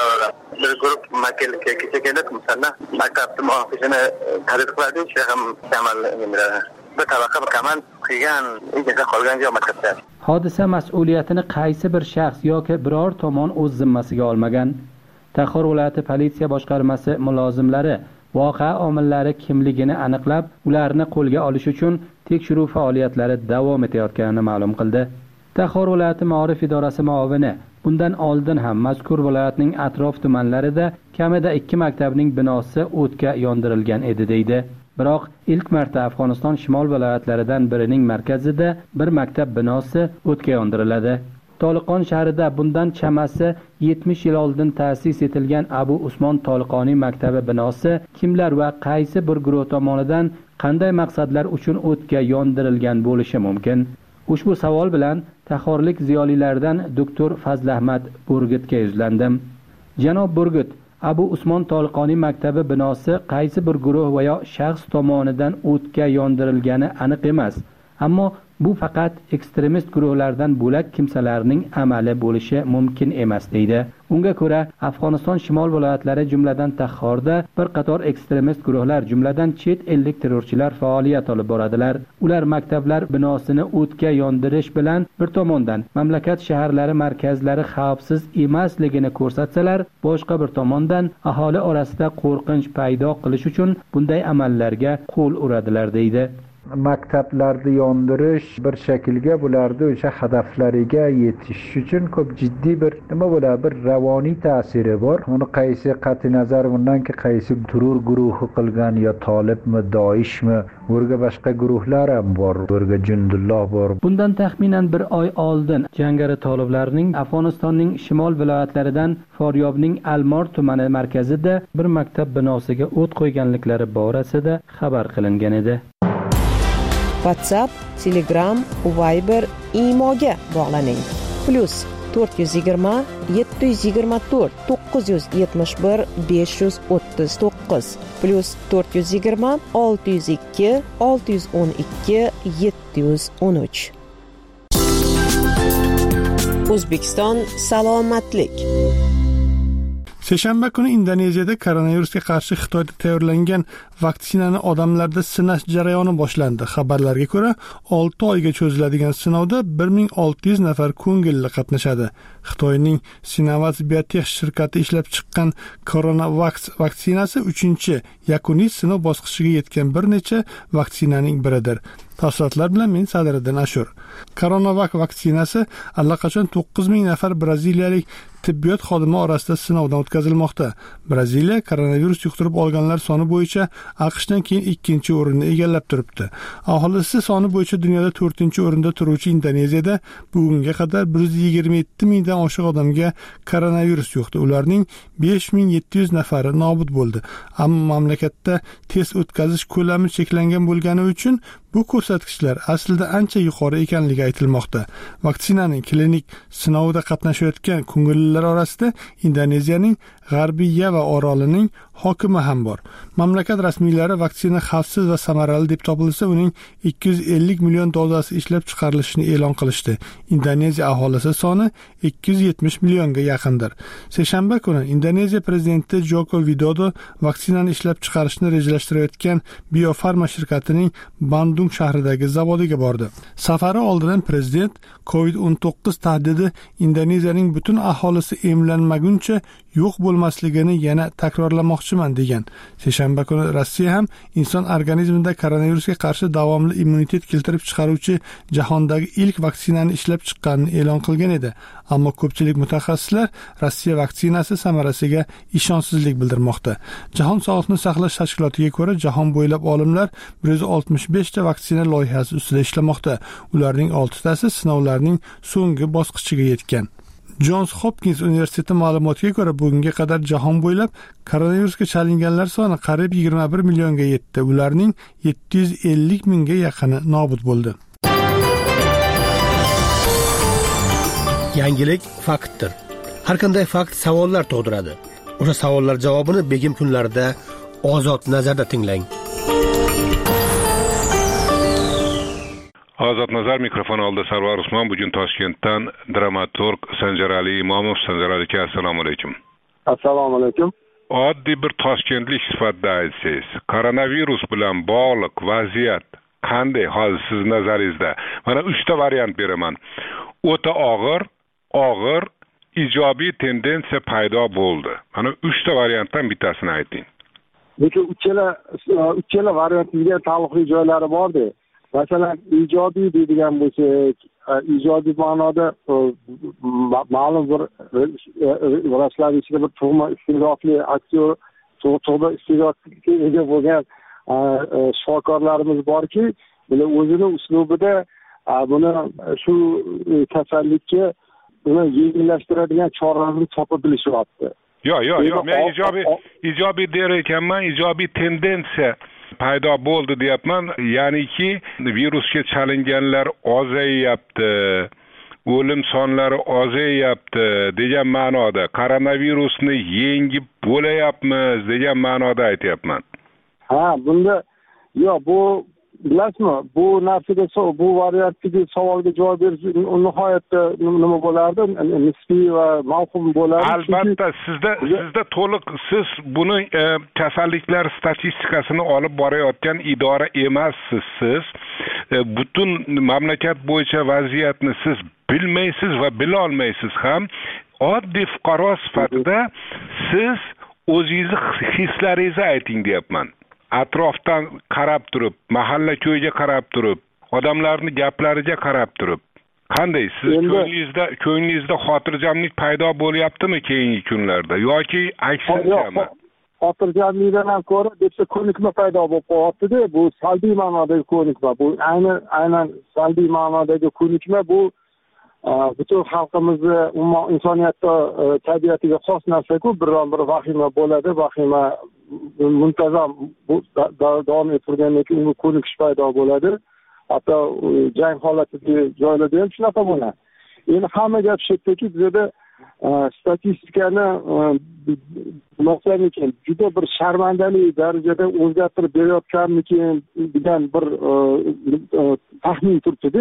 bir guruh maktabga kelib, masalan, maktabning muhofizini tarif qiladi, shu ham amal qiladi. Bir tabaqa bir kamal qilgan, ichida qolgan joy maktabda. Hodisa mas'uliyatini qaysi bir shaxs yoki biror tomon o'z zimmasiga olmagan. Taxor viloyati politsiya boshqarmasi mulozimlari voqea omillari kimligini aniqlab, ularni qo'lga olish uchun tekshiruv faoliyatlari davom etayotganini ma'lum qildi. Taxor viloyati Ma'rif idorasi muavini bundan oldin ham mazkur viloyatning atrof tumanlarida kamida 2 maktabning binosi o'tga yondirilgan edi, deydi. Biroq ilk marta Afg'oniston shimol viloyatlaridan birining markazida bir maktab binosi o'tga yondiriladi. Toliqon shahrida bundan chamasi 70 yil oldin ta'sis etilgan Abu Usmon Toliqoniy maktabi binosi kimlar va qaysi bir guruh tomonidan qanday maqsadlar uchun o'tga yondirilgan bo'lishi mumkin? Ushbu savol bilan taxorlik ziyolilaridan doktor Fazlahmat Burgutga yuzlandim. Janob Burgut, Abu Usmon Toliqoniy maktabi binosi qaysi bir guruh va yo shaxs tomonidan o'tga yondirilgani aniq emas. Ammo bu faqat ekstremist guruhlardan bo'lak kimsalarning amali bo'lishi mumkin emas, deydi. Unga ko'ra, Afg'oniston shimol viloyatlari jumladan Taxorda bir qator ekstremist guruhlar jumladan chet ellik terrorchilar faoliyat olib boradilar. Ular maktablar binosini o'tga yondirish bilan bir tomondan mamlakat shaharlari markazlari xavfsiz emasligini ko'rsatsalar, boshqa bir tomondan aholi orasida qo'rqinch paydo qilish uchun bunday amallarga qo'l uradilar, deydi. maktablarni yondirish bir shaklga bularni o'sha hadaflariga yetish uchun ko'p jiddiy bir nima bo'ladi, bir ravoniy ta'siri bor. Uni qaysi qat'iy nazar bundanki qaysi terror guruhi qilgan, yo Tolibmi, Doishmi, o'rga boshqa guruhlar ham bor, o'rga Jundulloh bor. Bundan taxminan bir oy oldin jangari toliblarning Afg'onistonning shimol viloyatlaridan Faryobning Almor tumani markazida bir maktab binosiga o't qo'yganliklari borasida xabar qilingan edi. WhatsApp, Telegram, Viber, Imoga bog'laning. +420 724 971 539 +420 602 612 713. O'zbekiston salomatlik. Seshanba kuni Indoneziyada koronavirusga qarshi Xitoyda tayyorlangan vaksinani odamlarda sinash jarayoni boshlandi. Xabarlarga ko'ra, 6 oyga cho'ziladigan sinovda 1600 nafar ko'ngilli qatnashadi. Xitoyning Sinovac Biotech shirkati ishlab chiqqan Coronavac vaksinasi 3-yakuniy sinov bosqichiga yetgan bir necha vaksinaning biridir. Tafsilotlar bilan men Sadriddin Ashur. Coronavac vaksinasi allaqachon 9000 nafar braziliyalik tibbiyot xodimi orasida sinovdan o'tkazilmoqda. Braziliya koronavirus yuqtirib olganlar soni bo'yicha AQShdan keyin 2-o'rinni egallab turibdi. Aholisi soni bo'yicha dunyoda 4-o'rinda turuvchi Indoneziyada bugunga qadar 127 mingdan oshiq odamga koronavirus yuqdi. Ularning 5700 nafari nobud bo'ldi. Ammo mamlakatda test o'tkazish ko'lami cheklangan bo'lgani uchun bu ko'rsatkichlar aslida ancha yuqori ekanligi aytilmoqda. Vaksinaning klinik sinovida qatnashayotgan ko'ngillilar orasida Indoneziyaning G'arbiy Yava orolining hokimi ham bor. Mamlakat rasmiylari vaksina xavfsiz va samarali deb topilsa, uning 250 million dozasi ishlab chiqarilishini e'lon qilishdi. Indoneziya aholisi soni 270 millionga yaqindir. Seshanba kuni Indoneziya prezidenti Joko Widodo vaksinani ishlab chiqarishni rejalashtirayotgan Biofarma shirkatining Bandung shahridagi zavodiga bordi. Safari oldidan prezident COVID-19 tahdidi Indoneziyaning butun aholisi emlanmaguncha yo'q bo'lmasligini yana takrorlamoqchiman degan. Seshanba kuni Rossiya ham inson organizmida koronavirusga qarshi davomli immunitet keltirib chiqaruvchi jahondagi ilk vaksinani ishlab chiqqanini e'lon qilgan edi. Ammo ko'pchilik mutaxassislar Rossiya vaksinasi samarasiga ishonchsizlik bildirmoqda. Jahon sog'liqni saqlash tashkilotiga ko'ra, jahon bo'ylab olimlar 165 ta vaksina loyihasi ustida ishlamoqda. Ularning 6 tasi sinovlarning so'nggi bosqichiga yetgan. Johns Hopkins universiteti ma'lumotiga ko'ra, bugunga qadar jahon bo'ylab koronavirusga chalinganlar soni qariyb 21 millionga yetdi. Ularning 750 mingga yaqini nobud bo'ldi. Yangilik faktdir. Har qanday fakt savollar tug'diradi. O'sha savollar javobini begim kunlarida Ozod nazarda tinglang. Ozod nazar mikrofon oldi. Sarvar Usmon. Bugun Toshkentdan dramaturg Sanjar Ali Imomov. Sanjar aka, assalomu alaykum. Assalomu alaykum. Oddiy bir toshkentlik sifatida aytsangiz, koronavirus bilan bog'liq vaziyat qanday hozir siz nazaringizda? Mana 3 ta variant beraman. O'ta og'ir, ijobiy tendensiya paydo bo'ldi. Mana 3 ta variantdan bittasini ayting. Lekin uchala variantga taalluqli joylari bor-da. Masalan, ijobiy deydigan bo'lsak, ijobiy ma'noda ma'lum bir vrachlar ichida bir tug'ma iste'dodli aktyor, tug'ma iste'dodga ega bo'lgan shifokorlarimiz borki, bular o'zini uslubida buni shu kasallikka uni yengillashtiradigan choralarni topib bilishyapti. Yo'q, men ijobiy der ekanman, ijobiy tendensiya paydo bo'ldi deyapman. Ya'niki virusga chalinganlar ozayyapti, o'lim sonlari ozayyapti degan ma'noda, koronavirusni yengib bo'layapmiz degan ma'noda aytyapman. Bunda yo'q, bu bilasizmi, bu narsaga, bu variantdagi savolga javob berish nihoyatda nima bo'lardi, nisbiy va mavhum bo'lardi. Albatta, sizda to'liq, siz buni kasalliklar statistikasini olib borayotgan idora emassiz. Siz butun mamlakat bo'yicha vaziyatni siz bilmaysiz va bila olmaysiz ham. Oddiy fuqaro sifatida siz o'zingizni hislaringizni ayting deyapman. atrofdan qarab turib, mahalla ko'yga qarab turib, odamlarning gaplariga qarab turib qanday siz ko'nglingizda xotirjamlik paydo bo'lyaptimi keyingi kunlarda yoki aksinchami? Xotirjamlikdan ham ko'ra debsa ko'nikma paydo bo'lib qolyapti-da, bu salbiy ma'nodagi ko'nikma. Bu aynan salbiy ma'nodagi ko'nikma bu butun xalqimizni umuman insoniyatda tabiatiga xos narsa-ku, biron-bir vahima bo'ladi, vahima muntazam davom ettirgandan keyin unga ko'nikish paydo bo'ladi. Hatto jang holatidagi joylarda ham shunaqa bo'ladi. Endi hamma gap shu yerdaki, bizda statistikani masalan juda bir sharmandali darajada o'zgartirib berayotganmikin degan bir taxmin turibdi-da,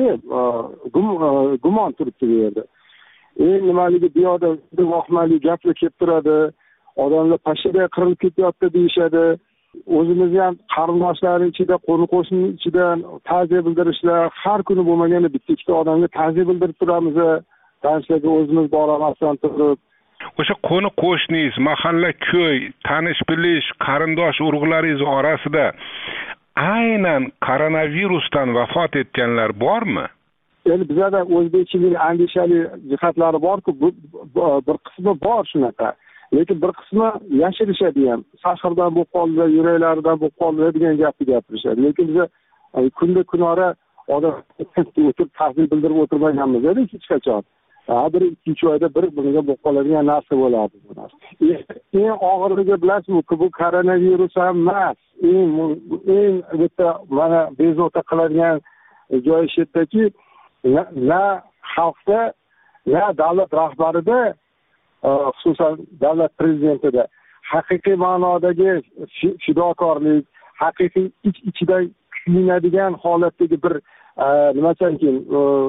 gumon turibdi bu yerda. Nimaligi bu yoqda vahimali gaplar kelib turadi, odamlar pashshada qirilib ketyapti deyishadi. O'zimizni ham qarindoshlar ichida, qo'ni-qo'shni ichidan ta'ziya bildirishlar, har kuni bo'lmaganda bitta-ikkita odamga ta'ziya bildirib turamiz. Tanishlarga o'zimiz boramasdan turib. O'sha qo'ni-qo'shningiz, mahalla, ko'y, tanish-bilish, qarindosh urug'laringiz orasida aynan koronavirusdan vafot etganlar bormi? Endi bizda o'zbekchilik andishali jihatlari bor-ku, bir qismi bor shunaqa. Lekin bir qismi yashirishadi ham. Sahrdan bo'lib qoldi, yuraklaridan bo'lib qoldi degan gapni gapirishadi. Lekin biz kunda kunora odam o'tirib ta'zir bildirib o'tirmaganmiz-da hech qachon. Bir 2-3 oyda biriga bo'lib qoladigan narsa bo'ladi bu narsa. Eng og'irligi bilasizmi, bu koronavirus ham emas. Eng bitta mana bezovta qiladigan joyi shu yerdaki, na xalqda, na davlat rahbarida, xususan davlat prezidentida haqiqiy ma'nodagi fidokorlik, haqiqiy ichidan kuyinadigan holatdagi bir nimasankin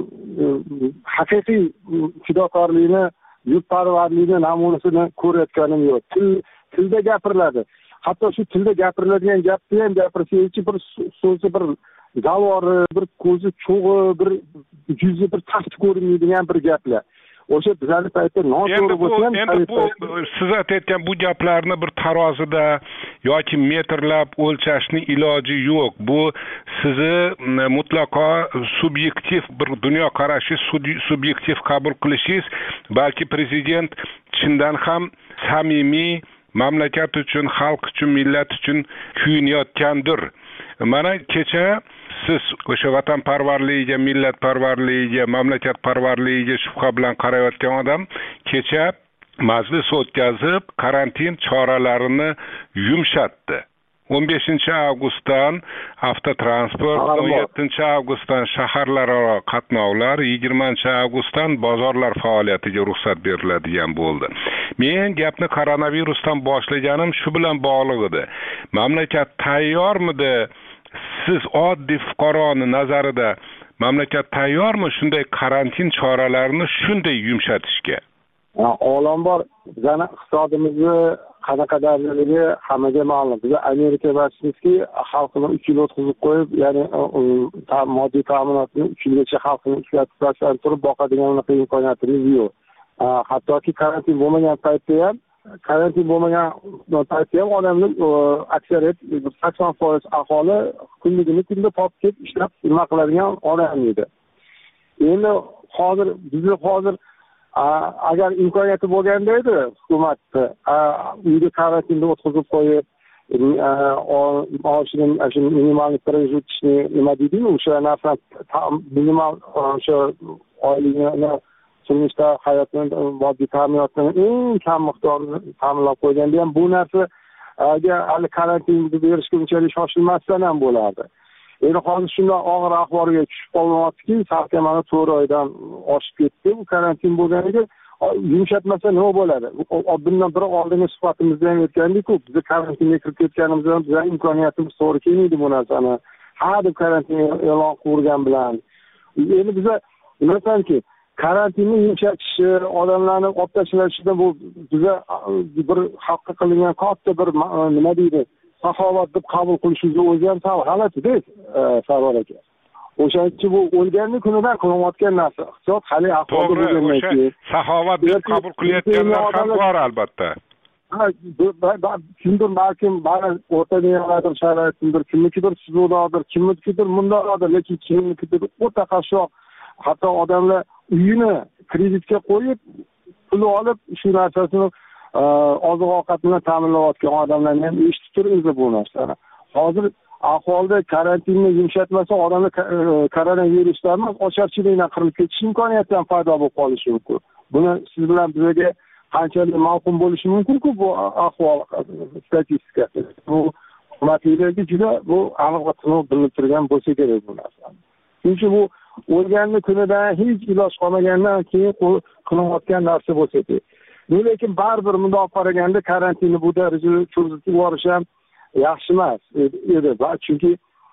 haqiqiy fidokorlikni, yurtparvarlikni namunasini ko'rayotganim yo'q. Tilda gapiriladi. Hatto shu tilda gapiriladigan gapni ham gapirsangiz, bir so'zi bir galvori, bir ko'zi cho'g'i, bir yuzi bir tafti ko'rinmaydigan bir gaplar. O'sha bizning paytda noto'g'ri bo'lgan. Endi bu siz aytayotgan bu gaplarni bir tarozida yoki metrlab o'lchashning iloji yo'q. Bu sizni mutlaqo subyektiv bir dunyo qarashi, subyektiv qabul qilishingiz, balki prezident chindan ham samimiy mamlakat uchun, xalq uchun, millat uchun kuyinayotgandir. Mana kecha siz o'sha vatanparvarligiga, millatparvarligiga, mamlakatparvarligiga shubha bilan qarayotgan odam kecha majlis o'tkazib, karantin choralarini yumshatdi. 15-avgustdan avtotransport, 17-avgustdan shaharlararo qatnovlar, 20-avgustdan bozorlar faoliyatiga ruxsat beriladigan bo'ldi. Men gapni koronavirusdan boshlaganim shu bilan bog'liq edi. Mamlakat tayyormidi? Siz oddiy fuqaroni nazarida mamlakat tayyormi shunday karantin choralarini shunday yumshatishga? Olam bor. Bizning iqtisodimizni qanaqa darajadagi hammaga ma'lum. Biz Amerika vatanimizki xalqini 3 yil o'tkazib qo'yib, ya'ni moddiy ta'minotni 3 yilgacha xalqini ishlatib turib boqadigan unaqa imkoniyatimiz yo'q. Hattoki karantin bo'lmagan paytda ham odamning aksariyat 80% aholi kunligini kunda topib kelib ishlab nima qiladigan odam edi. Endi hozir agar imkoniyati bo'lganda edi hukumatda uyda karantinda o'tkazib qo'yib maoshini minimal prejutishni nima deydimi, o'sha narsa minimal o'sha oylikni turmushda hayotni moddiy ta'minotni eng kam miqdorini ta'minlab qo'yganda ham bu narsaga hali karantinni berishga unchalik shoshilmasdan ham bo'lardi. Endi hozir shunday og'ir ahvolga tushib qolmoqdiki, salkam mana 4 oydan oshib ketdi bu karantin bo'lganiga. Yumshatmasa nima bo'ladi? Bundan bir oldingi suhbatimizda ham aytgandik-ku, biz karantinga kirib ketganimizda ham bizning imkoniyatimiz to'g'ri kelmaydi bu narsani. Deb karantin e'lon qilgan bilan. Endi biz nimasanki karantinni yumshatishi, odamlarni olib tashlashidan bu biza bir xalqqa qilingan katta bir nima deydi, saxovat deb qabul qilishingiz o'zi ham g'alati-da, Sarvar aka. O'shancha bu o'lganning kunidan qilinayotgan narsa. Iqtisod hali ahvolda bo'lgandan keyin saxovat deb qabul qilayotganlar ham bor albatta. kimdir balkim ba'zi o'rta denglardir sharoitdir, kimnikidir suvdodir, kimnikidir mundoqdir, lekin kimnikidir o'ta qashshoq. Hatto odamlar uyini kreditga qo'yib, pul olib, shu narsasini oziq-ovqat bilan ta'minlayotgan odamlarni ham eshitib turibmiz bu narsani. Hozir ahvolda karantinni yumshatmasa, odamlar koronavirusdan emas, ocharchilikdan qirilib ketish imkoniyati ham paydo bo'lib qolishi mumkin. Buni siz bilan bizga qanchalik ma'qul bo'lishi mumkin-ku bu ahvol statistikasi. Bu hukumatlarga juda bu aniq va tiniq bilinib turgan bo'lsa kerak bu narsa. Chunki bu o'lganni kunidan hech iloj qolmagandan keyin qilinayotgan narsa bo'lsa kerak. Lekin baribir bundoq qaraganda karantinni bu darajada cho'zib yuborish ham yaxshi emas edi. Chunki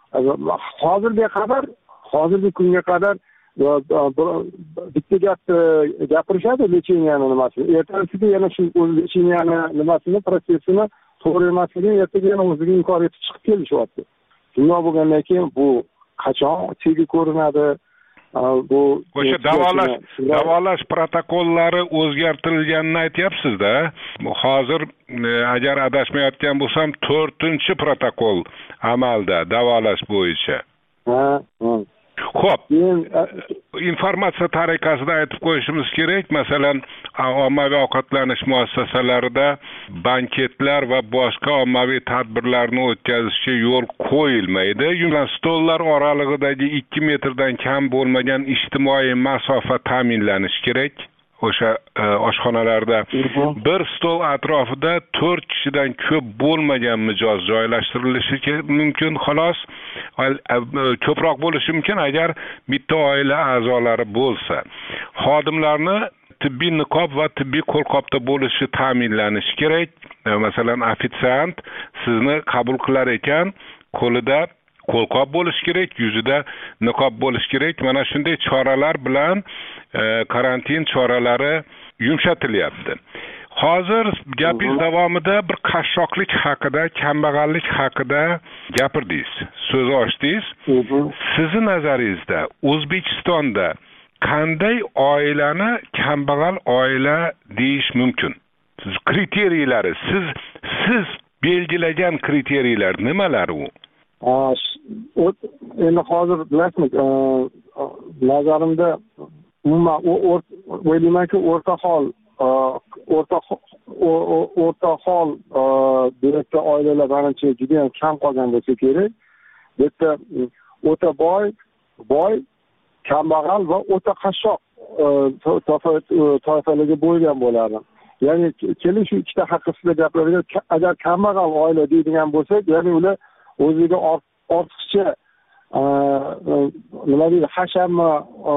hozirgi kunga qadar bitta gap gapirishadi lecheniyaning nimasini. Ertasiga yana shu lecheniyaning nimasini, protsessini to'g'ri emasligini ertaga yana o'ziga inkor etib chiqib kelishyapti. Shunday bo'lgandan keyin bu qachon tegi ko'rinadi? Bu o'sha davolash protokollari o'zgartirilganini aytyapsiz-da. Hozir agar adashmayotgan bo'lsam 4-protokol amalda davolash bo'yicha. Xo'p, informatsiya tariqasida aytib qo'yishimiz kerak. Masalan, ommaviy ovqatlanish muassasalarida banketlar va boshqa ommaviy tadbirlarni o'tkazishga yo'l qo'yilmaydi. Stollar oralig'idagi 2 metrdan kam bo'lmagan ijtimoiy masofa ta'minlanishi kerak. O'sha oshxonalarda bir stol atrofida 4 kishidan ko'p bo'lmagan mijoz joylashtirilishi mumkin. Xolos, ko'proq bo'lishi mumkin agar bitta oila a'zolari bo'lsa. Xodimlarni tibbiy niqob va tibbiy qo'lqopda bo'lishi ta'minlanishi kerak. Masalan, ofitsiant sizni qabul qilar ekan, qo'lida qo'lqop bo'lishi kerak, yuzida niqob bo'lishi kerak. Mana shunday choralar bilan karantin choralari yumshatilyapti. Hozir gapingiz davomida bir qashshoqlik haqida, kambag'allik haqida gapirdingiz, so'z ochdingiz. Sizni nazaringizda O'zbekistonda qanday oilani kambag'al oila deyish mumkin? Siz kriteriyalari, siz belgilagan kriteriyalar nimalar u? Endi hozir bilasizmi, nazarimda umuman o'ylaymanki o'rta hol direktor oilalar manimcha juda ham kam qolgan bo'lsa kerak. Bitta o'ta boy, kambag'al va o'ta qashshoq toifalarga bo'lgan bo'ladi. Ya'ni keling shu ikkita haqida gapiraylik. Agar kambag'al oila deydigan bo'lsak, ya'ni ular o'ziga ortiqcha nima deydi, hashamga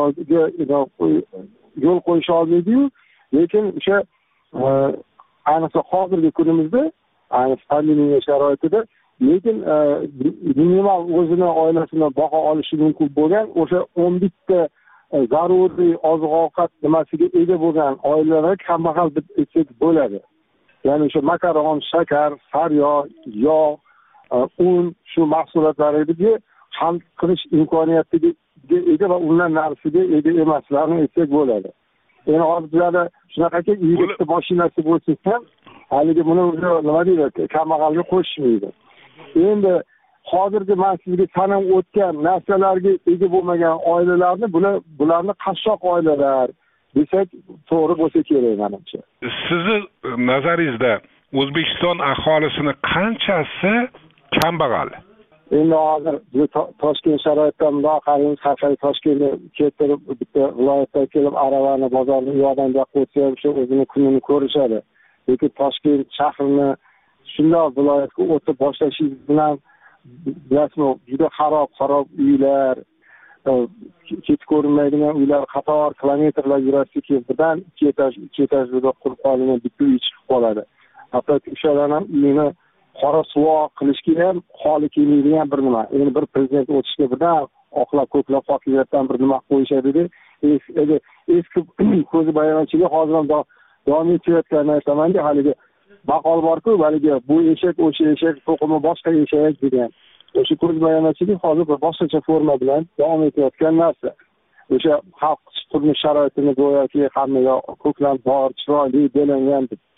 yo'l qo'yish olmaydi-yu, lekin o'sha ayniqsa hozirgi kunimizda, ayniqsa pandemiya sharoitida, lekin minimal o'zini oilasini boqa olishi mumkin bo'lgan o'sha 11 ta zaruriy oziq-ovqat nimasiga ega bo'lgan oilalar kambag'al deb aytsak bo'ladi. Ya'ni o'sha makaron, shakar, sariyog', yog', un, shu mahsulotlarga hal qilish imkoniyatiga ega va undan narsiga ega emaslarni aytsak bo'ladi. Endi hozirda shunaqaki uyda mashinasi bo'lsa ham, haligi buni nima deydi, kambag'alga qo'shishmaydi. Endi hozirgi men sizga sanab o'tgan narsalarga ega bo'lmagan oilalarni bularni qashshoq oilalar desak to'g'ri bo'lsa kerak menimcha. Sizni nazaringizda O'zbekiston aholisini qanchasi kambag'al? Endi hozir Toshkent sharoitidan bundoq qaraymiz, har Toshkentga keltirib bitta viloyatdan kelib aravani bozorni yordamga qo'ysa ham shu o'zini kunini ko'rishadi. Lekin Toshkent shahrini shundoq viloyatga o'tib boshlashingiz bilan bilasizmi, juda xarob uylar, ketib ko'rinmaydigan uylar, qator kilometrlar yurasiz keyin birdan 2 etajda qurib qolingan bitta uy chiqib qoladi. Hatto o'shalarning ham uyini qora suvoq qilishga ham holi kelmaydigan bir nima. Endi bir prezident o'tishga birdan oqlab ko'klab hokimiyatdan bir nima qo'yishadi-da. Eski ko'zi bayonchilik hozir ham davom etayotganini aytaman-da, haligi maqol bor-ku, haligi bu eshak o'sha eshak, to'qimi boshqa eshak degan. O'sha ko'z bayonchilik hozir bir boshqacha forma bilan davom etayotgan narsa. O'sha xalq turmush sharoitini go'yoki hammaga ko'klam bor, chiroyli, belangan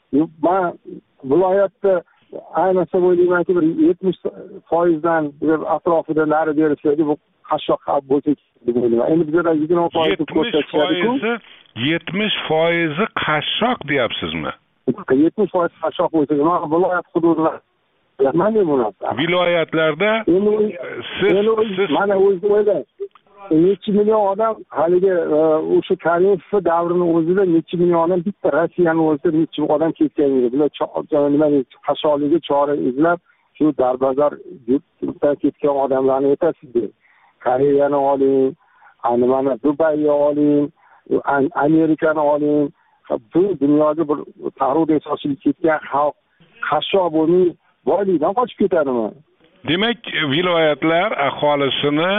man viloyatda ayniqsa o'ylaymanki bir 70%dan atrofida nari berishlarga bu qashshoq bo'lsa deb o'ylayman. Endi bizda 20% 70% qashshoq deyapsizmi? 70% qashshoq bo'lsa, mana viloyat hududida qanday bo'ladi? Viloyatlarda siz mana o'ylang. Necha million odam haligi o'sha Karimov davrini o'zida necha million odam bitta Rossiyani o'zida necha odam ketgan edi. Bular nima qashshoqlikka chora izlab shu darbazar yurtdan ketgan odamlarni aytasiz. Koreyani oling, mana Dubayni oling, Amerikani oling. Bu dunyoga bir tarix asosida ketgan xalq qashshoq bo'lmay boylikdan qochib ketadimi? Demak, viloyatlar aholisini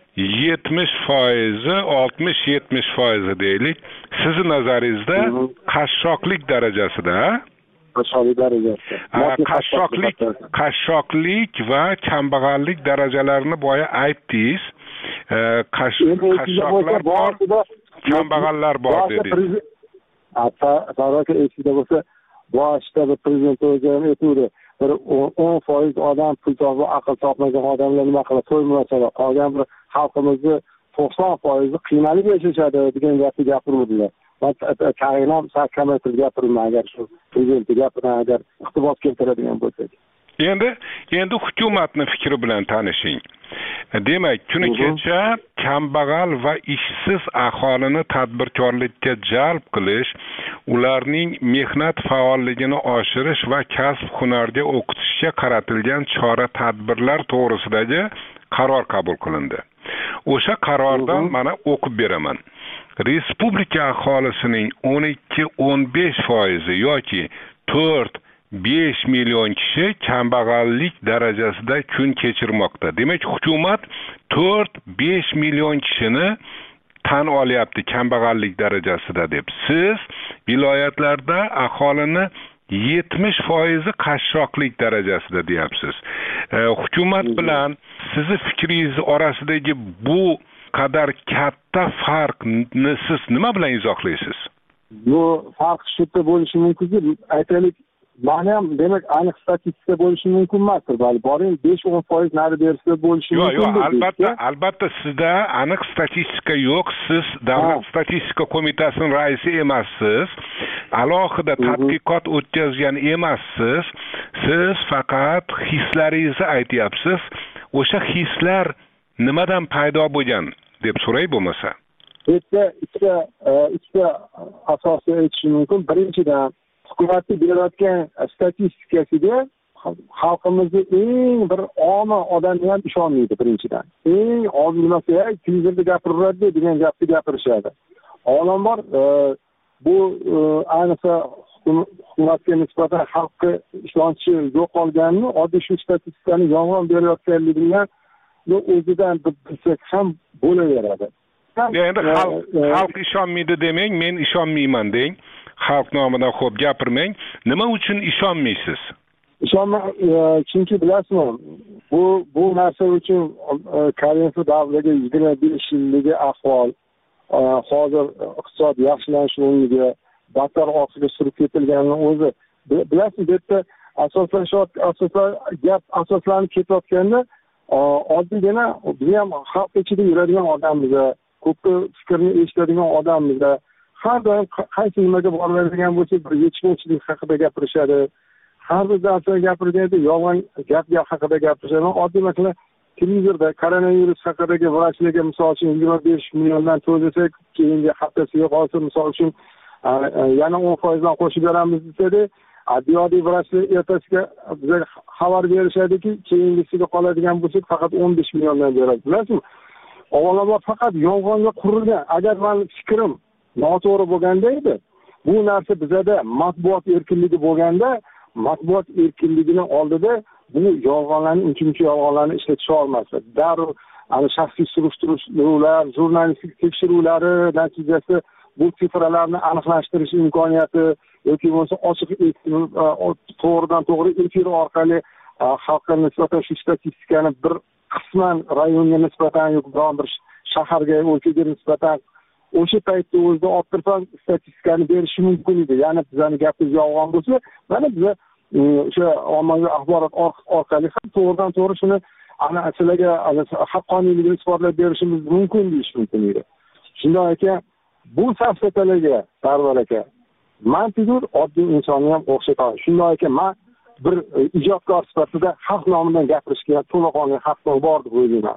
70%, 60-70% deylik. Sizning nazaringizda qashshoqlik darajasida, qashshoqlik va kambag'allik darajalarini boya aytdingiz. Qashshoqlar bor, kambag'allar bor dedingiz. Taroka eskida bo'lsa, boshida bir prezident o'zi aytdi, bir 10% odam pul topib aql topmagan odamlar nima qiladi? To'ymasalar, qolgan bir xalqimizni 90% qiynalib yashashadi degan gapni gapirdilar. Men kainam kamaytirib gapirman agar shu prezident gapidan agar iqtibos keltiradigan bo'lsak. Endi hukumatning fikri bilan tanishing. Demak, kuni kecha kambag'al va ishsiz aholini tadbirkorlikka jalb qilish, ularning mehnat faolligini oshirish va kasb hunarga o'qitishga qaratilgan chora-tadbirlar to'g'risidagi qaror qabul qilindi. O'sha qarordan mana o'qib beraman. Respublika aholisining 12-15% yoki 4-5 million kishi kambag'allik darajasida kun kechirmoqda. Demak, hukumat 4-5 million kishini tan olyapti kambag'allik darajasida deb. Siz viloyatlarda aholini 70% qashshoqlik darajasida deyapsiz. Hukumat bilan sizni fikringiz orasidagi bu qadar katta farqni siz nima bilan izohlaysiz? Bu farq shu yerda bo'lishi mumkinki, aytaylik, mana ham demak aniq statistika bo'lishi mumkin emasdir. Balki boring 5-10% nari berishda bo'lishi mumkin. Yo'q, albatta sizda aniq statistika yo'q. Siz Davlat statistika qo'mitasining raisi emassiz. Alohida tadqiqot o'tkazgan emassiz. Siz faqat hislaringizni aytyapsiz. O'sha hislar nimadan paydo bo'lgan deb so'ray bo'lmasa. Ikkita asosiy aytishim mumkin. Birinchidan, hukumatning berayotgan statistikasiga xalqimizga eng bir omi odamlar ham ishonmaydi birinchidan. Eng oz nimasi, televizorda gapiradi degan gapni gapirishadi. Avvalambor bu ayniqsa hukumatga nisbatan xalqqa ishonchi yo'qolganini, oddiy shu statistikani yolg'on berayotganligidan o'zidan bilsak ham bo'laveradi. Endi xalq ishonmaydi demang, men ishonmayman deng. Xalq nomidan xo'p gapirmang. Nima uchun ishonmaysiz? Chunki bilasizmi, bu narsa uchun Karimov davriga 25 yilligi ahvol, hozir iqtisod yaxshilanishiga battar orqaga surib ketilganini o'zi bilasiz, bu yerda asoslanib ketayotganda oddiygina biz ham xalq ichida yuradigan odammiz, ko'pni fikrni eshitadigan odammiz. Har doim qaysi nimaga boradigan bo'lsak, bir yetishmovchilik haqida gapirishadi. Har bir narsa gapirganda yolg'on gap haqida gapirishadi. Oddiy masalan, televizorda koronavirus haqidagi vrachlarga misol uchun 25 milliondan to'lasak, keyingi haftasiga qolsa misol uchun yana 10% dan qo'shib beramiz desada, adiyodiy vrachlar ertasiga bizga xabar berishadiki, keyingisiga qoladigan bo'lsak faqat 15 milliondan beradi. Bilasizmi? Avvalambor faqat yolg'onga qurilgan. Agar men fikrim noto'g'ri bo'lganda edi, bu narsa bizada matbuot erkinligi bo'lganda, matbuot erkinligining oldida bu yolg'onlarni, uncha yolg'onlarni ishlatish olmasdi. Darrov shaxsiy surishtiruvlar, jurnalistik tekshiruvlari natijasida bu sifralarni aniqlashtirish imkoniyati yoki bo'lmasa ochiq to'g'ridan to'g'ri efir orqali xalqqa nisbatan shu statistikani bir qisman rayonga nisbatan yoki biron bir shaharga, o'lkaga nisbatan o'sha paytda o'zida olib tursam statistikani berishi mumkin edi. Ya'ni bizning gapimiz yolg'on bo'lsa, mana biz o'sha ommaviy axborot orqali ham to'g'ridan-to'g'ri shuni ana sizlarga haqqoniyligini isbotlab berishimiz mumkin deyish mumkin edi. Shundan ekan, bu safsatalarga Sarvar aka, men figur oddiy insonni ham o'xshatadi. Shundan ekan, men bir ijodkor sifatida xalq nomidan gapirishga to'laqonli haqqim bor deb o'ylayman.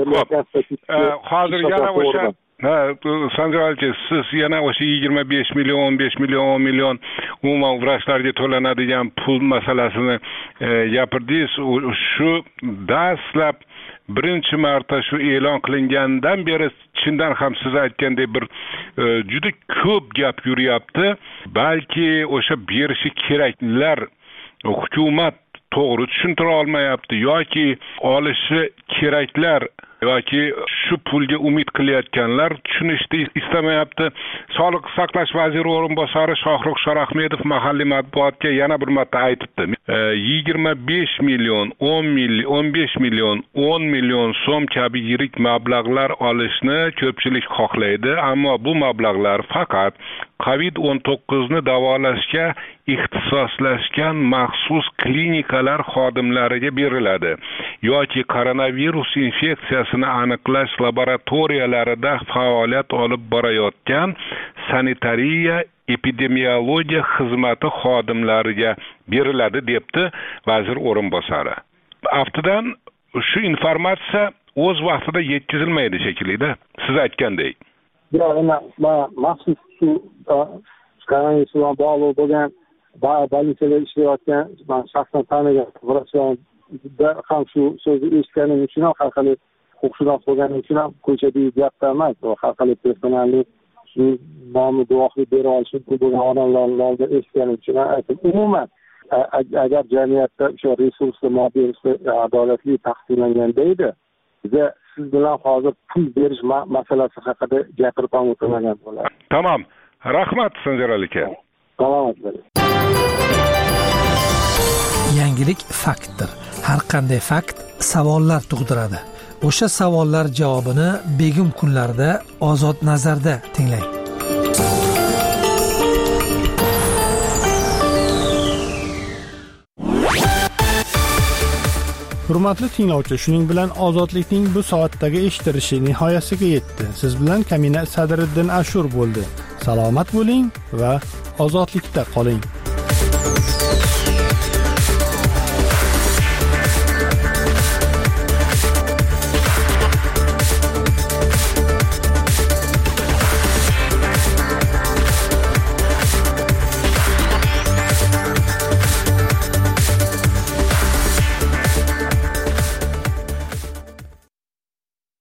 Hozir yana o'sha Sanjaralchi, siz yana o'sha 25 million, 15 million, 10 million umuman vrachlarga to'lanadigan pul masalasini gapirdingiz. Shu dastlab birinchi marta shu e'lon qilingandan beri chindan ham siz aytgandek bir juda ko'p gap yuryapti. Balki o'sha berishi keraklar hukumat to'g'ri tushuntira olmayapti yoki olishi keraklar yoki shu pulga umid qilayotganlar tushunishni istamayapti. Sog'liqni saqlash vaziri o'rinbosari Shohruh Shorahmedov mahalliy matbuotga yana bir marta aytibdi. 25 million, 10 million, 15 million, 10 million so'm kabi yirik mablag'lar olishni ko'pchilik xohlaydi, ammo bu mablag'lar faqat COVID-19 ni davolashga ixtisoslashgan maxsus klinikalar xodimlariga beriladi yoki koronavirus infeksiyasini aniqlash laboratoriyalarida faoliyat olib borayotgan sanitariya epidemiologiya xizmati xodimlariga beriladi debdi vazir o'rinbosari. Aftidan shu informatsiya o'z vaqtida yetkazilmaydi shekilli-da, siz aytgandek. Yo'q, maxsus shu koronavirus bilan bog'liq bo'lgan больницада ishlayotgan, men shaxsan tanigan vrachlarda ham shu so'zni eshitganim uchun ham xalqaro huquqshunos bo'lganim uchun ham ko'chadagi gapda emas, xalqaro personallik shu nomni guvohlik bera olishi mumkin bo'lgan odamlarning oldida eshitganim uchun aytib, umuman agar jamiyatda o'sha resurslar moddiy adolatli taqsimlanganda edi, biza siz bilan hozir pul berish masalasi haqida gapirib ham o'tirmagan bo'lardi. Tamam. Rahmat Sanjaral aka. Salomat bo'ling. Yangilik faktdir. Har qanday fakt savollar tug'diradi. O'sha savollar javobini begim kunlarda Ozod nazarda tinglang. Hurmatli tinglovchi, shuning bilan Ozodlikning bu soatdagi eshittirishi nihoyasiga yetdi. Siz bilan Kamina Sadriddin Ashur bo'ldi. Salomat bo'ling va ozodlikda qoling.